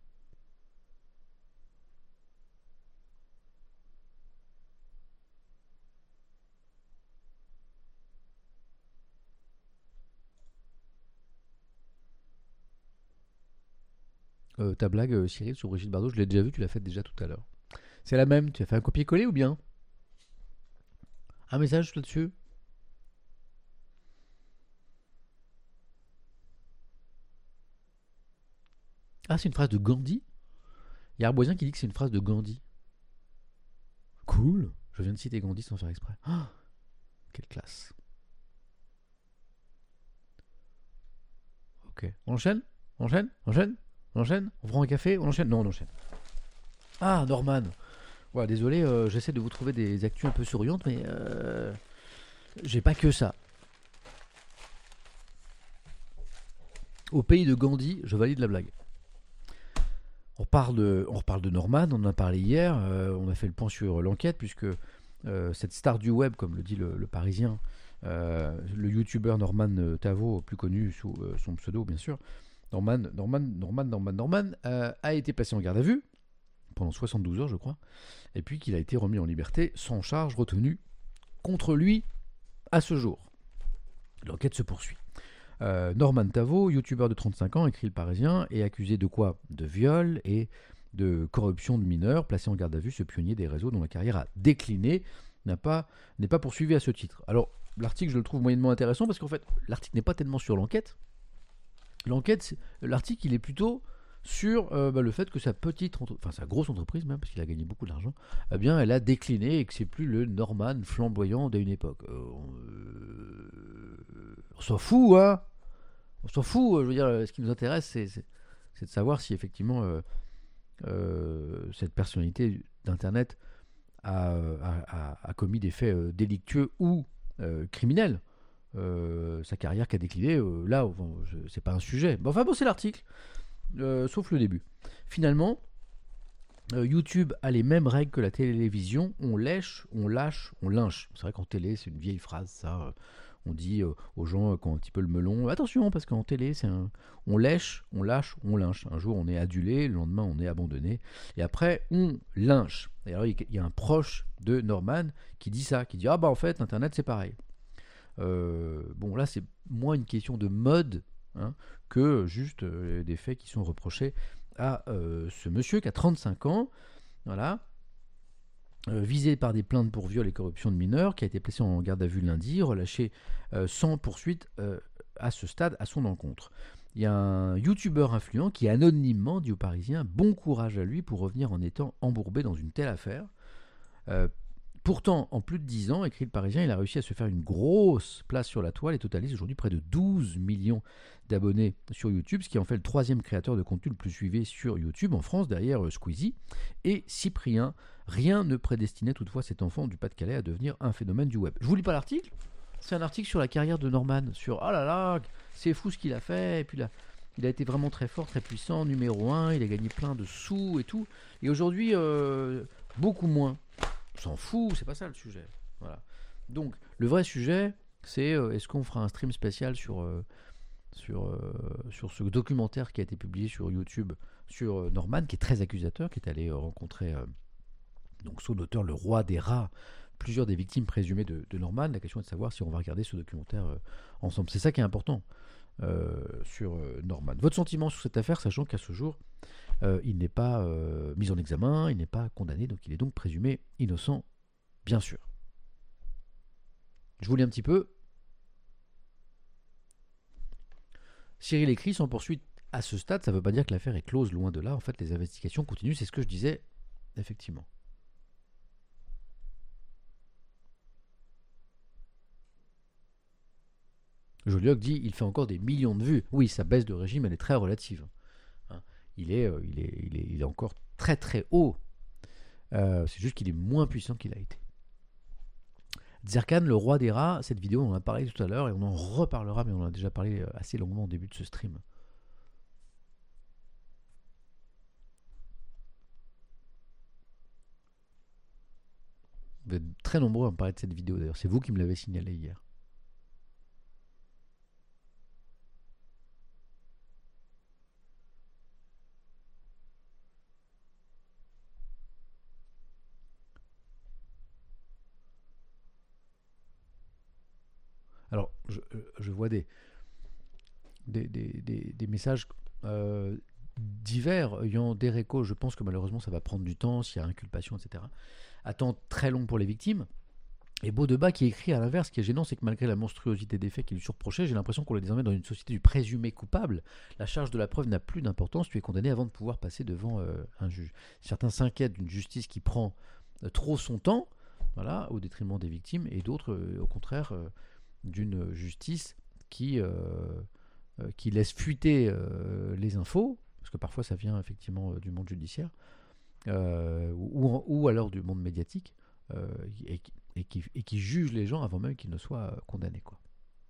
Euh, ta blague, euh, Cyril, sur Brigitte Bardot, je l'ai déjà vue, tu l'as faite déjà tout à l'heure. C'est la même, tu as fait un copier-coller ou bien un message là-dessus? Ah, c'est une phrase de Gandhi. Il y a Arboisien qui dit que c'est une phrase de Gandhi. Cool. Je viens de citer Gandhi sans faire exprès. Oh, quelle classe. Ok. On enchaîne On enchaîne On enchaîne On enchaîne On prend un café On enchaîne Non, on enchaîne. Ah, Norman. Voilà, désolé, euh, j'essaie de vous trouver des actus un peu souriantes, mais euh, j'ai pas que ça. Au pays de Gandhi, je valide la blague. On reparle de, on reparle de Norman, on en a parlé hier, euh, on a fait le point sur l'enquête, puisque euh, cette star du web, comme le dit le, le Parisien, euh, le youtubeur Norman Tavo, plus connu sous euh, son pseudo bien sûr, Norman, Norman, Norman, Norman, Norman, euh, a été placé en garde à vue pendant soixante-douze heures, je crois, et puis qu'il a été remis en liberté sans charge retenue contre lui à ce jour. L'enquête se poursuit. Euh, Norman Tavo, youtubeur de trente-cinq ans, écrit Le Parisien, est accusé de quoi ? De viol et de corruption de mineurs, placé en garde à vue. Ce pionnier des réseaux dont la carrière a décliné n'a pas, n'est pas poursuivi à ce titre. Alors, l'article, je le trouve moyennement intéressant parce qu'en fait, l'article n'est pas tellement sur l'enquête. L'enquête, c'est, l'article, il est plutôt sur euh, bah, le fait que sa petite, entre... enfin sa grosse entreprise même, parce qu'il a gagné beaucoup d'argent, eh bien, elle a décliné et que c'est plus le Norman flamboyant d'une époque. Euh, on, euh, on s'en fout, hein. On s'en fout. Je veux dire, ce qui nous intéresse, c'est, c'est, c'est de savoir si effectivement euh, euh, cette personnalité d'internet a, a, a, a commis des faits euh, délictueux ou euh, criminels. Euh, sa carrière qui a décliné, euh, là, bon, je, c'est pas un sujet. Bon, enfin bon, c'est l'article. Euh, sauf le début. Finalement, euh, YouTube a les mêmes règles que la télévision. On lèche, on lâche, on lynche. C'est vrai qu'en télé, c'est une vieille phrase, ça. On dit euh, aux gens euh, qui ont un petit peu le melon, attention, parce qu'en télé, c'est un... on lèche, on lâche, on lynche. Un jour, on est adulé, le lendemain, on est abandonné. Et après, on lynche. Et alors, il y a un proche de Norman qui dit ça, qui dit, ah bah en fait, Internet, c'est pareil. Euh, bon, là, c'est moins une question de mode, hein, que juste euh, des faits qui sont reprochés à euh, ce monsieur qui a trente-cinq ans, voilà, euh, visé par des plaintes pour viol et corruption de mineurs, qui a été placé en garde à vue lundi, relâché euh, sans poursuite euh, à ce stade à son encontre. Il y a un youtubeur influent qui anonymement dit aux Parisiens bon courage à lui pour revenir en étant embourbé dans une telle affaire. Euh, Pourtant, en plus de dix ans, écrit Le Parisien, il a réussi à se faire une grosse place sur la toile et totalise aujourd'hui près de douze millions d'abonnés sur YouTube, ce qui en fait le troisième créateur de contenu le plus suivi sur YouTube en France, derrière Squeezie et Cyprien. Rien ne prédestinait toutefois cet enfant du Pas-de-Calais à devenir un phénomène du web. Je vous lis pas l'article, c'est un article sur la carrière de Norman, sur « Ah là là, c'est fou ce qu'il a fait », et puis là, il a été vraiment très fort, très puissant, numéro un, il a gagné plein de sous et tout, et aujourd'hui, euh, beaucoup moins. On s'en fout, c'est pas ça le sujet. Voilà. Donc, le vrai sujet, c'est euh, est-ce qu'on fera un stream spécial sur, euh, sur, euh, sur ce documentaire qui a été publié sur YouTube sur euh, Norman, qui est très accusateur, qui est allé euh, rencontrer euh, donc son auteur, le roi des rats, plusieurs des victimes présumées de, de Norman. La question est de savoir si on va regarder ce documentaire euh, ensemble. C'est ça qui est important euh, sur euh, Norman. Votre sentiment sur cette affaire, sachant qu'à ce jour, Euh, il n'est pas euh, mis en examen, il n'est pas condamné, donc il est donc présumé innocent, bien sûr. Je vous lis un petit peu. Cyril écrit, sans poursuite à ce stade, ça ne veut pas dire que l'affaire est close, loin de là. En fait, les investigations continuent, c'est ce que je disais, effectivement. Joliot dit, il fait encore des millions de vues. Oui, sa baisse de régime, elle est très relative. Il est, euh, il, est, il, est, il est encore très très haut. Euh, c'est juste qu'il est moins puissant qu'il a été. Zerkan, le roi des rats, cette vidéo, on en a parlé tout à l'heure et on en reparlera, mais on en a déjà parlé assez longuement au début de ce stream. Vous êtes très nombreux à me parler de cette vidéo d'ailleurs. C'est vous qui me l'avez signalé hier. Alors, je, je vois des, des, des, des, des messages euh, divers ayant des récos. Je pense que malheureusement, ça va prendre du temps s'il y a inculpation, et cetera. Attente très longue pour les victimes. Et Baudebas qui écrit à l'inverse, ce qui est gênant, c'est que malgré la monstruosité des faits qui lui surprochait, j'ai l'impression qu'on est désormais dans une société du présumé coupable. La charge de la preuve n'a plus d'importance, tu es condamné avant de pouvoir passer devant euh, un juge. Certains s'inquiètent d'une justice qui prend euh, trop son temps, voilà, au détriment des victimes, et d'autres, euh, au contraire, euh, d'une justice qui, euh, euh, qui laisse fuiter euh, les infos, parce que parfois ça vient effectivement euh, du monde judiciaire, euh, ou, ou alors du monde médiatique, euh, et, et, qui, et qui juge les gens avant même qu'ils ne soient condamnés, quoi.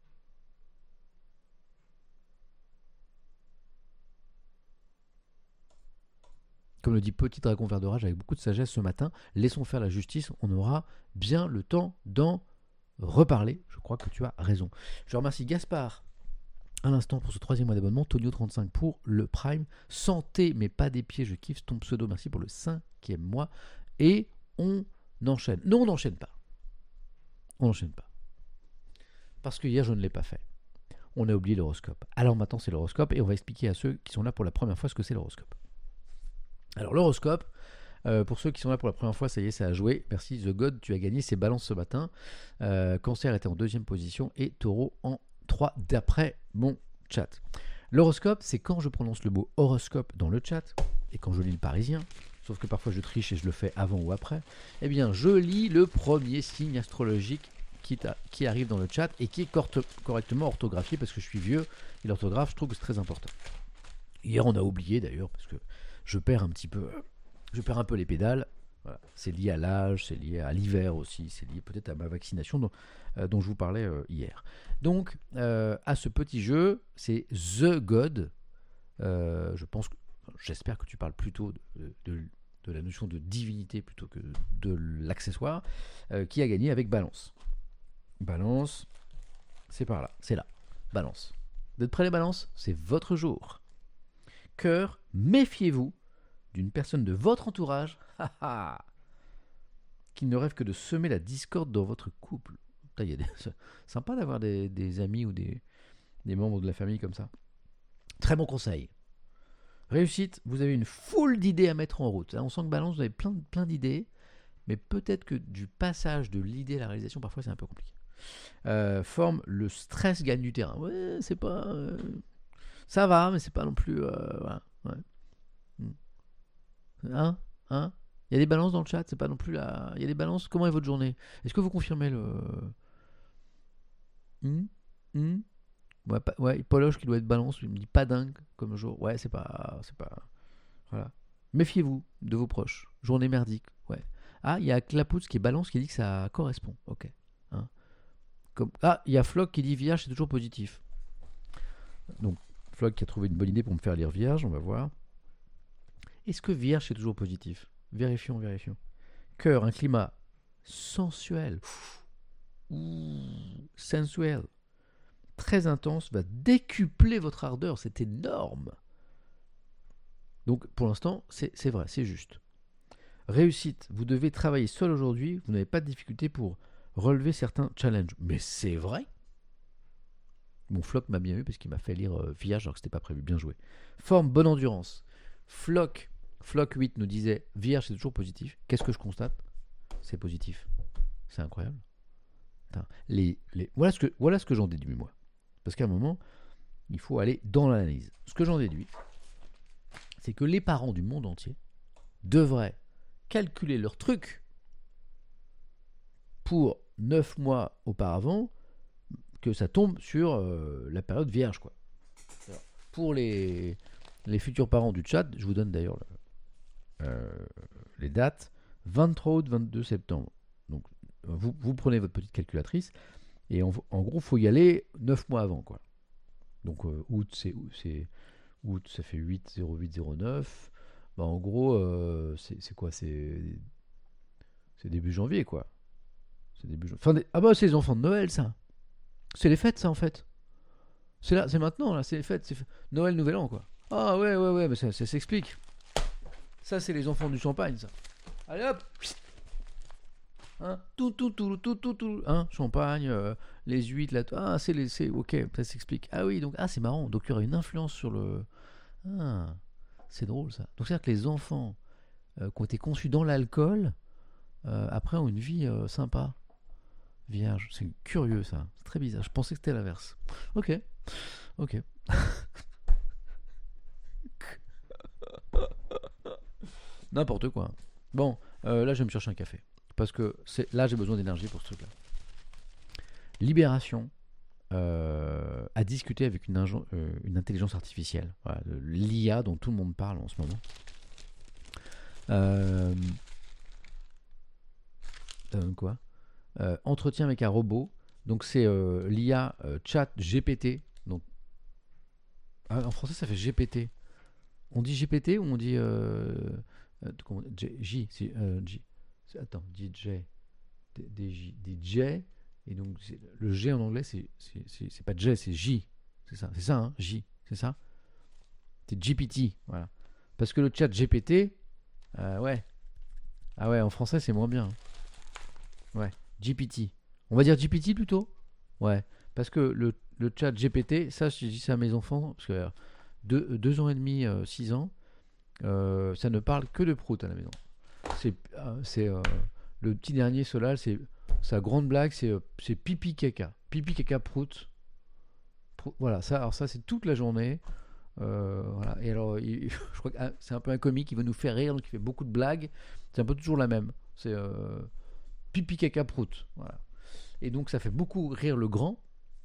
Comme le dit Petit Dragon Vert de Rage avec beaucoup de sagesse ce matin, laissons faire la justice, on aura bien le temps d'en reparler. Je crois que tu as raison. Je remercie Gaspard à l'instant pour ce troisième mois d'abonnement. Tonio trente-cinq pour le Prime. Santé, mais pas des pieds, je kiffe ton pseudo. Merci pour le cinquième mois. Et on enchaîne. Non, on n'enchaîne pas. On n'enchaîne pas. Parce que hier, je ne l'ai pas fait. On a oublié l'horoscope. Alors maintenant, c'est l'horoscope et on va expliquer à ceux qui sont là pour la première fois ce que c'est l'horoscope. Alors l'horoscope, euh, pour ceux qui sont là pour la première fois, ça y est, ça a joué. Merci The God, tu as gagné. C'est Balance ce matin. Euh, Cancer était en deuxième position et Taureau en trois d'après mon chat. L'horoscope, c'est quand je prononce le mot horoscope dans le chat et quand je lis le Parisien, sauf que parfois je triche et je le fais avant ou après, eh bien je lis le premier signe astrologique qui, qui arrive dans le chat et qui est corte, correctement orthographié parce que je suis vieux et l'orthographe, je trouve que c'est très important. Hier, on a oublié d'ailleurs parce que je perds un petit peu, je perds un peu les pédales. Voilà. C'est lié à l'âge, c'est lié à l'hiver aussi, c'est lié peut-être à ma vaccination dont, euh, dont je vous parlais euh, hier. Donc, euh, à ce petit jeu, c'est The God. Euh, je pense, que, j'espère que tu parles plutôt de, de, de la notion de divinité plutôt que de l'accessoire, euh, qui a gagné avec Balance. Balance, c'est par là, c'est là. Balance. Vous êtes prêts les balances ? C'est votre jour. Cœur, méfiez-vous d'une personne de votre entourage qui ne rêve que de semer la discorde dans votre couple. Putain, y a des... C'est sympa d'avoir des, des amis ou des, des membres de la famille comme ça. Très bon conseil. Réussite, vous avez une foule d'idées à mettre en route. On sent que Balance, vous avez plein, plein d'idées, mais peut-être que du passage de l'idée à la réalisation, parfois c'est un peu compliqué. Euh, forme, le stress gagne du terrain. Ouais, c'est pas... Euh... Ça va, mais c'est pas non plus... Euh... Voilà, ouais. Hein Hein Il y a des balances dans le chat, c'est pas non plus la... Il y a des balances, comment est votre journée ? Est-ce que vous confirmez le... Hum hum Ouais, pas... ouais, Poloche qui doit être balance, il me dit pas dingue comme jour. Ouais, c'est pas... c'est pas... Voilà. Méfiez-vous de vos proches. Journée merdique, ouais. Ah, il y a Clapouts qui est balance qui dit que ça correspond. Ok. Hein comme... Ah, il y a Flock qui dit Vierge, c'est toujours positif. Donc, Flock qui a trouvé une bonne idée pour me faire lire Vierge, on va voir. Est-ce que Vierge c'est toujours positif ? Vérifions, vérifions. Cœur, un climat sensuel, ouh, sensuel, très intense, va décupler votre ardeur, c'est énorme. Donc pour l'instant, c'est, c'est vrai, c'est juste. Réussite, vous devez travailler seul aujourd'hui, vous n'avez pas de difficulté pour relever certains challenges. Mais c'est vrai. Mon Flock m'a bien eu parce qu'il m'a fait lire euh, Vierge alors que c'était pas prévu, bien joué. Forme, bonne endurance. Flock, Flock huit nous disait Vierge c'est toujours positif. Qu'est-ce que je constate ? C'est positif. C'est incroyable. Putain, les, les... Voilà, ce que, voilà ce que j'en déduis moi. Parce qu'à un moment, il faut aller dans l'analyse. Ce que j'en déduis, c'est que les parents du monde entier devraient calculer leur truc pour neuf mois auparavant que ça tombe sur euh, la période vierge, quoi. Alors, pour les, les futurs parents du chat, je vous donne d'ailleurs le, euh, les dates. vingt-trois août, vingt-deux septembre. Donc, vous, vous prenez votre petite calculatrice et en, en gros, il faut y aller neuf mois avant, quoi. Donc, euh, août, c'est, c'est août, ça fait huit zéro huit zéro neuf. Bah, en gros, euh, c'est, c'est quoi c'est, c'est début janvier, quoi. C'est début janvier. Enfin, des... Ah bah, c'est les enfants de Noël, ça. C'est les fêtes, ça, en fait. C'est là, c'est maintenant, là, c'est les fêtes. C'est Noël, Nouvel An, quoi. Ah ouais, ouais, ouais, mais ça, ça s'explique. Ça, c'est les enfants du champagne, ça. Allez, hop. Hein, tout, tout, tout, tout, tout, tout. Hein, champagne, euh, les huîtres, là. Ah, c'est les... C'est, ok, ça s'explique. Ah oui, donc, ah, c'est marrant. Donc, il y aurait une influence sur le... Ah, c'est drôle, ça. Donc, c'est-à-dire que les enfants euh, qui ont été conçus dans l'alcool, euh, après, ont une vie euh, sympa. Vierge, c'est curieux ça, c'est très bizarre. Je pensais que c'était l'inverse. Ok, ok. N'importe quoi. Bon, euh, là je vais me chercher un café parce que c'est là j'ai besoin d'énergie pour ce truc-là. Libération euh, a discuté avec une, inge- euh, une intelligence artificielle, voilà, l'I A dont tout le monde parle en ce moment. Euh, ça donne quoi? Euh, entretien avec un robot, donc c'est euh, l'I A euh, chat G P T. Donc, ah, en français ça fait G P T. On dit G P T ou on dit euh, euh, comment, J, J, c'est, euh, J c'est, attends, D J, D J, D J, et donc c'est, le G en anglais c'est, c'est, c'est, c'est pas J, c'est J, c'est ça, c'est ça, hein, J, c'est ça. C'est G P T, voilà. Parce que le chat G P T, euh, ouais, ah ouais, en français c'est moins bien. Ouais, G P T. On va dire G P T plutôt. Ouais, parce que le, le chat G P T, ça, je dis ça à mes enfants, parce que euh, deux, deux ans et demi, euh, six ans, euh, ça ne parle que de prout à la maison. C'est, euh, c'est euh, le petit dernier Solal, c'est sa grande blague, c'est, euh, c'est pipi caca, pipi caca prout. Prout, voilà, ça, alors ça, c'est toute la journée. Euh, voilà. Et alors, il, je crois que ah, c'est un peu un comique qui veut nous faire rire, donc il fait beaucoup de blagues. C'est un peu toujours la même. C'est euh, pipi caca prout. Voilà. Et donc ça fait beaucoup rire le grand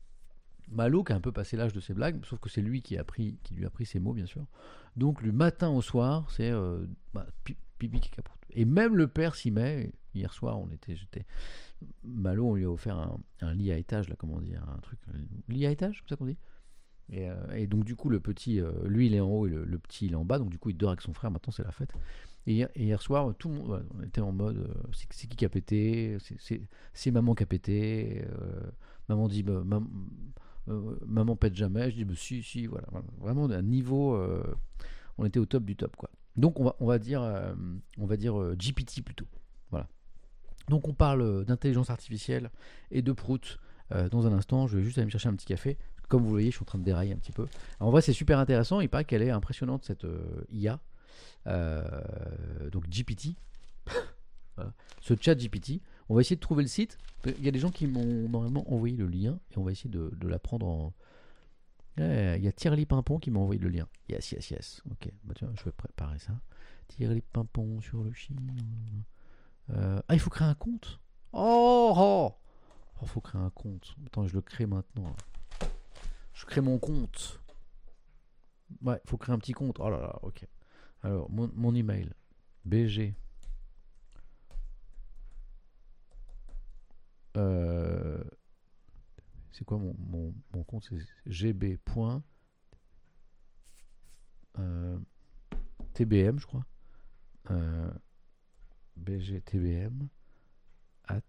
Malo, qui a un peu passé l'âge de ses blagues, sauf que c'est lui qui a appris, qui lui a appris ces mots, bien sûr. Donc du matin au soir, c'est euh, bah, pipi caca prout. Et même le père s'y met. Hier soir, on était, j'étais Malo, on lui a offert un, un lit à étage, là, comment dire, un truc, un lit à étage, c'est ça qu'on dit. Et, euh, et donc du coup le petit, euh, lui il est en haut et le, le petit il est en bas, donc du coup il dort avec son frère, maintenant c'est la fête. Et hier, et hier soir, tout le monde, ouais, on était en mode, euh, c'est, c'est qui qui a pété, c'est, c'est, c'est maman qui a pété, euh, maman dit, bah, mam, euh, maman pète jamais, je dis, bah, si, si, voilà, voilà. Vraiment un niveau, euh, on était au top du top, quoi. Donc on va, on va dire, euh, on va dire euh, G P T plutôt, voilà. Donc on parle d'intelligence artificielle et de prout euh, dans un instant. Je vais juste aller me chercher un petit café. Comme vous le voyez, je suis en train de dérailler un petit peu. En vrai, c'est super intéressant. Il paraît qu'elle est impressionnante, cette euh, I A. Euh, donc G P T. Voilà. Ce chat G P T. On va essayer de trouver le site. Il y a des gens qui m'ont normalement envoyé le lien. Et on va essayer de, de la prendre en... Ouais, il y a Thierry Pimpon qui m'a envoyé le lien. Yes, yes, yes. Ok, bah, tiens, je vais préparer ça. Thierry Pimpon sur le Chine. Euh, ah, il faut créer un compte. Oh, oh, oh, faut créer un compte. Attends, je le crée maintenant. Je crée mon compte. Ouais, il faut créer un petit compte. Oh là là, ok. Alors, mon, mon email. B G. Euh, c'est quoi mon, mon, mon compte? C'est gb. Euh, tbm, je crois. Euh, bgtbm at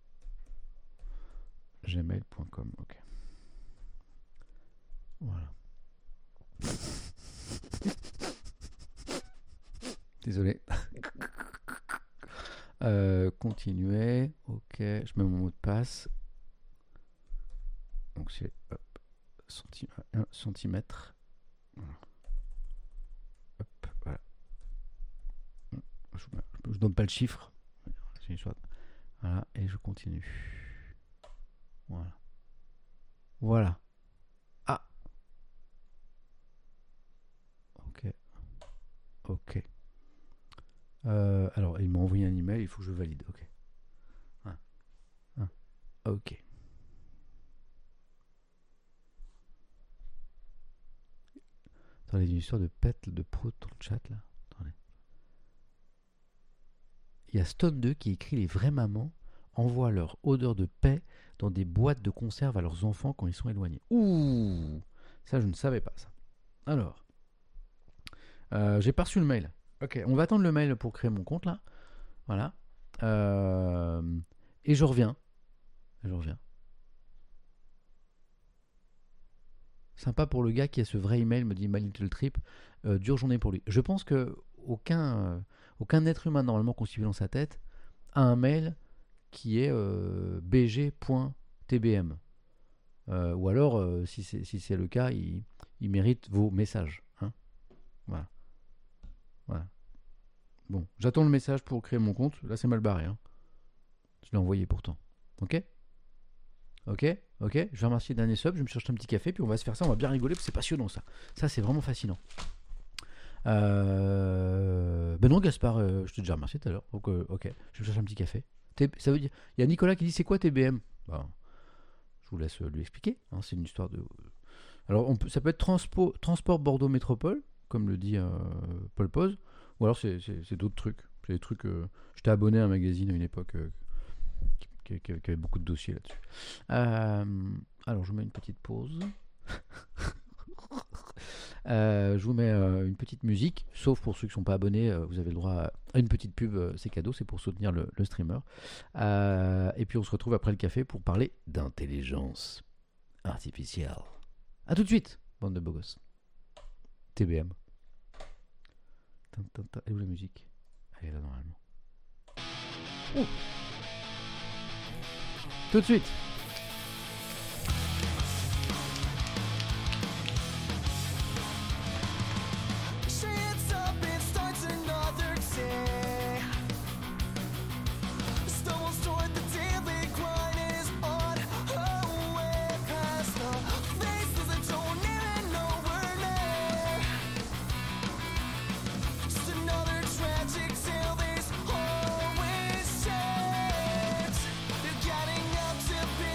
gmail point com. Ok. Voilà. Désolé. euh, continuer. Ok. Je mets mon mot de passe. Donc c'est hop, centi- un centimètre. Voilà. Hop, voilà. Je, je donne pas le chiffre. Voilà. Et je continue. Voilà. Voilà. Ah. Ok. Ok. Euh, alors, il m'a envoyé un email, il faut que je valide. Ok. Ah. Ah. Ok. Attendez, il y a une histoire de pet, de prout dans le chat là. Attendez. Il y a Stone deux qui écrit: les vraies mamans envoient leur odeur de paix dans des boîtes de conserve à leurs enfants quand ils sont éloignés. Ouh, ça je ne savais pas ça. Alors, euh, j'ai pas reçu le mail. Ok, on va attendre le mail pour créer mon compte là. Voilà. Euh, et je reviens. Je reviens. Sympa pour le gars qui a ce vrai email, me dit My Little Trip. Euh, dure journée pour lui. Je pense que aucun, euh, aucun être humain normalement constitué dans sa tête a un mail qui est euh, b g point t b m. Euh, ou alors, euh, si, c'est, si c'est le cas, il, il mérite vos messages. Hein, voilà. Voilà. Bon, j'attends le message pour créer mon compte. Là, c'est mal barré. Hein. Je l'ai envoyé pourtant. Ok ? Ok, ok. Je vais remercier le dernier sub. Je vais me chercher un petit café, puis on va se faire ça. On va bien rigoler, parce que c'est passionnant ça. Ça, c'est vraiment fascinant. Euh... Ben non, Gaspard, euh, je t'ai déjà remercié tout à l'heure. Donc, euh, ok, je vais me chercher un petit café. T- ça veut dire. Il y a Nicolas qui dit: c'est quoi T B M? Ben, je vous laisse lui expliquer. Hein, c'est une histoire de. Alors, on peut, ça peut être transpo, Transport Bordeaux Métropole, comme le dit euh, Paul Pose, ou alors c'est, c'est, c'est d'autres trucs. C'est des trucs. Euh, j'étais abonné à un magazine à une époque euh, qui, qui, qui avait beaucoup de dossiers là-dessus. Euh, alors, je vous mets une petite pause. Euh, je vous mets euh, une petite musique, sauf pour ceux qui ne sont pas abonnés, euh, vous avez le droit à une petite pub, euh, c'est cadeau, c'est pour soutenir le, le streamer. Euh, et puis on se retrouve après le café pour parler d'intelligence artificielle. A tout de suite, bande de beaux gosses. T B M. Elle est où la musique? Elle est là normalement. Oh. Tout de suite. Getting up to be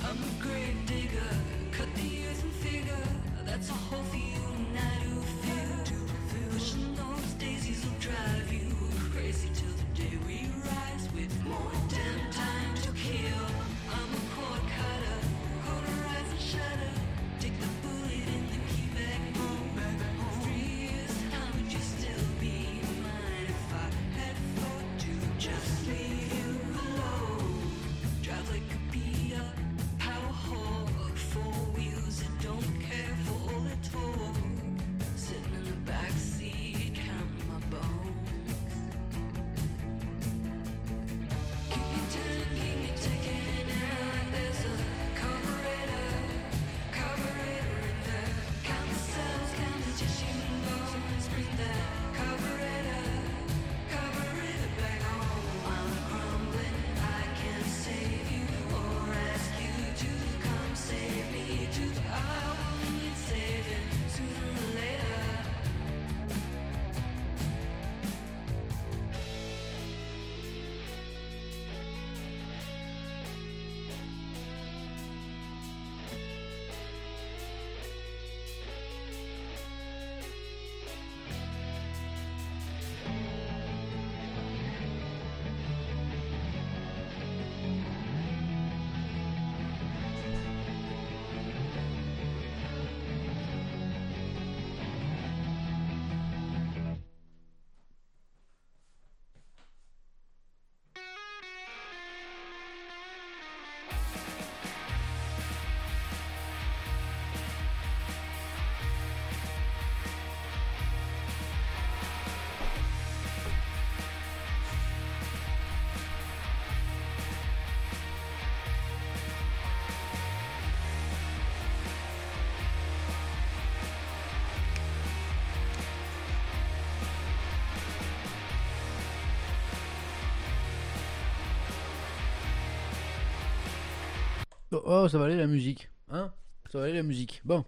Oh, oh, ça va aller la musique. Hein? Ça va aller la musique. Bon.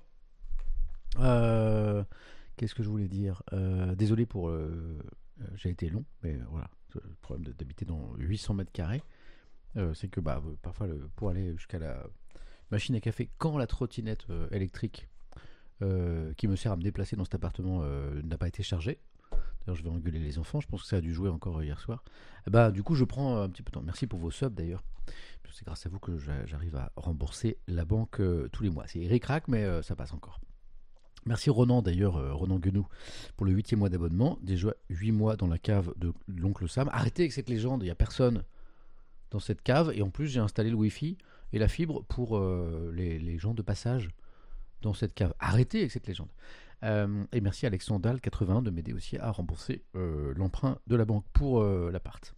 Euh, Qu'est-ce que je voulais dire? Euh, Désolé pour... euh, euh, j'ai été long, mais euh, voilà. Le problème de- d'habiter dans huit cents mètres carrés, euh, c'est que bah, euh, parfois, le, pour aller jusqu'à la machine à café, quand la trottinette euh, électrique euh, qui me sert à me déplacer dans cet appartement euh, n'a pas été chargée, d'ailleurs je vais engueuler les enfants, je pense que ça a dû jouer encore euh, hier soir, eh bah, du coup je prends un petit peu de temps. Merci pour vos subs d'ailleurs. C'est grâce à vous que j'a- j'arrive à rembourser la banque euh, tous les mois. C'est ric-rac, mais euh, ça passe encore. Merci Ronan d'ailleurs, euh, Ronan Guenou, pour le huitième mois d'abonnement. Déjà huit mois dans la cave de l'oncle Sam. Arrêtez avec cette légende, il n'y a personne dans cette cave. Et en plus, j'ai installé le Wi-Fi et la fibre pour euh, les, les gens de passage dans cette cave. Arrêtez avec cette légende. Euh, et merci Alexandre quatre-vingt-un de m'aider aussi à rembourser euh, l'emprunt de la banque pour euh, l'appart.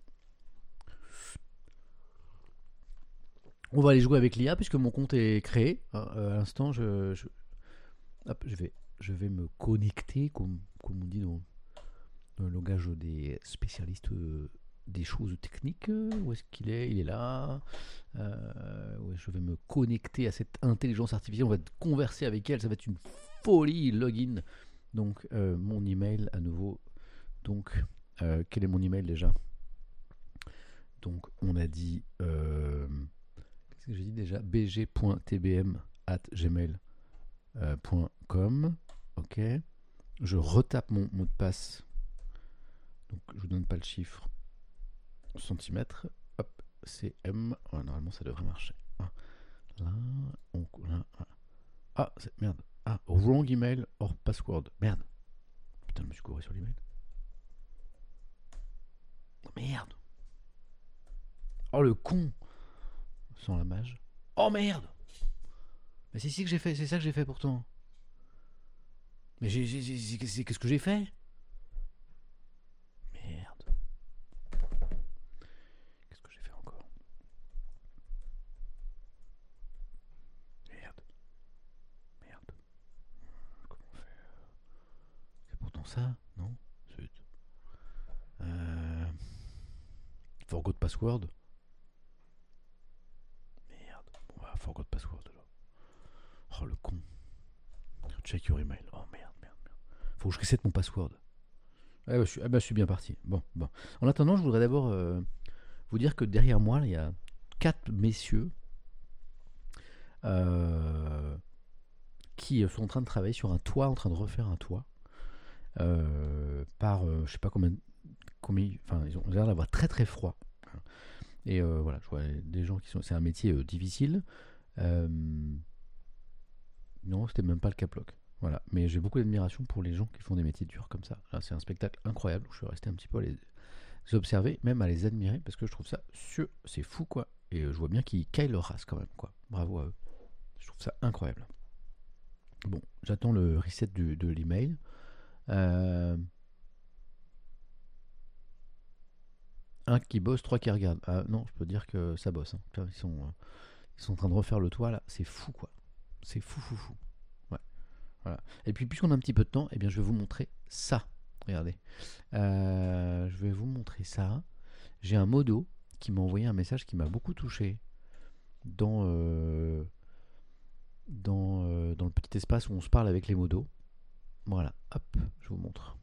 On va aller jouer avec l'I A puisque mon compte est créé. Euh, à l'instant, je, je, hop, je, vais, je vais me connecter, comme, comme on dit dans, dans le langage des spécialistes euh, des choses techniques. Où est-ce qu'il est? Il est là. Euh, ouais, je vais me connecter à cette intelligence artificielle. On va converser avec elle. Ça va être une folie. Login. Donc, euh, mon email à nouveau. Donc, euh, quel est mon email déjà? Donc, on a dit. Euh, Qu'est-ce que j'ai dit déjà? b g point t b m arobase gmail point com. Ok. Je retape mon mot de passe. Donc, je vous donne pas le chiffre. Centimètres. Hop. C M. Ouais, normalement, ça devrait marcher. Ah, là. On, là ah, ah c'est, merde. Ah, wrong email or password. Merde. Putain, je me suis couru sur l'email. Oh, merde. Oh, le con. Sans la mage. Oh merde! Mais c'est ici que j'ai fait, c'est ça que j'ai fait pourtant. Mais j'ai, j'ai, j'ai- c'est- c'est- qu'est-ce que j'ai fait? Merde. Qu'est-ce que j'ai fait encore? Merde. Merde. Comment on fait? C'est pourtant ça, non? Zut. Euh... Forgot password. Merde. Bon bah, forgot password alors. Oh le con. Check your email. Oh merde, merde, merde. Faut que je reset mon password. Ah bah, je suis, ah bah, je suis bien parti. Bon, bon. En attendant, je voudrais d'abord euh, vous dire que derrière moi, là, il y a quatre messieurs euh, qui sont en train de travailler sur un toit, en train de refaire un toit. Euh, par, euh, je sais pas combien, combien, enfin, ils ont l'air d'avoir très très froid. Et euh, voilà, je vois des gens qui sont, c'est un métier euh, difficile. Euh, non, c'était même pas le Caploc. Voilà, mais j'ai beaucoup d'admiration pour les gens qui font des métiers durs comme ça. Là, c'est un spectacle incroyable. Je suis resté un petit peu à les observer, même à les admirer, parce que je trouve ça, sûr, c'est fou quoi. Et euh, je vois bien qu'ils caillent leur race quand même quoi. Bravo à eux. Je trouve ça incroyable. Bon, j'attends le reset du, de l'email. Euh, un qui bosse, trois qui regardent. Ah non, je peux dire que ça bosse. Hein. Ils sont, euh, ils sont en train de refaire le toit là. C'est fou quoi. C'est fou fou fou. Ouais. Voilà. Et puis puisqu'on a un petit peu de temps, eh bien je vais vous montrer ça. Regardez. Euh, je vais vous montrer ça. J'ai un modo qui m'a envoyé un message qui m'a beaucoup touché dans, euh, dans, euh, dans le petit espace où on se parle avec les modos. Voilà, hop, je vous montre.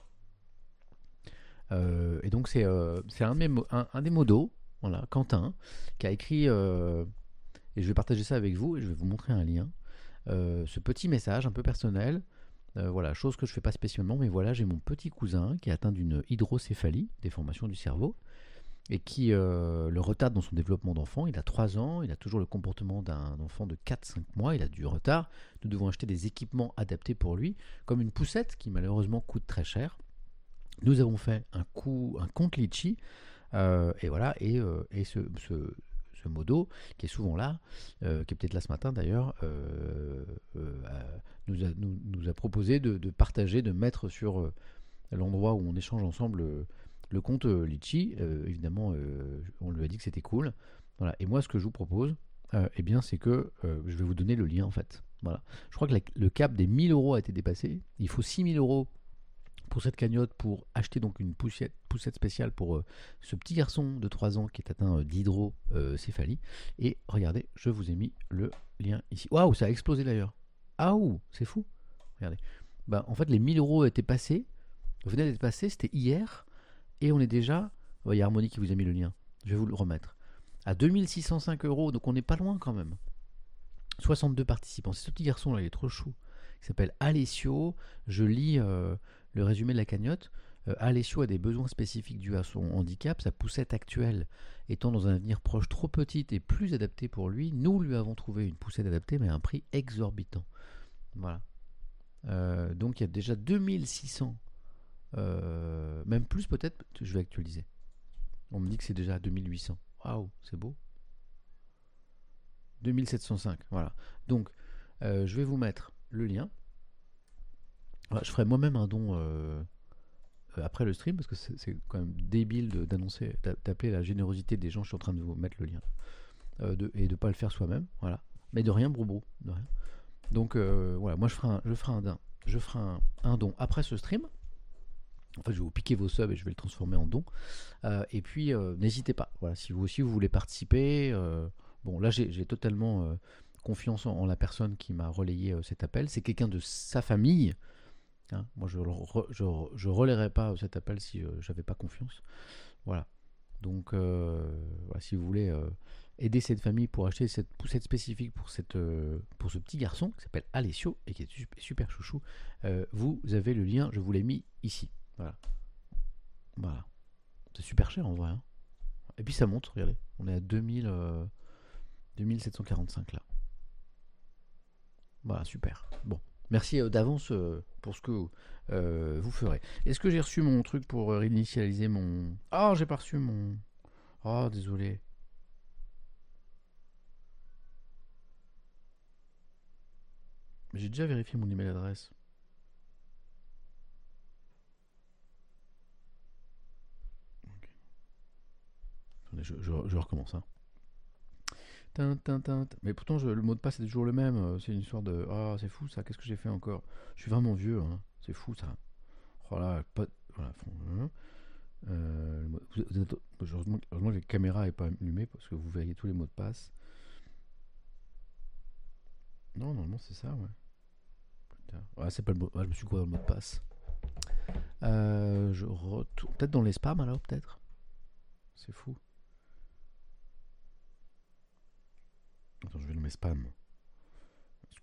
Euh, et donc c'est euh, c'est un, un, un des modos, voilà, Quentin, qui a écrit, euh, et je vais partager ça avec vous, et je vais vous montrer un lien, euh, ce petit message un peu personnel, euh, voilà, chose que je fais pas spécialement, mais voilà, j'ai mon petit cousin qui est atteint d'une hydrocéphalie, déformation du cerveau, et qui euh, le retarde dans son développement d'enfant. Il a trois ans, il a toujours le comportement d'un enfant de quatre cinq mois, il a du retard. Nous devons acheter des équipements adaptés pour lui, comme une poussette qui malheureusement coûte très cher. Nous avons fait un, coup, un compte Litchi, euh, et voilà, et, euh, et ce, ce, ce modo, qui est souvent là, euh, qui est peut-être là ce matin d'ailleurs, euh, euh, nous, a, nous, nous a proposé de, de partager, de mettre sur euh, l'endroit où on échange ensemble euh, le compte euh, Litchi. Euh, évidemment, euh, on lui a dit que c'était cool. Voilà. Et moi, ce que je vous propose, euh, eh bien, c'est que euh, je vais vous donner le lien en fait. Voilà. Je crois que la, le cap des mille euros a été dépassé. Il faut six mille euros pour cette cagnotte pour acheter donc une poussette, poussette spéciale pour euh, ce petit garçon de trois ans qui est atteint euh, d'hydrocéphalie. Et regardez, je vous ai mis le lien ici. Waouh, ça a explosé d'ailleurs. Ah, ouh, c'est fou. Regardez. Bah, en fait, les mille euros étaient passés. Venait d'être passé, c'était hier. Et on est déjà. Il ouais, y a Harmonie qui vous a mis le lien. Je vais vous le remettre. À deux mille six cent cinq euros. Donc on n'est pas loin quand même. soixante-deux participants. C'est ce petit garçon là, il est trop chou. Il s'appelle Alessio. Je lis euh, le résumé de la cagnotte. Euh, Alessio a des besoins spécifiques dus à son handicap. Sa poussette actuelle étant dans un avenir proche trop petite et plus adaptée pour lui, nous lui avons trouvé une poussette adaptée mais à un prix exorbitant. Voilà. Euh, donc il y a déjà deux mille six cents. Euh, même plus peut-être, je vais actualiser. On me dit que c'est déjà à deux mille huit cents. Waouh, c'est beau. deux mille sept cent cinq, voilà. Donc, euh, je vais vous mettre le lien. Voilà, je ferai moi-même un don euh, après le stream parce que c'est, c'est quand même débile de, d'annoncer, d'appeler la générosité des gens. Je suis en train de vous mettre le lien euh, de, et de pas le faire soi-même, voilà. Mais de rien, brobo, de rien. Donc euh, voilà, moi je ferai un, je ferai un don, je ferai un, un don après ce stream. En fait, je vais vous piquer vos subs et je vais le transformer en don. Euh, et puis, euh, n'hésitez pas. Voilà, si vous aussi vous voulez participer. Euh, bon, là, j'ai, j'ai totalement euh, confiance en, en la personne qui m'a relayé euh, cet appel. C'est quelqu'un de sa famille. Hein. Moi, je re, je, je relayerai pas cet appel si euh, j'avais pas confiance. Voilà. Donc, euh, voilà, si vous voulez euh, aider cette famille pour acheter cette poussette spécifique pour, cette, euh, pour ce petit garçon qui s'appelle Alessio et qui est super, super chouchou, euh, vous avez le lien. Je vous l'ai mis ici. Voilà. Voilà. C'est super cher en vrai. Hein. Et puis ça monte, regardez. On est à deux mille, euh, deux mille sept cent quarante-cinq là. Voilà, super. Bon. Merci euh, d'avance euh, pour ce que euh, vous ferez. Est-ce que j'ai reçu mon truc pour euh, réinitialiser mon... Ah, oh, j'ai pas reçu mon... Oh, désolé. J'ai déjà vérifié mon email adresse. Je, je, je recommence. Hein. Tin, tin, tin, tin. Mais pourtant, je, le mot de passe est toujours le même. C'est une histoire de. Ah, oh, c'est fou ça. Qu'est-ce que j'ai fait encore? Je suis vraiment vieux. Hein. C'est fou ça. Oh là, pas. Voilà. Euh, vous êtes... heureusement, heureusement que la caméra n'est pas allumée parce que vous verriez tous les mots de passe. Non, normalement, c'est ça, ouais. Ouais, c'est pas le mot. Ouais, je me suis quoi dans le mot de passe. Euh, je retourne. Peut-être dans les spams alors, peut-être. C'est fou. Attends, je vais dans mes spams.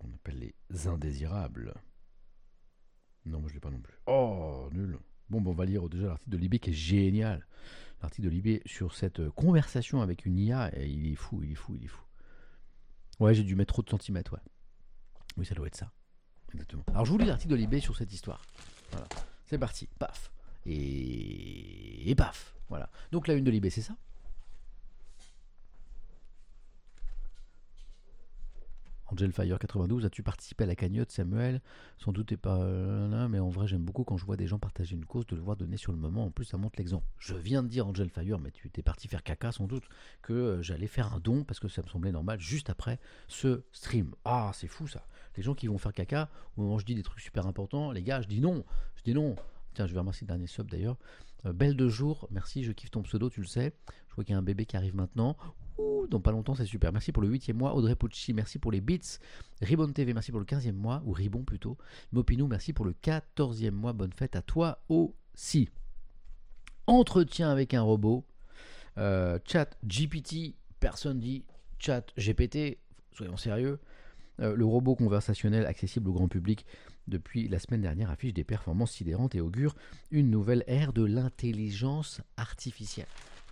On appelle les indésirables. Non, moi je l'ai pas non plus. Oh, nul. Bon, bon, on va lire déjà l'article de Libé qui est génial. L'article de Libé sur cette conversation avec une I A, et il est fou, il est fou, il est fou. Ouais, j'ai dû mettre trop de centimètres, ouais. Oui, ça doit être ça. Exactement. Alors, je vous lis l'article de Libé sur cette histoire. Voilà. C'est parti. Paf. Et... et paf. Voilà. Donc, la une de Libé, c'est ça. Angel Fire quatre-vingt-douze, as-tu participé à la cagnotte, Samuel? Sans doute t'es pas euh, là, mais en vrai j'aime beaucoup quand je vois des gens partager une cause, de le voir donner sur le moment. En plus ça montre l'exemple. Je viens de dire Angel Fire, mais tu t'es parti faire caca sans doute, que euh, j'allais faire un don parce que ça me semblait normal juste après ce stream. Ah, c'est fou ça. Les gens qui vont faire caca au moment où je dis des trucs super importants, les gars, je dis non, je dis non. Tiens, je vais remercier le dernier sub d'ailleurs. Euh, belle de jour, merci, je kiffe ton pseudo, tu le sais. Je vois qu'il y a un bébé qui arrive maintenant. Ouh, dans pas longtemps, c'est super. Merci pour le huitième mois. Audrey Pucci, merci pour les bits. Ribbon T V, merci pour le quinzième mois, ou Ribbon plutôt. Mopinou, merci pour le quatorzième mois. Bonne fête à toi aussi. Entretien avec un robot. Euh, chat G P T, personne dit chat G P T, soyons sérieux. Euh, le robot conversationnel accessible au grand public depuis la semaine dernière affiche des performances sidérantes et augure une nouvelle ère de l'intelligence artificielle.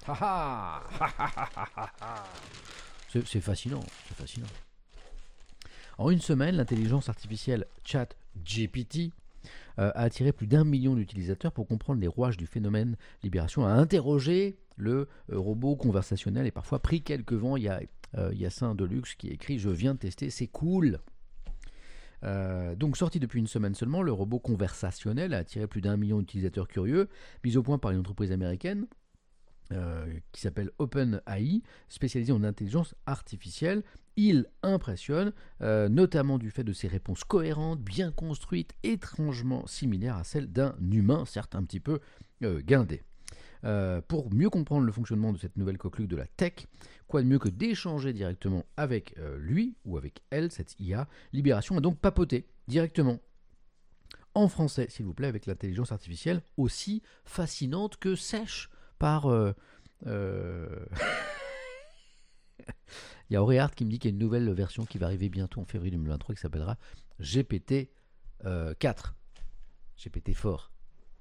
c'est, c'est fascinant, c'est fascinant. En une semaine, l'intelligence artificielle ChatGPT euh, a attiré plus d'un million d'utilisateurs pour comprendre les rouages du phénomène. Libération a interrogé le euh, robot conversationnel et parfois pris quelques vents. Il y a euh, Yassin Deluxe qui écrit « Je viens de tester, c'est cool ». Euh, donc sorti depuis une semaine seulement, le robot conversationnel a attiré plus d'un million d'utilisateurs curieux, mis au point par une entreprise américaine euh, qui s'appelle OpenAI, spécialisée en intelligence artificielle. Il impressionne, euh, notamment du fait de ses réponses cohérentes, bien construites, étrangement similaires à celles d'un humain, certes un petit peu euh, guindé. Euh, pour mieux comprendre le fonctionnement de cette nouvelle coqueluche de la tech, quoi de mieux que d'échanger directement avec euh, lui ou avec elle, cette I A. Libération a donc papoté directement en français, s'il vous plaît, avec l'intelligence artificielle aussi fascinante que sèche par... Euh, euh... Il y a Auréard qui me dit qu'il y a une nouvelle version qui va arriver bientôt en février deux mille vingt-trois qui s'appellera G P T quatre. G P T fort.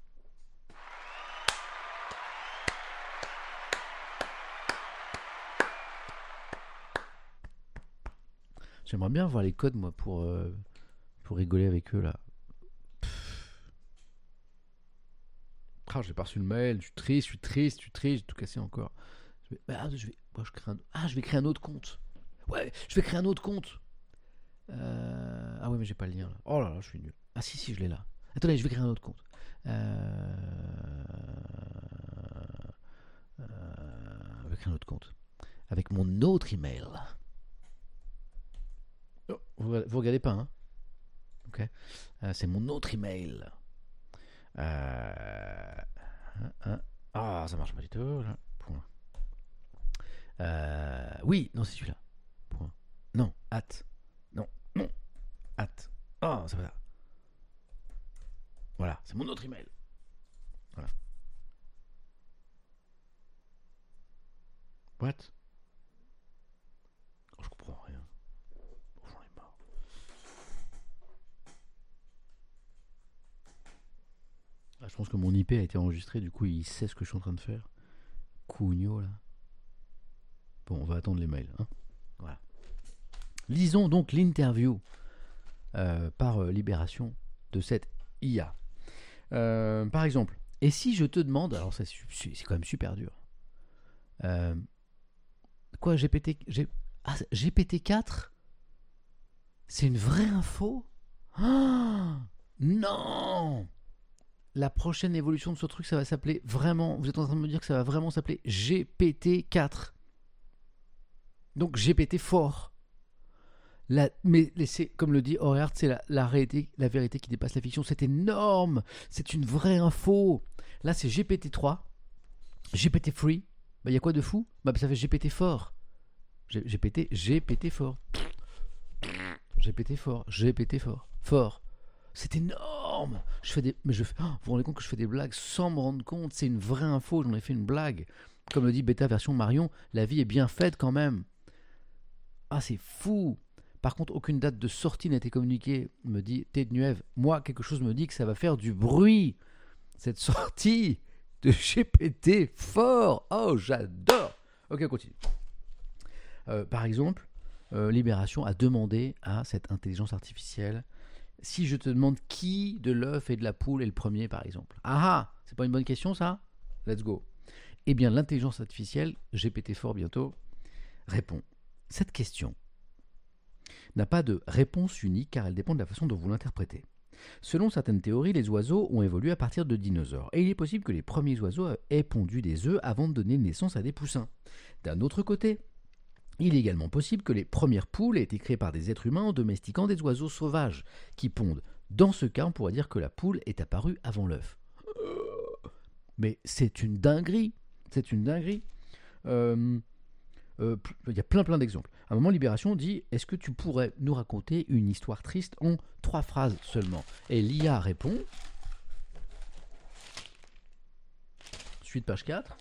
J'aimerais bien voir les codes, moi, pour, euh, pour rigoler avec eux, là. Ah, j'ai pas reçu le mail, je suis triste, je suis triste, je suis triste, j'ai tout cassé encore. Je vais, bah, je vais, moi, je crée un, ah, je vais créer un autre compte. Ouais, je vais créer un autre compte. Euh, ah ouais, mais j'ai pas le lien, là. Oh là là, je suis nul. Ah si, si, je l'ai là. Attendez, je vais créer un autre compte. Euh, euh, je vais créer un autre compte. Avec mon autre email. Oh, vous, vous regardez pas, hein? Ok. Euh, c'est mon autre email. Euh... Hein, ah, ça marche pas du tout. Là. Point. Euh... Oui, non, c'est celui-là. Point. Non, at. Non, non. At. Ah, ça va là. Voilà, c'est mon autre email. Voilà. What? Oh, je comprends rien. Oh, j'en ai marre. Ah, je pense que mon I P a été enregistré, du coup il sait ce que je suis en train de faire. Cougno là. Bon, on va attendre les mails. Hein. Voilà. Lisons donc l'interview euh, par euh, Libération de cette I A. Euh, par exemple, et si je te demande, alors ça, c'est, c'est quand même super dur. Euh, quoi, G P T, G, ah, G P T quatre? C'est une vraie info? Oh, non! La prochaine évolution de ce truc, ça va s'appeler vraiment... Vous êtes en train de me dire que ça va vraiment s'appeler G P T quatre. Donc G P T fort. La, mais c'est, comme le dit Auréard, c'est la, la, réalité, la vérité qui dépasse la fiction. C'est énorme. C'est une vraie info. Là, c'est G P T trois. G P T free. Bah, il y a quoi de fou? Bah, ça fait G P T fort. G, GPT, G P T fort. G P T fort. G P T fort. Fort. C'est énorme. Je fais des, mais je fais, oh, vous vous rendez compte que je fais des blagues sans me rendre compte. C'est une vraie info. J'en ai fait une blague. Comme le dit Beta version Marion, la vie est bien faite quand même. Ah, c'est fou. Par contre, aucune date de sortie n'a été communiquée, me dit Tednuev. Moi, quelque chose me dit que ça va faire du bruit. Cette sortie de G P T fort. Oh, j'adore. Ok, on continue. Euh, par exemple, euh, Libération a demandé à cette intelligence artificielle, si je te demande qui de l'œuf et de la poule est le premier, par exemple. Ah ah, c'est pas une bonne question, ça? Let's go. Eh bien, l'intelligence artificielle, G P T four bientôt, répond. Cette question n'a pas de réponse unique car elle dépend de la façon dont vous l'interprétez. Selon certaines théories, les oiseaux ont évolué à partir de dinosaures et il est possible que les premiers oiseaux aient pondu des œufs avant de donner naissance à des poussins. D'un autre côté, il est également possible que les premières poules aient été créées par des êtres humains en domestiquant des oiseaux sauvages qui pondent. Dans ce cas, on pourrait dire que la poule est apparue avant l'œuf. Mais c'est une dinguerie. C'est une dinguerie. Euh, euh, il y a plein plein d'exemples. À un moment, Libération dit « Est-ce que tu pourrais nous raconter une histoire triste en trois phrases seulement ?» Et l'I A répond. Suite page quatre.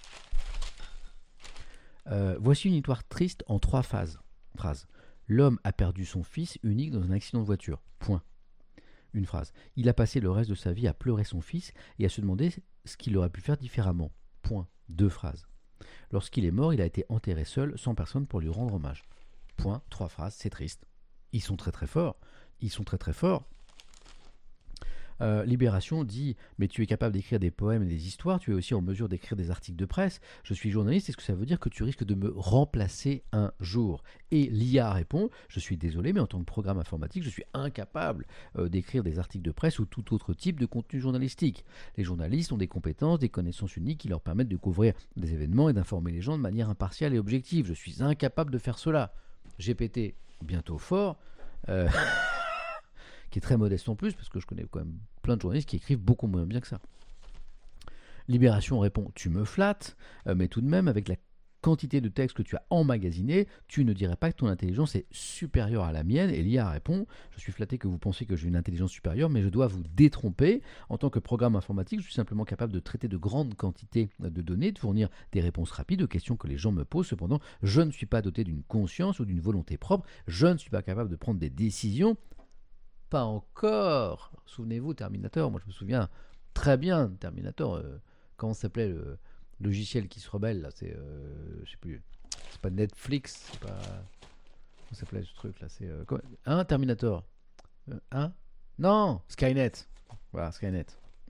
Euh, voici une histoire triste en trois phases. Phrases. L'homme a perdu son fils unique dans un accident de voiture. Point. Une phrase. Il a passé le reste de sa vie à pleurer son fils et à se demander ce qu'il aurait pu faire différemment. Point. Deux phrases. Lorsqu'il est mort, il a été enterré seul, sans personne pour lui rendre hommage. Point. Trois phrases. C'est triste. Ils sont très très forts. Ils sont très très forts. Euh, Libération dit « Mais tu es capable d'écrire des poèmes et des histoires, tu es aussi en mesure d'écrire des articles de presse. Je suis journaliste, est-ce que ça veut dire que tu risques de me remplacer un jour ?» Et l'I A répond « Je suis désolé, mais en tant que programme informatique, je suis incapable euh, d'écrire des articles de presse ou tout autre type de contenu journalistique. Les journalistes ont des compétences, des connaissances uniques qui leur permettent de couvrir des événements et d'informer les gens de manière impartiale et objective. Je suis incapable de faire cela. » G P T, bientôt fort. Euh... qui est très modeste en plus, parce que je connais quand même plein de journalistes qui écrivent beaucoup moins bien que ça. Libération répond « Tu me flattes, euh, mais tout de même, avec la quantité de textes que tu as emmagasiné, tu ne dirais pas que ton intelligence est supérieure à la mienne. » Et l'I A répond « Je suis flatté que vous pensiez que j'ai une intelligence supérieure, mais je dois vous détromper. En tant que programme informatique, je suis simplement capable de traiter de grandes quantités de données, de fournir des réponses rapides aux questions que les gens me posent. Cependant, je ne suis pas doté d'une conscience ou d'une volonté propre. Je ne suis pas capable de prendre des décisions. » Pas encore. Souvenez-vous, Terminator, moi je me souviens très bien de Terminator. Euh, comment s'appelait le logiciel qui se rebelle là? C'est, euh, je sais plus. C'est pas Netflix, c'est pas. Comment s'appelait ce truc là? C'est euh, quoi hein, Terminator. Euh, hein Non, Skynet. Voilà, Skynet.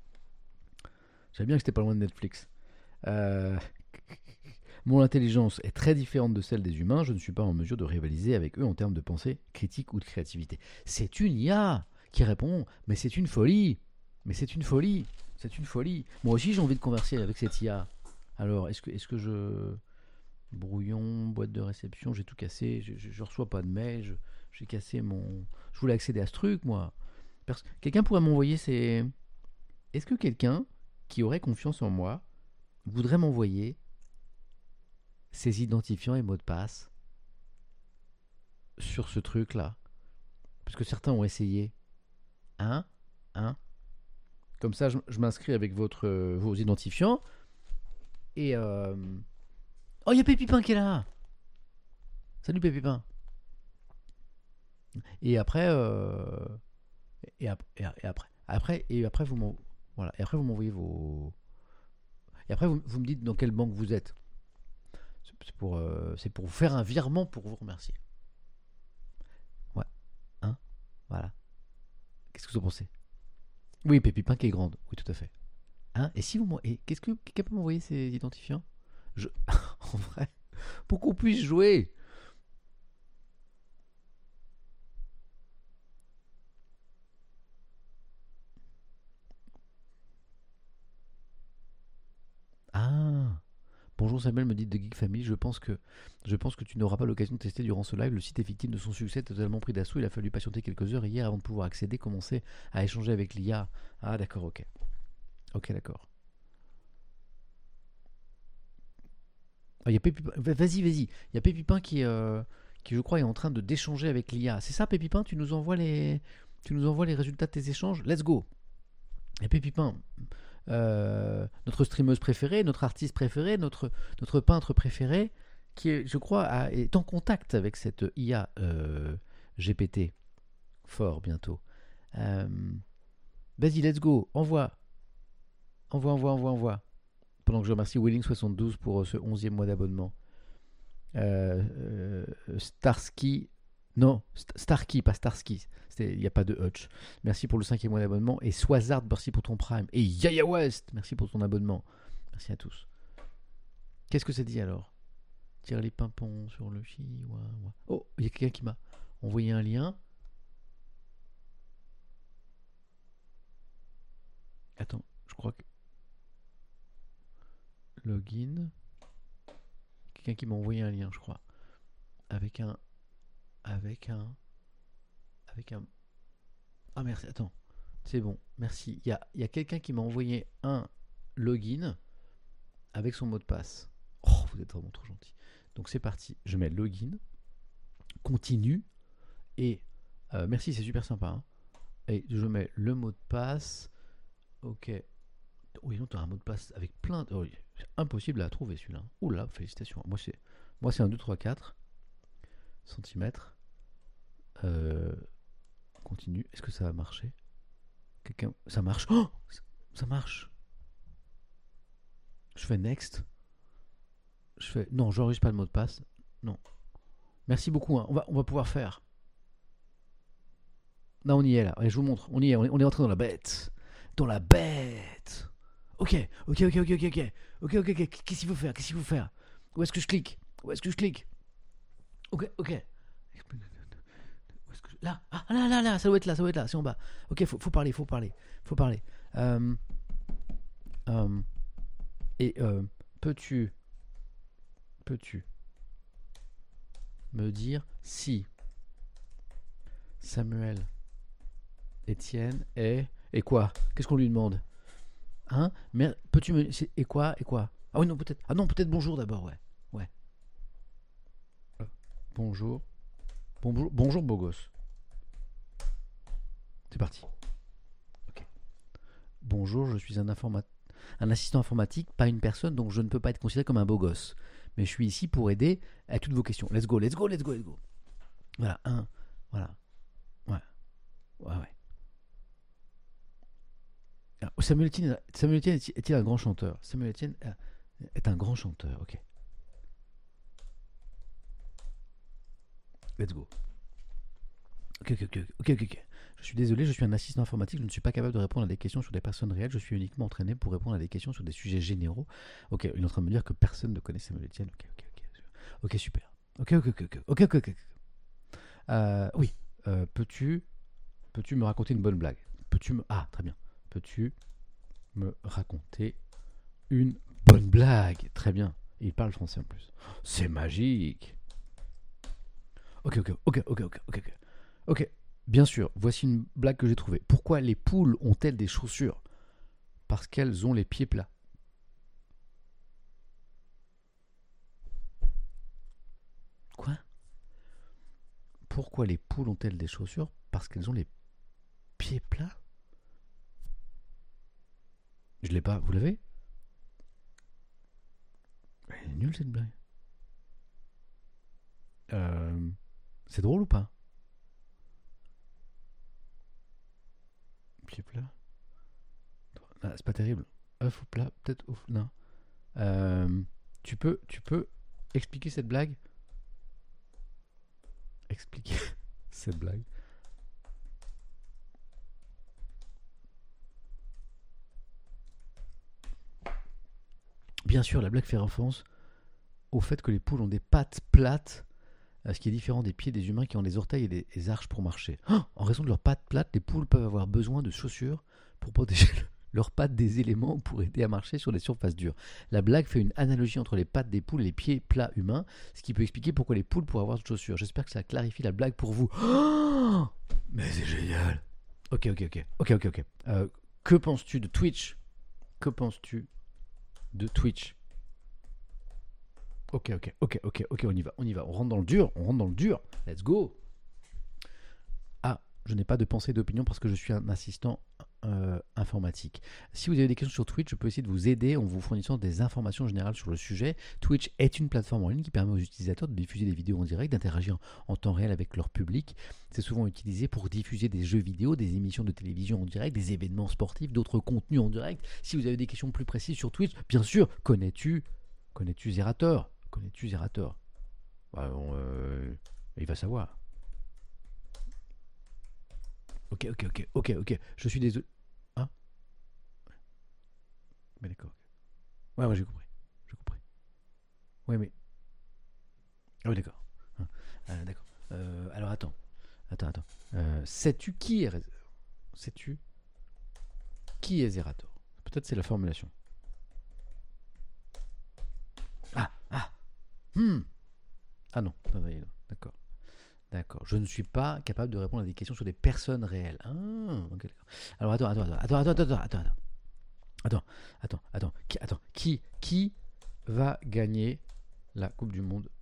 Je savais bien que c'était pas loin de Netflix. Euh... Mon intelligence est très différente de celle des humains, je ne suis pas en mesure de rivaliser avec eux en termes de pensée critique ou de créativité. C'est une I A qui répond, mais c'est une folie, mais c'est une folie, c'est une folie. Moi aussi j'ai envie de converser avec cette I A. Alors, est-ce que, est-ce que je... Brouillon, boîte de réception, j'ai tout cassé, je, je, je reçois pas de mail, je, j'ai cassé mon... Je voulais accéder à ce truc, moi. Pers- quelqu'un pourrait m'envoyer ces... Est-ce que quelqu'un qui aurait confiance en moi voudrait m'envoyer ses identifiants et mots de passe sur ce truc-là? Parce que certains ont essayé. Hein Hein Comme ça, je, je m'inscris avec votre, euh, vos identifiants. Et... Euh... Oh, il y a Pépipin qui est là. Salut Pépipin. Et après... Euh... Et, ap- et, et après... Après, et après, vous m'en... voilà. Et après, vous m'envoyez vos... Et après, vous, vous me dites dans quelle banque vous êtes. C'est pour, euh, c'est pour vous faire un virement pour vous remercier. Ouais. Hein Voilà. Qu'est-ce que vous en pensez? Oui, Pépipin qui est grande. Oui, tout à fait. Hein Et si vous et qu'est-ce que quelqu'un peut m'envoyer ces identifiants? Je... En vrai, pour qu'on puisse jouer. Ah Bonjour Samuel, me dit de Geek Family, je pense que je pense que tu n'auras pas l'occasion de tester durant ce live. Le site est victime de son succès, totalement pris d'assaut. Il a fallu patienter quelques heures hier avant de pouvoir accéder, commencer à échanger avec l'I A. Ah d'accord, ok. Ok, d'accord. Ah, y a Pépipin, vas-y, vas-y. Il y a Pépipin qui, euh, qui, je crois, est en train de d'échanger avec l'I A. C'est ça, Pépipin? Tu nous envoies les, tu nous envoies les résultats de tes échanges? Let's go. Et Pépipin, euh, notre streameuse préférée, notre artiste préféré, notre, notre peintre préféré, qui est, je crois, a- est en contact avec cette I A euh, G P T. Fort bientôt. Euh, vas-y, let's go. Envoie. Envoie, envoie, envoie, envoie. Pendant que je remercie Willing soixante-douze pour ce onzième mois d'abonnement. Euh, euh, Starsky. Non, St- Starky, pas Starsky. Il n'y a pas de Hutch. Merci pour le cinquième mois d'abonnement. Et Swazard, merci pour ton Prime. Et Yaya West, merci pour ton abonnement. Merci à tous. Qu'est-ce que ça dit alors? Tire les pimpons sur le chihuahua. Oh, il y a quelqu'un qui m'a envoyé un lien. Attends, je crois que... Login. Quelqu'un qui m'a envoyé un lien, je crois. Avec un... Avec un... Avec un... Ah merci, attends. C'est bon, merci. Il y a, il y a quelqu'un qui m'a envoyé un login avec son mot de passe. Oh, vous êtes vraiment trop gentil. Donc c'est parti. Je mets login, continue, et euh, merci, c'est super sympa. Hein. Et je mets le mot de passe. Ok. Oui, non, tu as un mot de passe avec plein de... Oh, c'est impossible à trouver celui-là. Oula, félicitations. Moi, c'est, moi, c'est un deux, trois, quatre centimètres. Euh, continue. Est-ce que ça va marcher? Quelqu'un... Ça marche. Oh, ça marche. Je fais next. Je fais... Non, j'enregistre pas le mot de passe. Non. Merci beaucoup. Hein. On, va, on va pouvoir faire. Là, on y est, là. Allez, je vous montre. On y est. On est, on est entré dans la bête. Dans la bête. Ok, ok, ok, ok, ok, ok. Ok, ok, ok. Qu'est-ce qu'il faut faire? Qu'est-ce qu'il faut faire? Où est-ce que je clique? Où est-ce que je clique? Ok, ok. Où est-ce que je... Là. Ah, là, là, là. Ça doit être là, ça doit être là. C'est en bas. Ok, faut, faut parler, faut parler. Faut parler. Euh... Euh... Et euh, peux-tu... Peux-tu me dire si Samuel Etienne est... Et quoi? Qu'est-ce qu'on lui demande? Hein? Mais peux-tu me... c'est- Et quoi? Et quoi? Ah oui, non, peut-être... Ah non, peut-être bonjour d'abord, ouais. Ouais. Euh, Bonjour. Bonjour, bonjour beau gosse. C'est parti. Ok. Bonjour, je suis un informa- un assistant informatique, pas une personne, donc je ne peux pas être considéré comme un beau gosse. Mais je suis ici pour aider à toutes vos questions. Let's go, let's go, let's go, let's go. Voilà, un. Voilà. Ouais. Ouais, ouais. Alors, Samuel Etienne, Samuel Etienne est- est-il un grand chanteur? Samuel Etienne euh, est un grand chanteur, ok. Let's go. Ok, ok, ok, ok, ok. ok. Je suis désolé, je suis un assistant informatique, je ne suis pas capable de répondre à des questions sur des personnes réelles, je suis uniquement entraîné pour répondre à des questions sur des sujets généraux. Ok, il est en train de me dire que personne ne connaît Samuel Etienne. Ok, ok, ok. Ok, super. Ok, ok, ok, ok, ok, ok, ok. Euh, oui, euh, peux-tu, peux-tu me raconter une bonne blague? Peux-tu me... Ah, très bien. Peux-tu me raconter une bonne blague? Très bien. Et il parle français en plus. C'est magique. Ok, ok, ok, ok, ok, ok, ok. Ok, bien sûr, voici une blague que j'ai trouvée. Pourquoi les poules ont-elles des chaussures? Parce qu'elles ont les pieds plats. Quoi? Pourquoi les poules ont-elles des chaussures? Parce qu'elles ont les pieds plats? Je l'ai pas, vous l'avez? Elle est nulle cette blague. Euh, c'est drôle ou pas? Pieds plats? Ah, c'est pas terrible. Œuf ou plat? Peut-être ouf. Non. Euh, tu peux, tu peux expliquer cette blague? Expliquer cette blague. Bien sûr, la blague fait référence au fait que les poules ont des pattes plates, euh, ce qui est différent des pieds des humains qui ont des orteils et des, des arches pour marcher. Oh, en raison de leurs pattes plates, les poules peuvent avoir besoin de chaussures pour protéger leurs pattes des éléments pour aider à marcher sur des surfaces dures. La blague fait une analogie entre les pattes des poules et les pieds plats humains, ce qui peut expliquer pourquoi les poules pourraient avoir de chaussures. J'espère que ça clarifie la blague pour vous. Oh, mais c'est génial. Ok, ok, ok, ok, ok, ok. Euh, que penses-tu de Twitch? Que penses-tu de Twitch? Ok, ok, ok, ok, ok, on y va, on y va. On rentre dans le dur, on rentre dans le dur. Let's go. Ah, je n'ai pas de pensée d'opinion parce que je suis un assistant euh, informatique. Si vous avez des questions sur Twitch, je peux essayer de vous aider en vous fournissant des informations générales sur le sujet. Twitch est une plateforme en ligne qui permet aux utilisateurs de diffuser des vidéos en direct, d'interagir en temps réel avec leur public. C'est souvent utilisé pour diffuser des jeux vidéo, des émissions de télévision en direct, des événements sportifs, d'autres contenus en direct. Si vous avez des questions plus précises sur Twitch, bien sûr, connais-tu, connais-tu Zerator? Connais-tu Zerator? Bah, on, euh, il va savoir. Ok, ok, ok, ok, ok. Je suis désolé. Hein? Mais d'accord. Ouais, ouais, j'ai compris. J'ai compris. Ouais, mais. Ah oui, d'accord. Hein. Euh, d'accord. Euh, alors attends. Attends, attends. Euh, sais-tu qui est. Sais-tu qui est Zerator? Peut-être c'est la formulation. Ah, ah. Hmm. Ah non. Non, non, non. D'accord. D'accord. Je ne suis pas capable de répondre à des questions sur des personnes réelles. Ah, ok, d'accord. Alors attends, attends, attends, attends, attends, attends, attends, attends, attends, attends, qui, attends, qui, qui va gagner la Coupe du Monde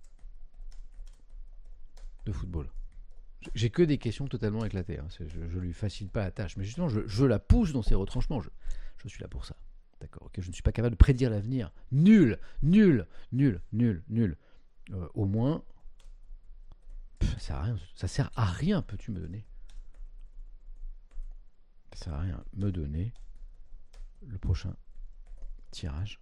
de football? J'ai que des questions totalement éclatées. Hein. Je, je lui facilite pas la tâche, mais justement, je, je la pousse dans ses retranchements. Je, je suis là pour ça. D'accord. Ok. Je ne suis pas capable de prédire l'avenir. Nul, nul, nul, nul, nul. Euh, au moins. Ça sert à rien. Ça sert à rien, peux-tu me donner? Ça sert à rien. Me donner le prochain tirage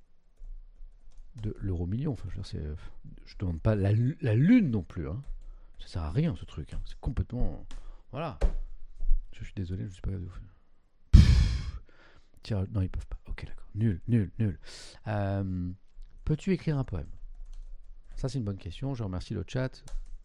de l'euro million. Enfin, je veux dire, c'est, je demande pas la, la lune non plus. Hein. Ça sert à rien ce truc. Hein. C'est complètement. Voilà. Je suis désolé, je suis pas capable de vous faire. Tirage. Non, ils peuvent pas. Ok, d'accord. Nul, nul, nul. Euh, peux-tu écrire un poème? Ça, c'est une bonne question. Je remercie le chat.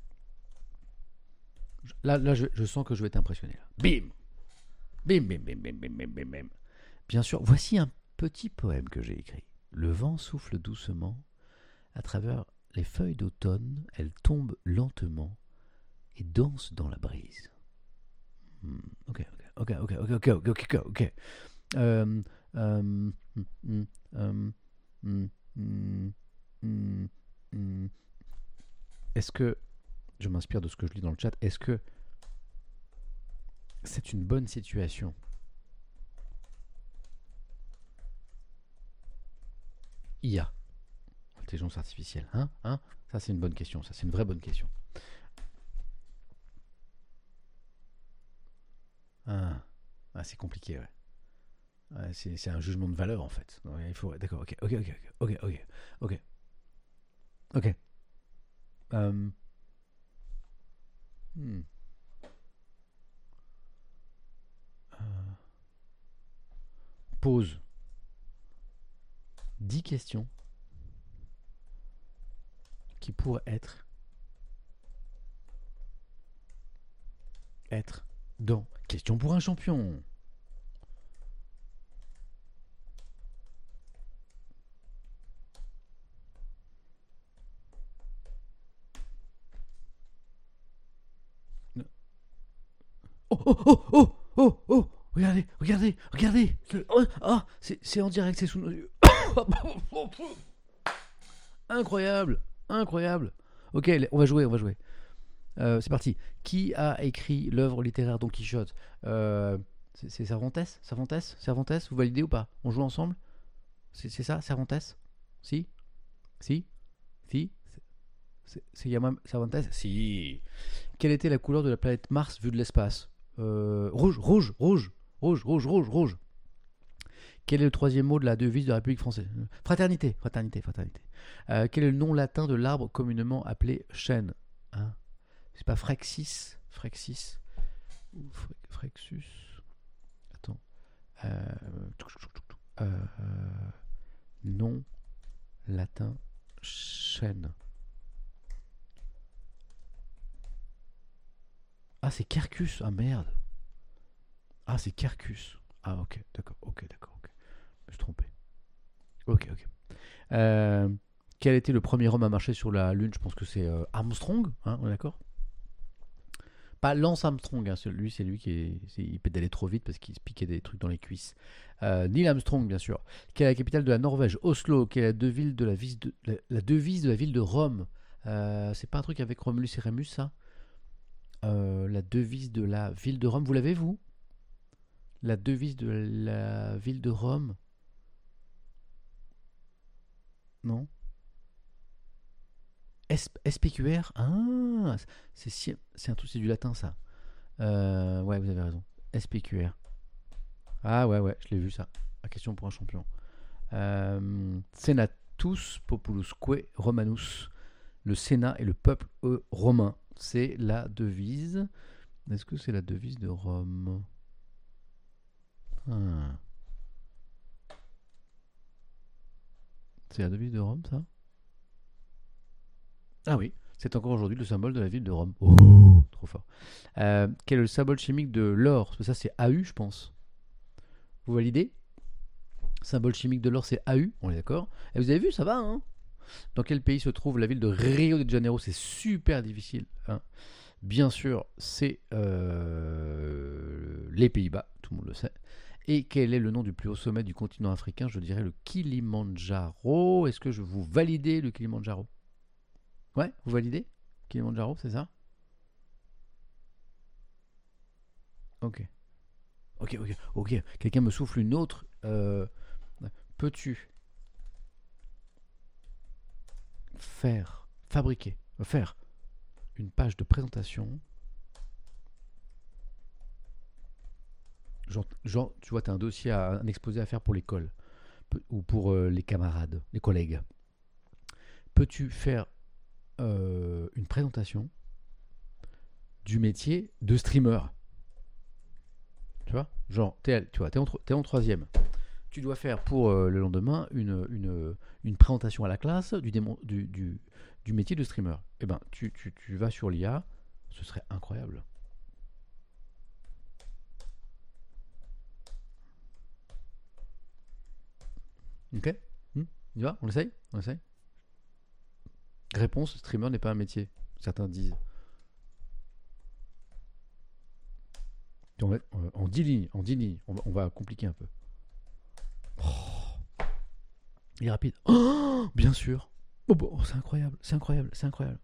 Là, là je, je sens que je vais être impressionné. Là. Bim Bim, bim, bim, bim, bim, bim, bim, bim. Bien sûr, voici un petit poème que j'ai écrit. Le vent souffle doucement. À travers les feuilles d'automne, elles tombent lentement et dansent dans la brise. Hmm, ok, ok, ok, ok, ok, ok, ok, ok. Euh, euh, mm, mm, euh, mm, mm, mm, mm. Est-ce que je m'inspire de ce que je lis dans le chat. Est-ce que c'est une bonne situation? I A, intelligence artificielle, hein, hein. Ça c'est une bonne question. Ça c'est une vraie bonne question. Ah, ah c'est compliqué, ouais. ouais c'est, c'est un jugement de valeur en fait. Ouais, il faut, ouais, d'accord. Ok, ok, ok, ok, ok, ok, ok. Um, hmm. euh, pose dix questions qui pourraient être être dans Question pour un champion. Oh oh oh oh oh oh regardez regardez regardez oh, oh, c'est, c'est en direct, c'est sous nos yeux. Incroyable, incroyable. Ok, on va jouer, on va jouer. Euh, c'est parti. Qui a écrit l'œuvre littéraire Don Quichotte? euh, c'est, c'est Cervantes Cervantes Cervantes Vous validez ou pas? On joue ensemble? C'est, c'est ça, Cervantes? Si Si Si C'est, c'est Yamam Cervantes? Si. Quelle était la couleur de la planète Mars vue de l'espace? euh, Rouge, rouge, rouge, rouge, rouge, rouge, rouge. Quel est le troisième mot de la devise de la République française? Fraternité, fraternité, fraternité. Euh, quel est le nom latin de l'arbre communément appelé chêne? Hein? C'est pas Frexis? Frexis ou Frexus? Attends. Euh, euh, nom latin chêne. Ah, c'est Quercus. Ah, merde. Ah, c'est Quercus. Ah, ok, d'accord, ok, d'accord, ok. Je me suis trompé. Ok, ok. Euh, quel était le premier homme à marcher sur la Lune? Je pense que c'est euh, Armstrong, hein, on est d'accord? Pas Lance Armstrong, hein, lui c'est lui qui est, c'est, il pédalait trop vite parce qu'il se piquait des trucs dans les cuisses. Euh, Neil Armstrong, bien sûr. Quelle est la capitale de la Norvège? Oslo. Quelle est la devise de la, de, la, la devise de la ville de Rome? euh, C'est pas un truc avec Romulus et Rémus, ça? euh, La devise de la ville de Rome, vous l'avez, vous? La devise de la ville de Rome. Non. S- SPQR. Ah, c'est si- c'est un truc, c'est du latin ça. Euh, ouais, vous avez raison. S P Q R. Ah ouais, ouais, je l'ai vu ça. La question pour un champion. Euh, Senatus populusque Romanus. Le Sénat et le peuple euh, romain. C'est la devise. Est-ce que c'est la devise de Rome? Ah. C'est la devise de Rome, ça? Ah oui, c'est encore aujourd'hui le symbole de la ville de Rome. Oh, trop fort. Euh, quel est le symbole chimique de l'or? Ça, c'est A U, je pense. Vous validez? Symbole chimique de l'or, c'est A U, on est d'accord. Et vous avez vu, ça va, hein? Dans quel pays se trouve la ville de Rio de Janeiro? C'est super difficile, hein. Bien sûr, c'est euh, les Pays-Bas, tout le monde le sait. Et quel est le nom du plus haut sommet du continent africain? Je dirais le Kilimandjaro. Est-ce que je vous validez le Kilimandjaro? Ouais, vous validez Kilimandjaro, c'est ça? Ok. Ok, ok, ok. Quelqu'un me souffle une autre. Euh, peux-tu faire, fabriquer, faire une page de présentation? Genre, genre tu vois, tu as un dossier, à, un exposé à faire pour l'école ou pour euh, les camarades, les collègues. Peux-tu faire euh, une présentation du métier de streamer? Tu vois, genre, t'es, tu vois, t'es en, t'es en troisième. Tu dois faire pour euh, le lendemain une, une, une présentation à la classe du, démon, du, du, du métier de streamer. Eh ben, tu, tu, tu vas sur l'I A, ce serait incroyable. Ok, hmm, on y va? On essaye? On essaye? Réponse, streamer n'est pas un métier. Certains disent. On va, en dix lignes, en dix lignes, on va, on va compliquer un peu. Oh, il est rapide. Oh, bien sûr. Oh, bon, c'est incroyable, c'est incroyable, c'est incroyable.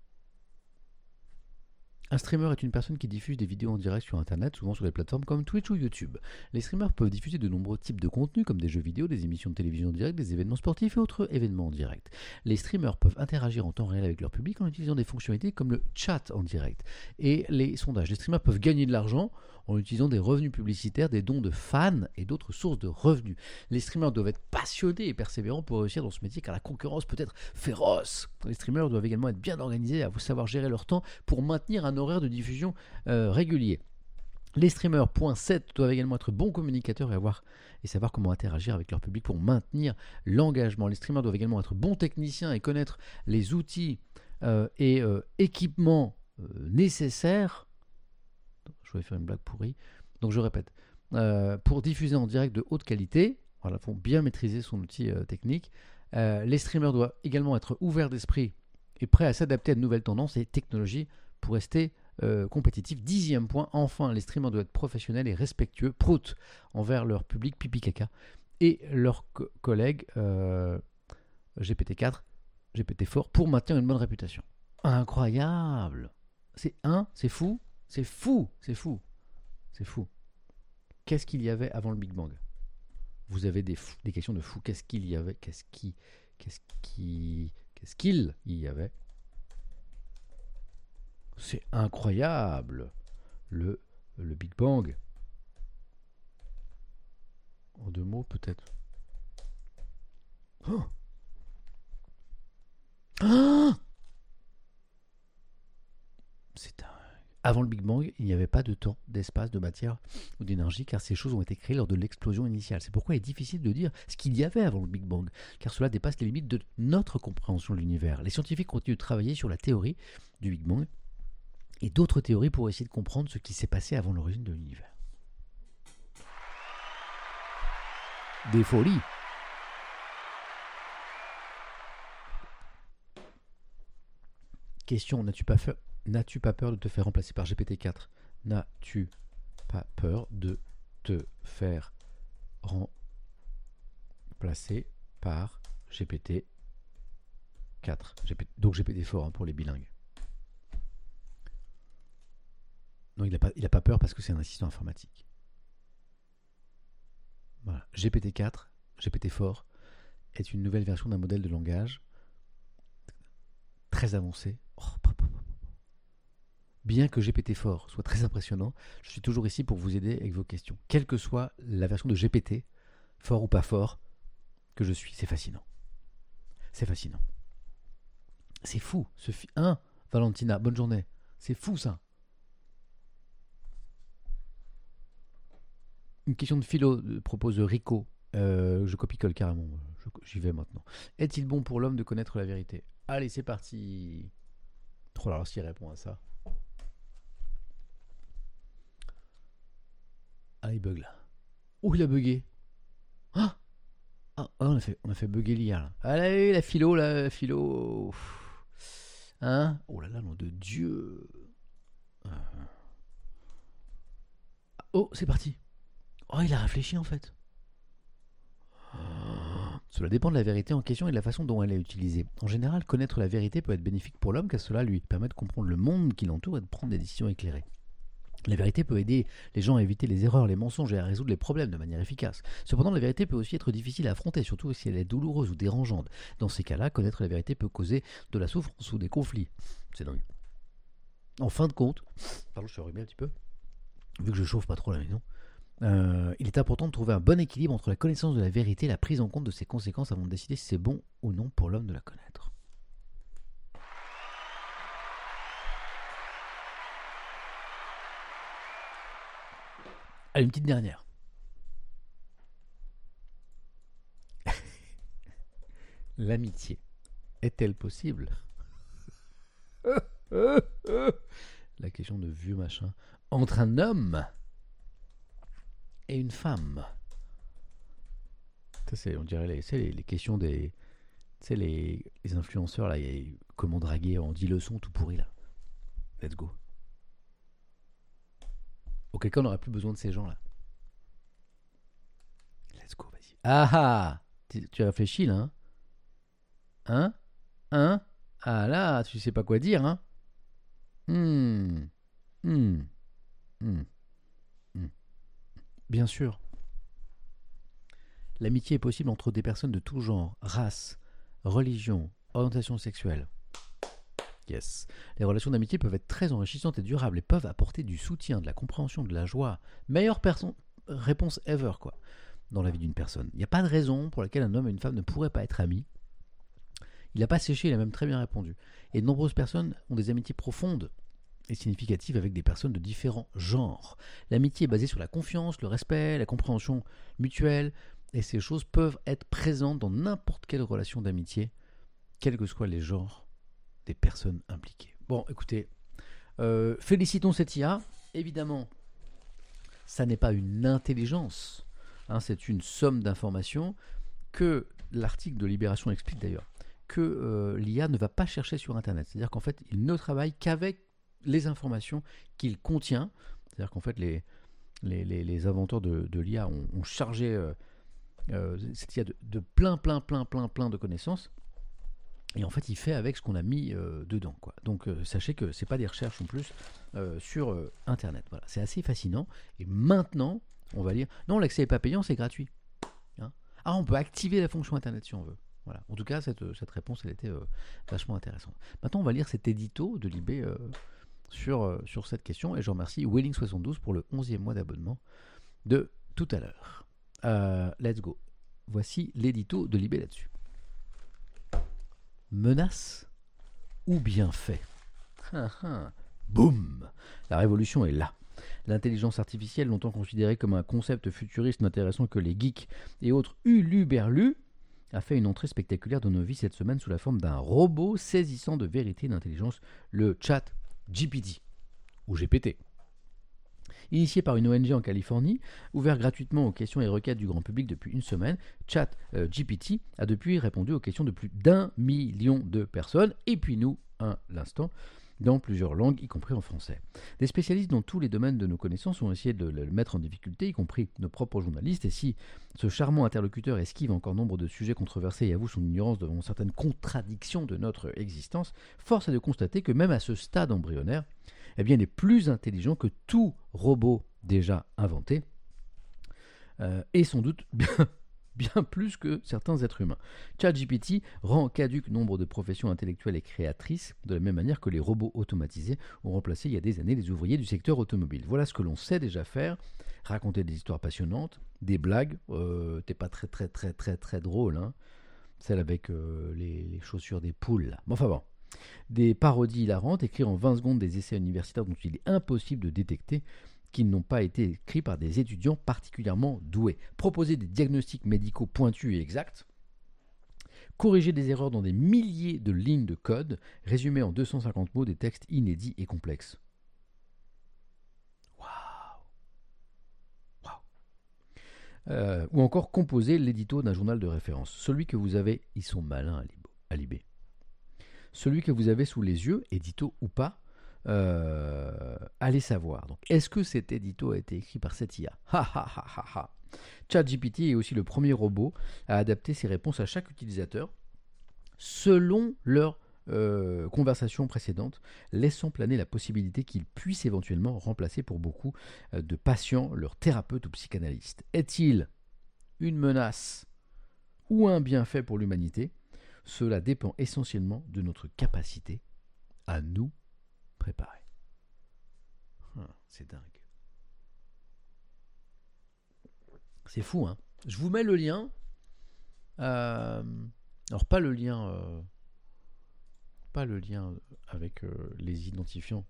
Un streamer est une personne qui diffuse des vidéos en direct sur Internet, souvent sur des plateformes comme Twitch ou YouTube. Les streamers peuvent diffuser de nombreux types de contenus comme des jeux vidéo, des émissions de télévision en direct, des événements sportifs et autres événements en direct. Les streamers peuvent interagir en temps réel avec leur public en utilisant des fonctionnalités comme le chat en direct et les sondages. Les streamers peuvent gagner de l'argent en utilisant des revenus publicitaires, des dons de fans et d'autres sources de revenus. Les streamers doivent être passionnés et persévérants pour réussir dans ce métier car la concurrence peut être féroce. Les streamers doivent également être bien organisés, à savoir gérer leur temps pour maintenir un horaire de diffusion euh, régulier. Les streamers, point sept, doivent également être bons communicateurs et, avoir, et savoir comment interagir avec leur public pour maintenir l'engagement. Les streamers doivent également être bons techniciens et connaître les outils euh, et euh, équipements euh, nécessaires. Je vais faire une blague pourrie. Donc je répète. Euh, pour diffuser en direct de haute qualité, voilà, il faut bien maîtriser son outil euh, technique. Euh, les streamers doivent également être ouverts d'esprit et prêts à s'adapter à de nouvelles tendances et technologies pour rester euh, compétitifs. Dixième point, enfin, les streamers doivent être professionnels et respectueux, prout, envers leur public pipi caca et leurs co- collègues euh, G P T quatre, G P T fort pour maintenir une bonne réputation. Incroyable. C'est un, c'est fou, c'est fou, c'est fou, c'est fou. Qu'est-ce qu'il y avait avant le Big Bang? Vous avez des, fou, des questions de fou. Qu'est-ce qu'il y avait? Qu'est-ce qui, qu'est-ce qui, qu'est-ce qu'il y avait? C'est incroyable. Le, le Big Bang. En deux mots, peut-être. Oh, ah, c'est un... Avant le Big Bang, il n'y avait pas de temps, d'espace, de matière ou d'énergie, car ces choses ont été créées lors de l'explosion initiale. C'est pourquoi il est difficile de dire ce qu'il y avait avant le Big Bang, car cela dépasse les limites de notre compréhension de l'univers. Les scientifiques continuent de travailler sur la théorie du Big Bang et d'autres théories pour essayer de comprendre ce qui s'est passé avant l'origine de l'univers. Des folies. Question, n'as-tu pas, fait, n'as-tu pas peur de te faire remplacer par G P T quatre? N'as-tu pas peur de te faire remplacer par G P T quatre? G P T, donc G P T fort hein, pour les bilingues. Non, il n'a pas, il a pas peur parce que c'est un assistant informatique. Voilà. G P T quatre, G P T quatre, est une nouvelle version d'un modèle de langage très avancé. Oh, bien que G P T quatre soit très impressionnant, je suis toujours ici pour vous aider avec vos questions. Quelle que soit la version de G P T, fort ou pas fort, que je suis, c'est fascinant. C'est fascinant. C'est fou, ce fi... Hein, Valentina, bonne journée. C'est fou, ça. Une question de philo, euh, propose Rico. Euh, je copie-colle carrément. Je, j'y vais maintenant. Est-il bon pour l'homme de connaître la vérité? Allez, c'est parti. Oh là là, s'il répond à ça. Ah, il bug là. Oh, il a bugué. Ah, ah on, a fait, on a fait bugger l'I A là. Allez, la philo, la philo. Hein? Oh là là, nom de Dieu. Oh, c'est parti. Oh, il a réfléchi en fait. Cela dépend de la vérité en question et de la façon dont elle est utilisée. En général, connaître la vérité peut être bénéfique pour l'homme car cela lui permet de comprendre le monde qui l'entoure et de prendre des décisions éclairées. La vérité peut aider les gens à éviter les erreurs, les mensonges et à résoudre les problèmes de manière efficace. Cependant, la vérité peut aussi être difficile à affronter, surtout si elle est douloureuse ou dérangeante. Dans ces cas-là, connaître la vérité peut causer de la souffrance ou des conflits. C'est dingue. En fin de compte, pardon, je suis enrhumé un petit peu, vu que je chauffe pas trop la maison, euh, il est important de trouver un bon équilibre entre la connaissance de la vérité et la prise en compte de ses conséquences avant de décider si c'est bon ou non pour l'homme de la connaître. Allez, une petite dernière. L'amitié est-elle possible? La question de vieux machin. Entre un homme et une femme. Ça, c'est, on dirait les, c'est les, les questions des... Tu sais, les, les influenceurs, là, y a, comment draguer en dix leçons tout pourri, là. Let's go. Auquel cas on n'aurait plus besoin de ces gens-là. Let's go, vas-y. Ah ah, tu, tu réfléchis là, hein? Hein? Hein? Ah là, tu sais pas quoi dire, hein? Hmm. Hmm. Hmm. Hmm. Bien sûr. L'amitié est possible entre des personnes de tout genre, race, religion, orientation sexuelle. Yes. Les relations d'amitié peuvent être très enrichissantes et durables et peuvent apporter du soutien, de la compréhension, de la joie. Meilleure perso- réponse ever, quoi, dans la vie d'une personne. Il n'y a pas de raison pour laquelle un homme et une femme ne pourraient pas être amis. Il n'a pas séché, il a même très bien répondu. Et de nombreuses personnes ont des amitiés profondes et significatives avec des personnes de différents genres. L'amitié est basée sur la confiance, le respect, la compréhension mutuelle, et ces choses peuvent être présentes dans n'importe quelle relation d'amitié, quels que soient les genres des personnes impliquées. Bon, écoutez, euh, félicitons cette I A. Évidemment, ça n'est pas une intelligence, hein, c'est une somme d'informations que l'article de Libération explique d'ailleurs, que euh, l'I A ne va pas chercher sur Internet. C'est-à-dire qu'en fait, il ne travaille qu'avec les informations qu'il contient. C'est-à-dire qu'en fait, les, les, les, les inventeurs de, de l'I A ont, ont chargé euh, euh, cette I A de, de plein, plein, plein, plein, plein de connaissances. Et en fait, il fait avec ce qu'on a mis euh, dedans, quoi. Donc, euh, sachez que c'est pas des recherches en plus euh, sur euh, Internet. Voilà, c'est assez fascinant. Et maintenant, on va lire. Non, l'accès n'est pas payant, c'est gratuit. Hein, ah, on peut activer la fonction Internet si on veut. Voilà. En tout cas, cette, cette réponse, elle était euh, vachement intéressante. Maintenant, on va lire cet édito de Libé euh, sur, euh, sur cette question. Et je remercie Welling soixante-douze pour le onzième mois d'abonnement de tout à l'heure. Euh, let's go. Voici l'édito de Libé là-dessus. Menace ou bienfait? Boum! La révolution est là. L'intelligence artificielle, longtemps considérée comme un concept futuriste n'intéressant que les geeks et autres huluberlus, a fait une entrée spectaculaire dans nos vies cette semaine sous la forme d'un robot saisissant de vérité et d'intelligence, le chat G P T, ou G P T. Initié par une O N G en Californie, ouvert gratuitement aux questions et requêtes du grand public depuis une semaine, Chat euh, G P T a depuis répondu aux questions de plus d'un million de personnes, et puis nous, à l'instant, dans plusieurs langues, y compris en français. Des spécialistes dans tous les domaines de nos connaissances ont essayé de le mettre en difficulté, y compris nos propres journalistes, et si ce charmant interlocuteur esquive encore nombre de sujets controversés et avoue son ignorance devant certaines contradictions de notre existence, force est de constater que même à ce stade embryonnaire, eh bien, il est plus intelligent que tout robot déjà inventé. euh, et sans doute bien, bien plus que certains êtres humains. ChatGPT rend caduque nombre de professions intellectuelles et créatrices, de la même manière que les robots automatisés ont remplacé il y a des années les ouvriers du secteur automobile. Voilà ce que l'on sait déjà faire, raconter des histoires passionnantes, des blagues, euh, t'es pas très très très très très drôle, hein, celle avec euh, les, les chaussures des poules, là. Bon, enfin bon. Des parodies hilarantes, écrire en vingt secondes des essais universitaires dont il est impossible de détecter qu'ils n'ont pas été écrits par des étudiants particulièrement doués. Proposer des diagnostics médicaux pointus et exacts. Corriger des erreurs dans des milliers de lignes de code. Résumer en deux cent cinquante mots des textes inédits et complexes. Waouh. Waouh. Euh, ou encore composer l'édito d'un journal de référence. Celui que vous avez, ils sont malins à Libé. Celui que vous avez sous les yeux, édito ou pas, Euh, allez savoir. Donc, est-ce que cet édito a été écrit par cette I A? Ha ha ha ha ha. ChatGPT est aussi le premier robot à adapter ses réponses à chaque utilisateur selon leur euh, conversation précédente, laissant planer la possibilité qu'il puisse éventuellement remplacer pour beaucoup euh, de patients leur thérapeute ou psychanalyste. Est-il une menace ou un bienfait pour l'humanité? Cela dépend essentiellement de notre capacité à nous préparé. Ah, c'est dingue. C'est fou, hein. Je vous mets le lien. Euh, alors, pas le lien... Euh, pas le lien avec euh, les identifiants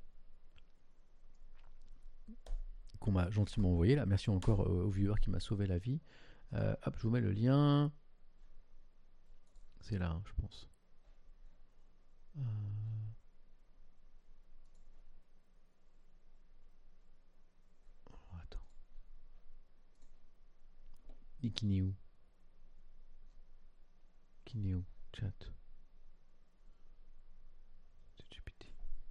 qu'on m'a gentiment envoyé, là. Merci encore euh, au viewer qui m'a sauvé la vie. Euh, hop, je vous mets le lien. C'est là, hein, je pense. Euh... Et qui n'est où? Qui n'est où? Chat. ChatGPT.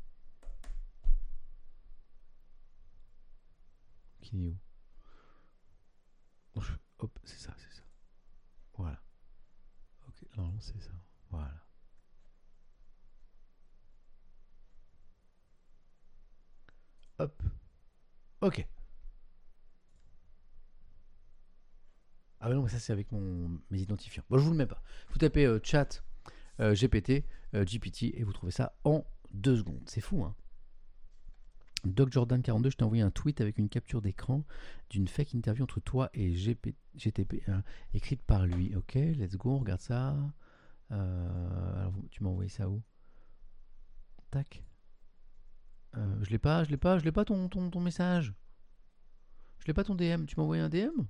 Qui n'est où? Hop, c'est ça, c'est ça. Voilà. Ok, non, c'est ça. Voilà. Hop. Ok. Ah non, mais ça c'est avec mon, mes identifiants. Bon, je vous le mets pas. Vous tapez euh, chat euh, G P T, euh, G P T et vous trouvez ça en deux secondes. C'est fou, hein. Doc Jordan quarante-deux, je t'ai envoyé un tweet avec une capture d'écran d'une fake interview entre toi et G P, G T P, hein, écrite par lui. Ok, let's go, on regarde ça. Euh, alors, tu m'as envoyé ça où? Tac. Euh, je l'ai pas, je l'ai pas, je l'ai pas ton, ton, ton message. Je l'ai pas ton D M. Tu m'as envoyé un D M?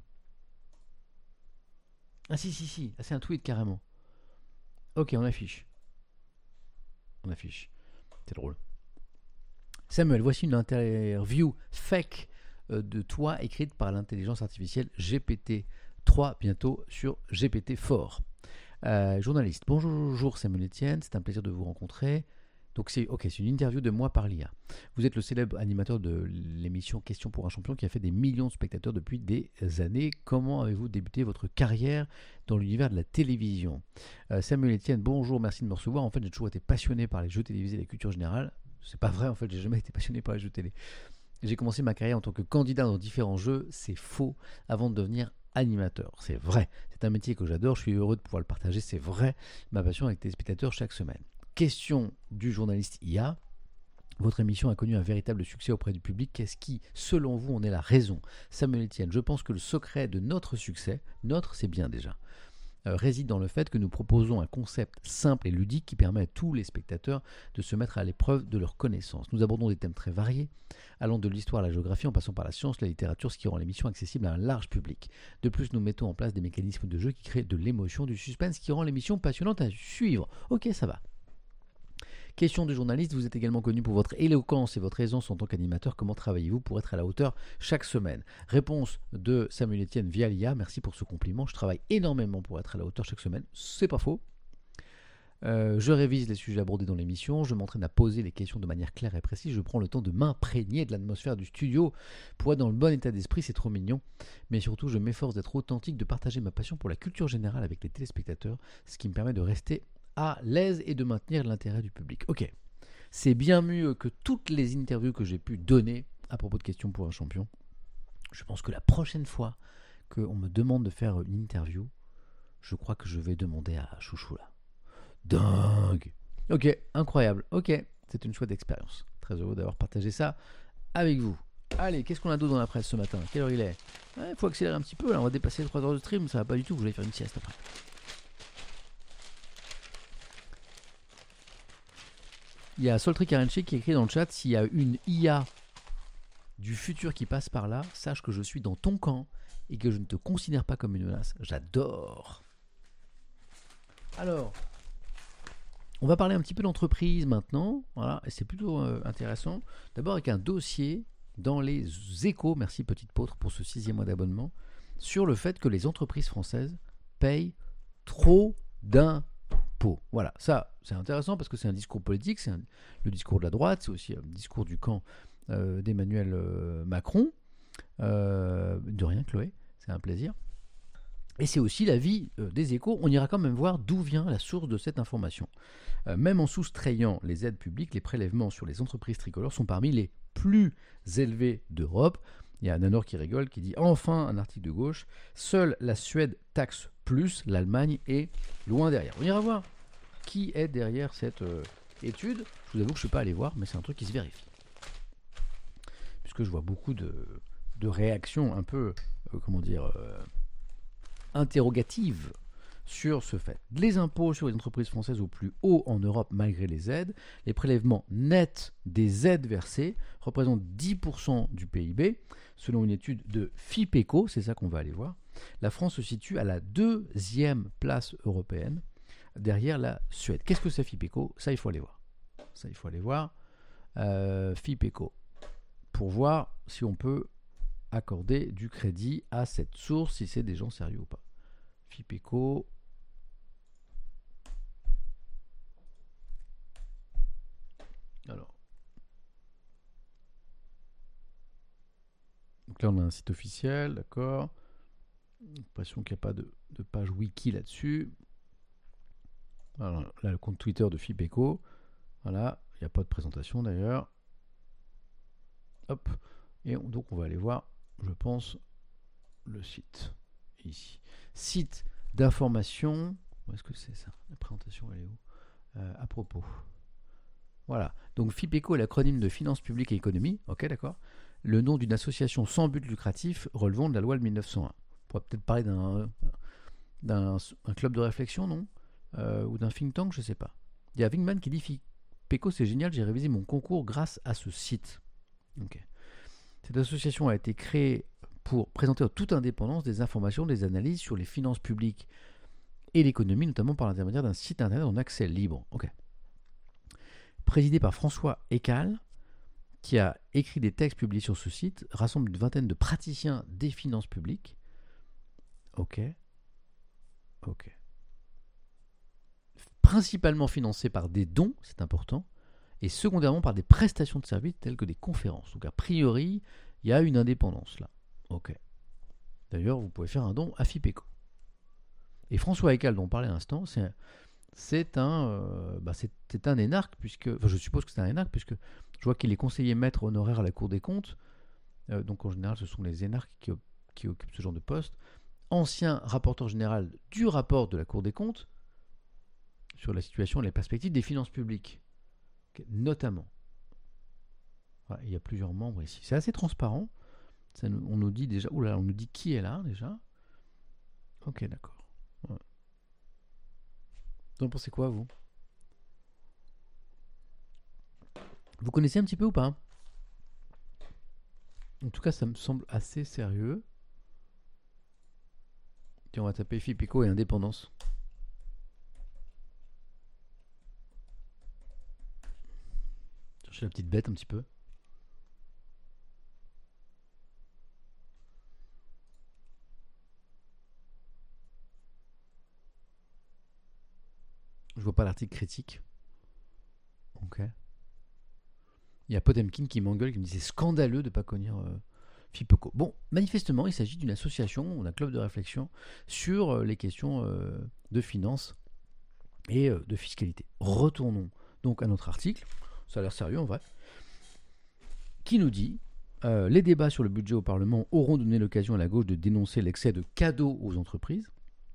Ah si, si, si. Ah, c'est un tweet carrément. Ok, on affiche. On affiche. C'est drôle. Samuel, voici une interview fake euh, de toi écrite par l'intelligence artificielle G P T trois, bientôt sur G P T quatre. Euh, journaliste, bonjour Samuel Etienne, c'est un plaisir de vous rencontrer. Donc c'est ok, c'est une interview de moi par l'I A. Vous êtes le célèbre animateur de l'émission Question pour un champion qui a fait des millions de spectateurs depuis des années. Comment avez-vous débuté votre carrière dans l'univers de la télévision? euh, Samuel Etienne, bonjour, merci de me recevoir. En fait, j'ai toujours été passionné par les jeux télévisés et la culture générale. C'est pas vrai, en fait, j'ai jamais été passionné par les jeux télé. J'ai commencé ma carrière en tant que candidat dans différents jeux, c'est faux, avant de devenir animateur. C'est vrai, c'est un métier que j'adore, je suis heureux de pouvoir le partager, c'est vrai, ma passion avec les spectateurs chaque semaine. Question du journaliste I A. Votre émission a connu un véritable succès auprès du public. Qu'est-ce qui, selon vous, en est la raison? Samuel Etienne, je pense que le secret de notre succès, notre c'est bien déjà, euh, réside dans le fait que nous proposons un concept simple et ludique qui permet à tous les spectateurs de se mettre à l'épreuve de leurs connaissances. Nous abordons des thèmes très variés, allant de l'histoire à la géographie en passant par la science, la littérature, ce qui rend l'émission accessible à un large public. De plus, nous mettons en place des mécanismes de jeu qui créent de l'émotion, du suspense, ce qui rend l'émission passionnante à suivre. Ok, ça va. Question du journaliste, vous êtes également connu pour votre éloquence et votre aisance en tant qu'animateur. Comment travaillez-vous pour être à la hauteur chaque semaine? Réponse de Samuel Etienne via l'I A, merci pour ce compliment. Je travaille énormément pour être à la hauteur chaque semaine, c'est pas faux. Euh, je révise les sujets abordés dans l'émission, je m'entraîne à poser les questions de manière claire et précise, je prends le temps de m'imprégner de l'atmosphère du studio pour être dans le bon état d'esprit, c'est trop mignon. Mais surtout, je m'efforce d'être authentique, de partager ma passion pour la culture générale avec les téléspectateurs, ce qui me permet de rester à l'aise et de maintenir l'intérêt du public. Ok, c'est bien mieux que toutes les interviews que j'ai pu donner à propos de Questions pour un champion. Je pense que la prochaine fois qu'on me demande de faire une interview, je crois que je vais demander à Chouchou là. Dingue. Ok, incroyable. Ok, c'est une chouette expérience. Très heureux d'avoir partagé ça avec vous. Allez, qu'est-ce qu'on a d'autre dans la presse ce matin? Quelle heure il est? Il ouais, faut accélérer un petit peu, là, on va dépasser les trois heures de stream, ça va pas du tout, vous allez faire une sieste après. Il y a Soltri Karenchi qui écrit dans le chat: s'il y a une I A du futur qui passe par là, sache que je suis dans ton camp et que je ne te considère pas comme une menace. J'adore. Alors, on va parler un petit peu d'entreprise maintenant, voilà, et c'est plutôt euh, intéressant. D'abord avec un dossier dans les Échos, merci Petite Poutre pour ce sixième mois d'abonnement, sur le fait que les entreprises françaises payent trop d'impôts. Voilà, ça c'est intéressant parce que c'est un discours politique, c'est un, le discours de la droite, c'est aussi un discours du camp euh, d'Emmanuel euh, Macron. Euh, de rien Chloé, c'est un plaisir. Et c'est aussi l'avis euh, des Échos. On ira quand même voir d'où vient la source de cette information. Euh, même en soustrayant les aides publiques, les prélèvements sur les entreprises tricolores sont parmi les plus élevés d'Europe. Il y a Nanor qui rigole, qui dit enfin un article de gauche. Seule la Suède taxe plus, l'Allemagne est loin derrière. On ira voir qui est derrière cette euh, étude. Je vous avoue que je ne suis pas allé voir, mais c'est un truc qui se vérifie. Puisque je vois beaucoup de, de réactions un peu, euh, comment dire... Euh, interrogative sur ce fait. Les impôts sur les entreprises françaises au plus haut en Europe malgré les aides, les prélèvements nets des aides versées représentent dix pour cent du P I B. Selon une étude de FIPECO, c'est ça qu'on va aller voir, la France se situe à la deuxième place européenne derrière la Suède. Qu'est-ce que c'est FIPECO? Ça, il faut aller voir. Ça, il faut aller voir. Euh, FIPECO. Pour voir si on peut accorder du crédit à cette source, si c'est des gens sérieux ou pas. FIPECO. Alors. Donc là, on a un site officiel, d'accord. L'impression qu'il n'y a pas de, de page wiki là-dessus. Alors, là, le compte Twitter de FIPECO. Voilà, il n'y a pas de présentation d'ailleurs. Hop. Et on, donc, on va aller voir, je pense, le site. Ici. Site d'information. Où est-ce que c'est ça? La présentation, elle est où? euh, À propos. Voilà. Donc FIPECO est l'acronyme de Finances publiques et économie. Ok, d'accord. Le nom d'une association sans but lucratif relevant de la loi de mille neuf cent un. On pourrait peut-être parler d'un, d'un un club de réflexion, non euh, Ou d'un think tank, je ne sais pas. Il y a Wingman qui dit FIPECO, c'est génial, j'ai révisé mon concours grâce à ce site. Ok. Cette association a été créée pour présenter en toute indépendance des informations, des analyses sur les finances publiques et l'économie, notamment par l'intermédiaire d'un site internet en accès libre. Okay. Présidé par François Ecal, qui a écrit des textes publiés sur ce site, rassemble une vingtaine de praticiens des finances publiques. Ok. Ok. Principalement financé par des dons, c'est important, et secondairement par des prestations de services telles que des conférences. Donc a priori, il y a une indépendance là. Ok. D'ailleurs, vous pouvez faire un don à FIPECO. Et François Ecal, dont on parlait à l'instant, c'est, c'est, un, euh, bah c'est, c'est un énarque, puisque, enfin je suppose que c'est un énarque, puisque je vois qu'il est conseiller maître honoraire à la Cour des comptes. Euh, donc en général, ce sont les énarques qui, qui occupent ce genre de poste. Ancien rapporteur général du rapport de la Cour des comptes sur la situation et les perspectives des finances publiques, notamment. Voilà, il y a plusieurs membres ici. C'est assez transparent. Ça nous, on nous dit déjà, oula, on nous dit qui est là déjà. Ok, d'accord. Ouais. Vous en pensez quoi, vous? Vous connaissez un petit peu ou pas? En tout cas, ça me semble assez sérieux. Et on va taper FIPECO et indépendance. Chercher la petite bête un petit peu. Je vois pas l'article critique. Ok. Il y a Potemkin qui m'engueule, qui me dit c'est scandaleux de ne pas connaître euh, FIPECO. Bon, manifestement, il s'agit d'une association, d'un club de réflexion sur euh, les questions euh, de finances et euh, de fiscalité. Retournons donc à notre article, ça a l'air sérieux en vrai, qui nous dit Euh, les débats sur le budget au Parlement auront donné l'occasion à la gauche de dénoncer l'excès de cadeaux aux entreprises.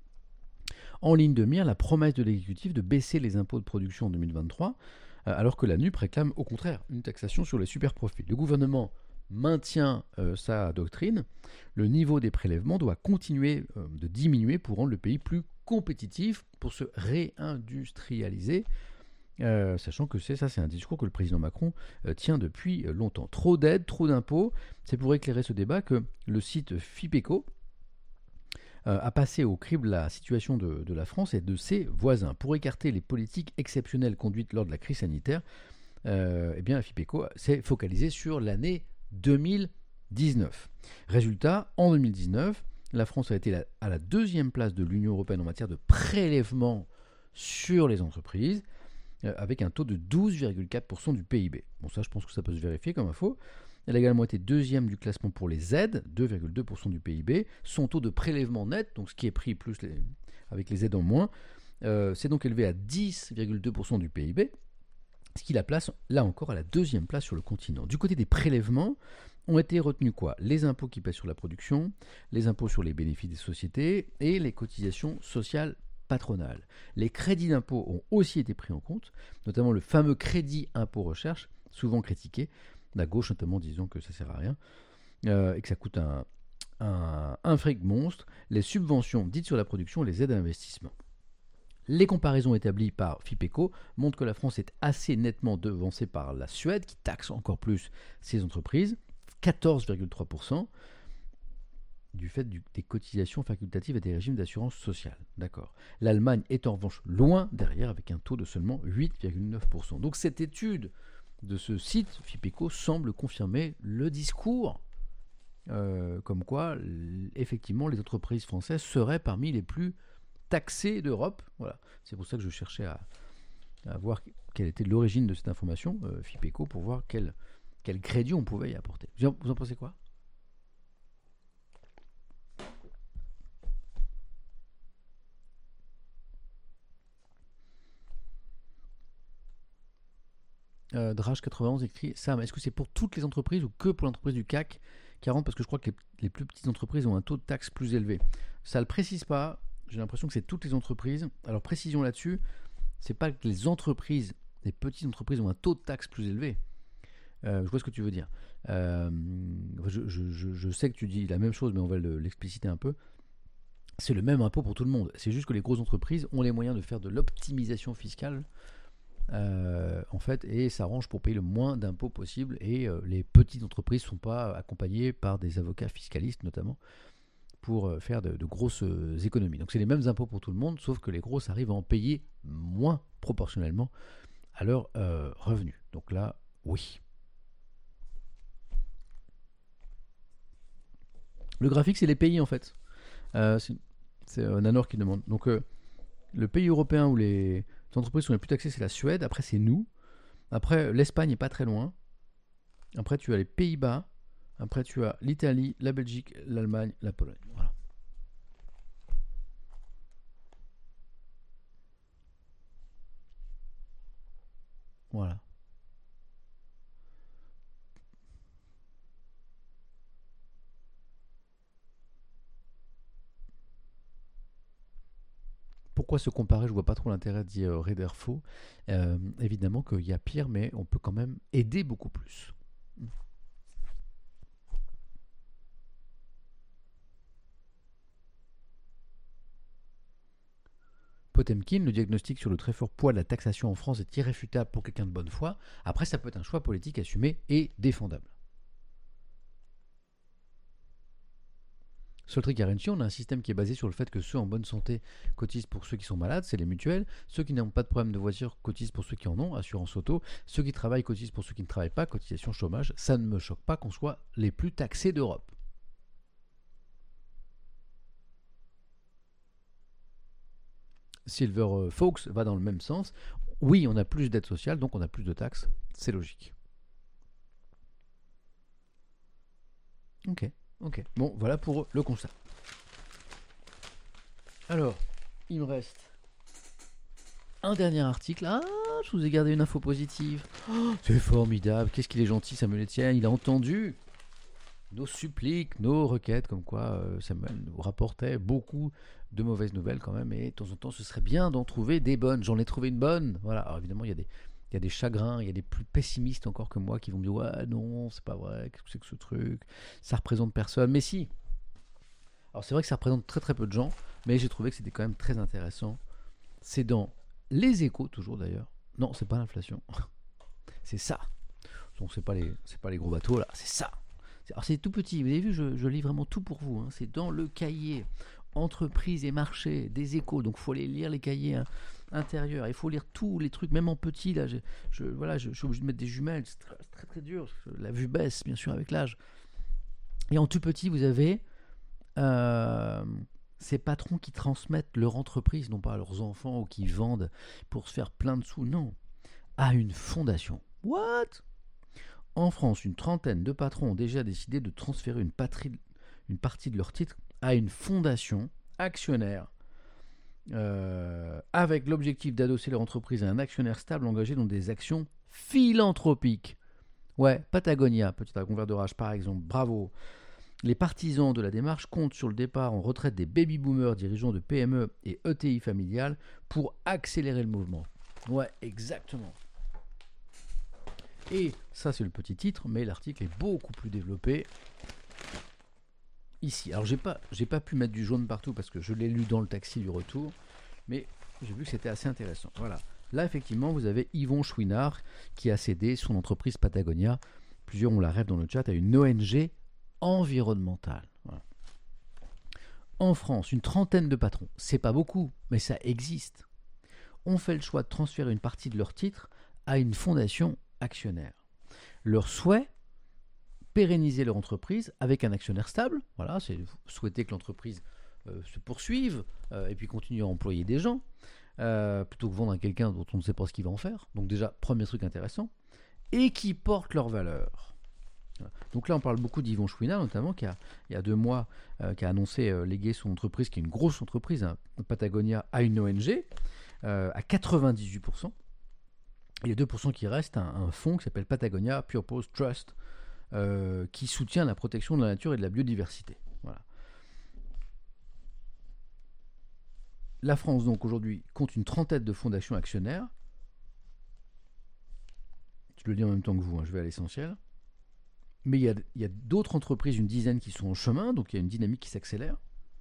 En ligne de mire, la promesse de l'exécutif de baisser les impôts de production en deux mille vingt-trois, euh, alors que la N U P réclame au contraire une taxation sur les superprofits. Le gouvernement maintient euh, sa doctrine. Le niveau des prélèvements doit continuer euh, de diminuer pour rendre le pays plus compétitif, pour se réindustrialiser. Euh, sachant que c'est ça, c'est un discours que le président Macron euh, tient depuis euh, longtemps. Trop d'aides, trop d'impôts. C'est pour éclairer ce débat que le site Fipeco euh, a passé au crible la situation de, de la France et de ses voisins. Pour écarter les politiques exceptionnelles conduites lors de la crise sanitaire, euh, eh bien, la Fipeco s'est focalisée sur l'année deux mille dix-neuf. Résultat, en deux mille dix-neuf, la France a été la, à la deuxième place de l'Union européenne en matière de prélèvement sur les entreprises, avec un taux de douze virgule quatre pour cent du P I B. Bon, ça, je pense que ça peut se vérifier comme info. Elle a également été deuxième du classement pour les aides, deux virgule deux pour cent du P I B. Son taux de prélèvement net, donc ce qui est pris plus les, avec les aides en moins, euh, s'est donc élevé à dix virgule deux pour cent du P I B, ce qui la place, là encore, à la deuxième place sur le continent. Du côté des prélèvements, ont été retenus quoi ? Les impôts qui pèsent sur la production, les impôts sur les bénéfices des sociétés et les cotisations sociales patronales. Les crédits d'impôt ont aussi été pris en compte, notamment le fameux crédit impôt recherche, souvent critiqué, la gauche notamment disant que ça ne sert à rien, euh, et que ça coûte un, un, un fric monstre, les subventions dites sur la production, les aides à l'investissement. Les comparaisons établies par Fipeco montrent que la France est assez nettement devancée par la Suède, qui taxe encore plus ses entreprises, quatorze virgule trois pour cent, du fait du, des cotisations facultatives et des régimes d'assurance sociale. D'accord. L'Allemagne est en revanche loin derrière avec un taux de seulement huit virgule neuf pour cent. Donc cette étude de ce site Fipeco semble confirmer le discours euh, comme quoi l- effectivement les entreprises françaises seraient parmi les plus taxées d'Europe. Voilà. C'est pour ça que je cherchais à, à voir quelle était l'origine de cette information, euh, Fipeco, pour voir quel, quel crédit on pouvait y apporter. Vous en, vous en pensez quoi ? Euh, Drage quatre-vingt-onze écrit Sam, est-ce que c'est pour toutes les entreprises ou que pour l'entreprise du C A C quarante ? Parce que je crois que les, les plus petites entreprises ont un taux de taxe plus élevé. Ça ne le précise pas. J'ai l'impression que c'est toutes les entreprises. Alors précision là-dessus, c'est pas que les entreprises, les petites entreprises ont un taux de taxe plus élevé. Euh, je vois ce que tu veux dire. Euh, je, je, je, je sais que tu dis la même chose, mais on va le, l'expliciter un peu. C'est le même impôt pour tout le monde. C'est juste que les grosses entreprises ont les moyens de faire de l'optimisation fiscale. Euh, en fait, et s'arrange pour payer le moins d'impôts possible, et euh, les petites entreprises ne sont pas accompagnées par des avocats fiscalistes notamment pour euh, faire de, de grosses euh, économies. Donc c'est les mêmes impôts pour tout le monde, sauf que les grosses arrivent à en payer moins proportionnellement à leurs euh, revenus. Donc là, oui. Le graphique, c'est les pays en fait. Euh, c'est, c'est euh, Nanor qui demande. Donc euh, le pays européen où les entreprises sont les plus taxées, c'est la Suède. Après, c'est nous. Après, l'Espagne n'est pas très loin. Après, tu as les Pays-Bas. Après, tu as l'Italie, la Belgique, l'Allemagne, la Pologne. Voilà. Voilà. Pourquoi se comparer ? Je vois pas trop l'intérêt, dit euh, Rederfo. Euh, évidemment qu'il y a pire, mais on peut quand même aider beaucoup plus. Potemkin, le diagnostic sur le très fort poids de la taxation en France est irréfutable pour quelqu'un de bonne foi. Après, ça peut être un choix politique assumé et défendable. Soltri Carenci, on a un système qui est basé sur le fait que ceux en bonne santé cotisent pour ceux qui sont malades, c'est les mutuelles. Ceux qui n'ont pas de problème de voiture cotisent pour ceux qui en ont, assurance auto. Ceux qui travaillent cotisent pour ceux qui ne travaillent pas, cotisation chômage. Ça ne me choque pas qu'on soit les plus taxés d'Europe. Silver euh, Fox va dans le même sens. Oui, on a plus d'aide sociale, donc on a plus de taxes. C'est logique. Ok, ok. Bon, voilà pour le constat. Alors, il me reste un dernier article. Ah, je vous ai gardé une info positive. Oh, c'est formidable. Qu'est-ce qu'il est gentil, Samuel Etienne. Il a entendu. nos suppliques, nos requêtes, comme quoi euh, Samuel nous rapportait beaucoup de mauvaises nouvelles quand même, et de temps en temps ce serait bien d'en trouver des bonnes. J'en ai trouvé une bonne, voilà. Alors évidemment il y a des, il y a des chagrins, il y a des plus pessimistes encore que moi qui vont me dire ouais non c'est pas vrai, qu'est-ce que c'est que ce truc, ça représente personne, mais si. Alors c'est vrai que ça représente très très peu de gens, mais j'ai trouvé que c'était quand même très intéressant. C'est dans Les Échos toujours d'ailleurs. Non, c'est pas l'inflation, c'est ça. Donc c'est pas les, c'est pas les gros bateaux là, c'est ça. Alors c'est tout petit, vous avez vu, je, je lis vraiment tout pour vous, hein. C'est dans le cahier entreprise et marché des Échos, donc il faut aller lire les cahiers hein, intérieurs, il faut lire tous les trucs, même en petit, là, je, je, voilà, je, je suis obligé de mettre des jumelles, c'est très très, très dur, la vue baisse bien sûr avec l'âge. Et en tout petit, vous avez euh, ces patrons qui transmettent leur entreprise, non pas à leurs enfants ou qui vendent pour se faire plein de sous, non, à une fondation. What? En France, une trentaine de patrons ont déjà décidé de transférer une, patrie, une partie de leurs titres à une fondation actionnaire euh, avec l'objectif d'adosser leur entreprise à un actionnaire stable engagé dans des actions philanthropiques. Ouais, Patagonia, petit dragon de rage par exemple, bravo. Les partisans de la démarche comptent sur le départ en retraite des baby-boomers dirigeants de P M E et E T I familiales pour accélérer le mouvement. Ouais, exactement. Et ça c'est le petit titre, mais l'article est beaucoup plus développé ici. Alors j'ai pas, j'ai pas pu mettre du jaune partout parce que je l'ai lu dans le taxi du retour, mais j'ai vu que c'était assez intéressant. Voilà. Là effectivement vous avez Yvon Chouinard qui a cédé son entreprise Patagonia, plusieurs ont la rêve dans le chat, à une O N G environnementale. Voilà. En France, une trentaine de patrons, c'est pas beaucoup, mais ça existe, ont fait le choix de transférer une partie de leurs titres à une fondation actionnaire. Leur souhait, pérenniser leur entreprise avec un actionnaire stable, voilà, c'est souhaiter que l'entreprise euh, se poursuive euh, et puis continue à employer des gens, euh, plutôt que vendre à quelqu'un dont on ne sait pas ce qu'il va en faire. Donc déjà, premier truc intéressant, et qui portent leurs valeurs. Voilà. Donc là, on parle beaucoup d'Yvon Chouinard, notamment, qui a, il y a deux mois, euh, qui a annoncé euh, léguer son entreprise, qui est une grosse entreprise, hein, Patagonia, à une O N G, euh, à quatre-vingt-dix-huit pour cent. Et les deux pour cent qui restent, un, un fonds qui s'appelle Patagonia Purpose Trust, euh, qui soutient la protection de la nature et de la biodiversité. Voilà. La France, donc, aujourd'hui, compte une trentaine de fondations actionnaires. Je le dis en même temps que vous, hein, je vais à l'essentiel. Mais il y a, il y a d'autres entreprises, une dizaine, qui sont en chemin, donc il y a une dynamique qui s'accélère.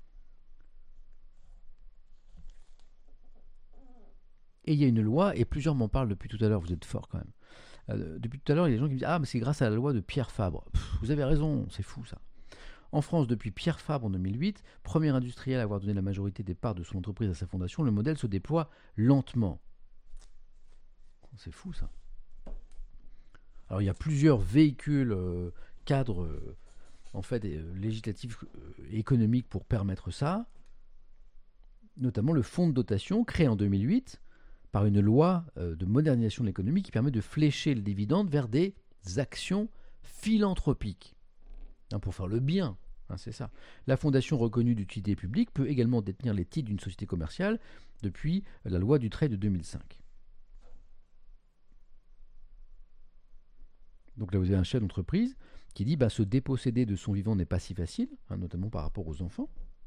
Et il y a une loi, et plusieurs m'en parlent depuis tout à l'heure, vous êtes forts quand même. Euh, depuis tout à l'heure, il y a des gens qui me disent « Ah, mais c'est grâce à la loi de Pierre Fabre. » Pff, vous avez raison, c'est fou ça. En France, depuis Pierre Fabre en deux mille huit, premier industriel à avoir donné la majorité des parts de son entreprise à sa fondation, le modèle se déploie lentement. C'est fou ça. Alors il y a plusieurs véhicules, euh, cadres, euh, en fait, euh, législatifs euh, et économiques pour permettre ça, notamment le fonds de dotation créé en deux mille huit par une loi euh, de modernisation de l'économie qui permet de flécher le dividende vers des actions philanthropiques. Hein, pour faire le bien, hein, c'est ça. La fondation reconnue d'utilité publique peut également détenir les titres d'une société commerciale depuis la loi du trade de deux mille cinq. Donc là, vous avez un chef d'entreprise qui dit bah, se déposséder de son vivant n'est pas si facile, hein, notamment par rapport aux enfants.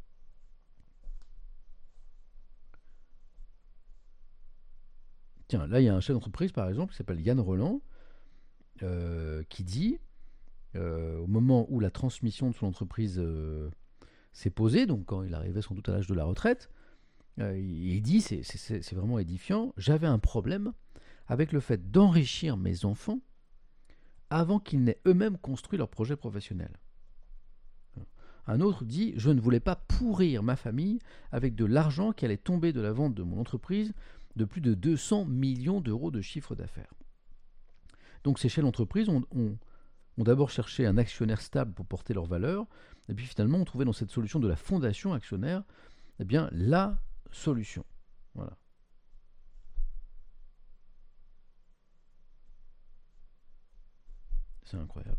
Tiens, là, il y a un chef d'entreprise, par exemple, qui s'appelle Yann Roland, euh, qui dit, euh, au moment où la transmission de son entreprise euh, s'est posée, donc quand il arrivait sans doute à l'âge de la retraite, euh, il dit, c'est, c'est, c'est vraiment édifiant, j'avais un problème avec le fait d'enrichir mes enfants avant qu'ils n'aient eux-mêmes construit leur projet professionnel. Un autre dit « Je ne voulais pas pourrir ma famille avec de l'argent qui allait tomber de la vente de mon entreprise de plus de deux cents millions d'euros de chiffre d'affaires. » Donc ces chefs d'entreprise ont, ont, ont d'abord cherché un actionnaire stable pour porter leurs valeurs, et puis finalement ont trouvé dans cette solution de la fondation actionnaire eh bien, la solution. Voilà. C'est incroyable.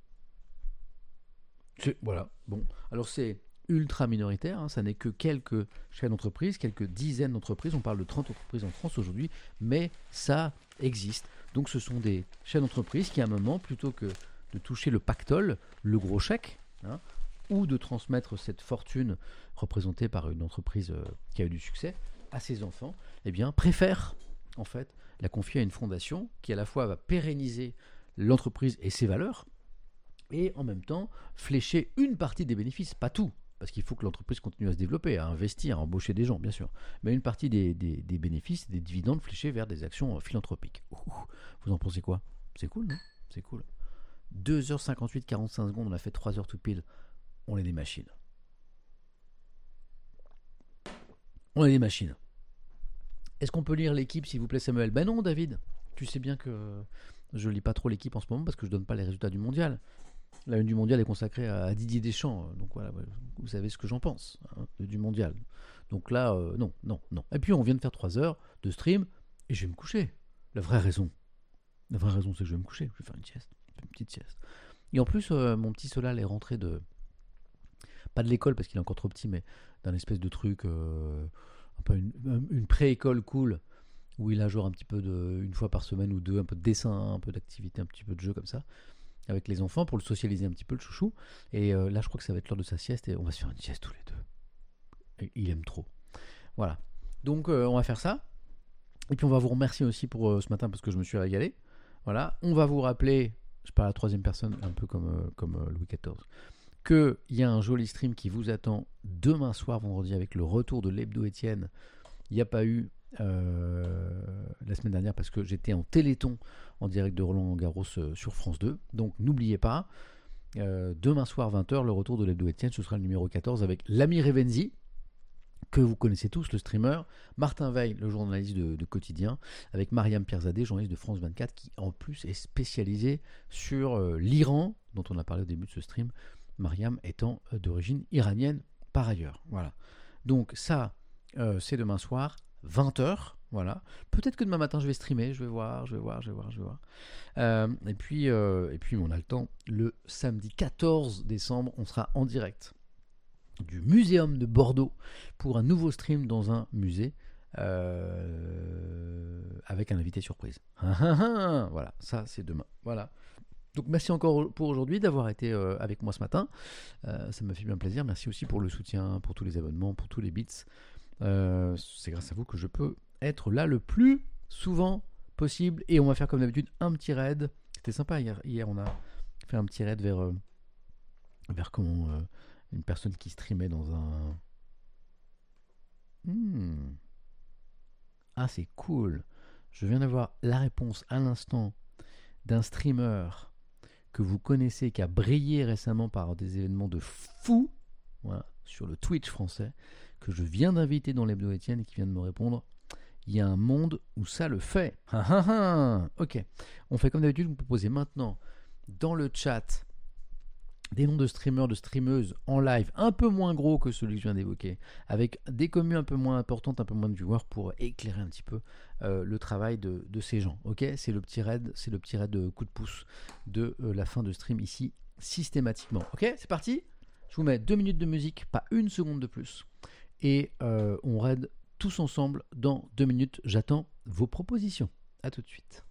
C'est, voilà, bon. Alors c'est ultra minoritaire, hein, ça n'est que quelques chefs d'entreprise, quelques dizaines d'entreprises, on parle de trente entreprises en France aujourd'hui, mais ça existe. Donc ce sont des chefs d'entreprise qui à un moment, plutôt que de toucher le pactole, le gros chèque, hein, ou de transmettre cette fortune représentée par une entreprise euh, qui a eu du succès à ses enfants, eh bien, préfère en fait la confier à une fondation qui à la fois va pérenniser l'entreprise et ses valeurs, et en même temps flécher une partie des bénéfices, pas tout, parce qu'il faut que l'entreprise continue à se développer, à investir, à embaucher des gens, bien sûr, mais une partie des, des, des bénéfices, des dividendes fléchés vers des actions philanthropiques. Ouh, vous en pensez quoi? C'est cool, non? C'est cool. deux heures cinquante-huit, quarante-cinq secondes, on a fait trois heures tout pile. On est des machines. On est des machines. Est-ce qu'on peut lire l'équipe, s'il vous plaît, Samuel? Ben non, David. Tu sais bien que je lis pas trop l'équipe en ce moment parce que je donne pas les résultats du mondial. La une du mondial est consacrée à Didier Deschamps. Donc voilà, vous savez ce que j'en pense, hein, du mondial. Donc là, euh, non, non, non. Et puis on vient de faire trois heures de stream et je vais me coucher. La vraie raison. La vraie raison, c'est que je vais me coucher. Je vais faire une sieste. Une petite sieste. Et en plus, euh, mon petit Solal est rentré de... Pas de l'école parce qu'il est encore trop petit, mais d'un espèce de truc... Euh, un peu une, une pré-école cool où il a genre un petit peu de... Une fois par semaine ou deux, un peu de dessin, un peu d'activité, un petit peu de jeu comme ça, avec les enfants pour le socialiser un petit peu, le chouchou. Et euh, là, je crois que ça va être l'heure de sa sieste et on va se faire une sieste tous les deux. Et il aime trop. Voilà. Donc, euh, on va faire ça. Et puis, on va vous remercier aussi pour euh, ce matin parce que je me suis régalé. Voilà. On va vous rappeler, je parle à la troisième personne, un peu comme, euh, comme euh, Louis quatorze, qu'il y a un joli stream qui vous attend demain soir, vendredi, avec le retour de l'Hebdo Étienne. Il n'y a pas eu euh, la semaine dernière parce que j'étais en Téléthon en direct de Roland Garros euh, sur France deux. Donc n'oubliez pas, euh, demain soir vingt heures, le retour de l'Hebdo Étienne, ce sera le numéro quatorze avec l'ami Revenzi, que vous connaissez tous, le streamer, Martin Veil, le journaliste de, de Quotidien, avec Mariam Pierzadeh, journaliste de France vingt-quatre, qui en plus est spécialisé sur euh, l'Iran, dont on a parlé au début de ce stream, Mariam étant euh, d'origine iranienne par ailleurs. Voilà. Donc ça, euh, c'est demain soir, vingt heures. Voilà. Peut-être que demain matin, je vais streamer, je vais voir, je vais voir, je vais voir, je vais voir. Euh, et puis, euh, et puis, on a le temps. Le samedi quatorze décembre, on sera en direct du Muséum de Bordeaux pour un nouveau stream dans un musée euh, avec un invité surprise. Voilà, ça c'est demain. Voilà. Donc merci encore pour aujourd'hui d'avoir été euh, avec moi ce matin. Euh, ça me fait bien plaisir. Merci aussi pour le soutien, pour tous les abonnements, pour tous les bits. Euh, c'est grâce à vous que je peux être là le plus souvent possible. Et on va faire comme d'habitude un petit raid. C'était sympa hier. Hier on a fait un petit raid vers euh, vers comment euh, une personne qui streamait dans un... Hmm. Ah, c'est cool. Je viens d'avoir la réponse à l'instant d'un streamer que vous connaissez, qui a brillé récemment par des événements de fou, voilà, sur le Twitch français, que je viens d'inviter dans l'Hebdo Étienne et qui vient de me répondre. Il y a un monde où ça le fait. Ah, ah, ah. Ok. On fait comme d'habitude, vous proposez maintenant dans le chat des noms de streamers, de streameuses en live un peu moins gros que celui que je viens d'évoquer, avec des communes un peu moins importantes, un peu moins de viewers pour éclairer un petit peu euh, le travail de, de ces gens. Ok, c'est le petit raid, c'est le petit raid de coup de pouce de euh, la fin de stream ici systématiquement. Ok, c'est parti. Je vous mets deux minutes de musique, pas une seconde de plus, et euh, on raid tous ensemble dans deux minutes. J'attends vos propositions. À tout de suite.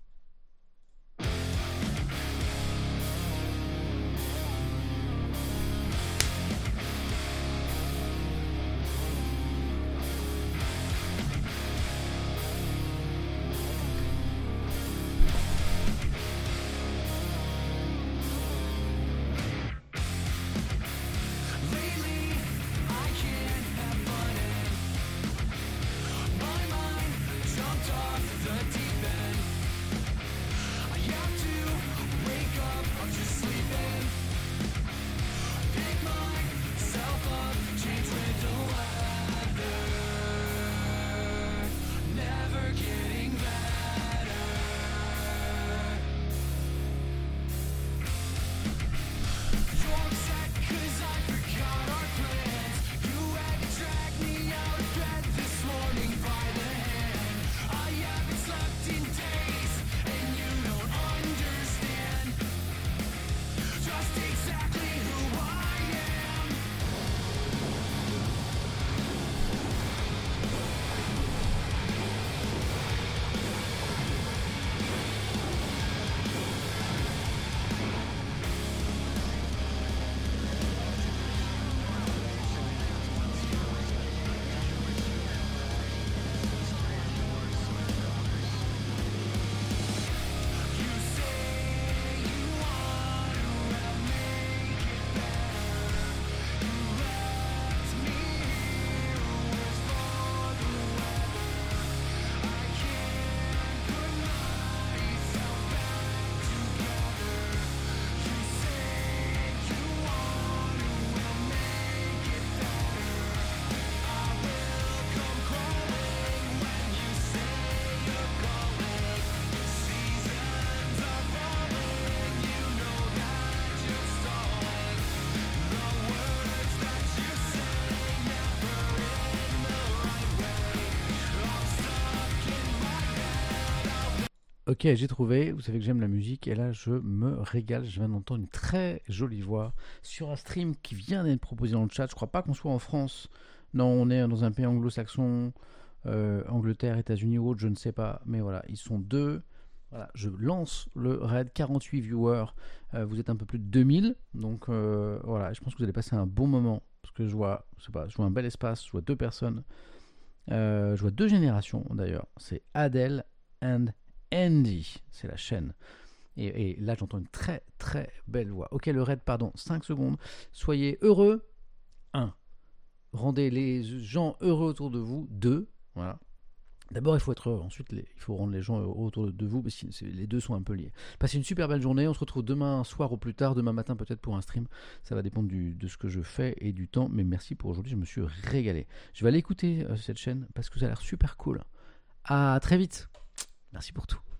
Ok, j'ai trouvé. Vous savez que j'aime la musique et là, je me régale. Je viens d'entendre une très jolie voix sur un stream qui vient d'être proposé dans le chat. Je crois pas qu'on soit en France. Non, on est dans un pays anglo-saxon, euh, Angleterre, États-Unis ou autre, je ne sais pas. Mais voilà, ils sont deux. Voilà, je lance le raid, quarante-huit viewers. Euh, vous êtes un peu plus de deux mille. Donc euh, voilà, je pense que vous allez passer un bon moment. Parce que je vois, je sais pas, je vois un bel espace, je vois deux personnes. Euh, je vois deux générations d'ailleurs. C'est Adele and Andy, c'est la chaîne. Et, et là, j'entends une très très belle voix. Ok, le raid, pardon, cinq secondes. Soyez heureux. un. Rendez les gens heureux autour de vous. deux. Voilà. D'abord, il faut être heureux. Ensuite, les, il faut rendre les gens heureux autour de vous. Parce que les deux sont un peu liés. Passez une super belle journée. On se retrouve demain soir ou plus tard. Demain matin, peut-être pour un stream. Ça va dépendre du, de ce que je fais et du temps. Mais merci pour aujourd'hui. Je me suis régalé. Je vais aller écouter euh, cette chaîne parce que ça a l'air super cool. À très vite. Merci pour tout.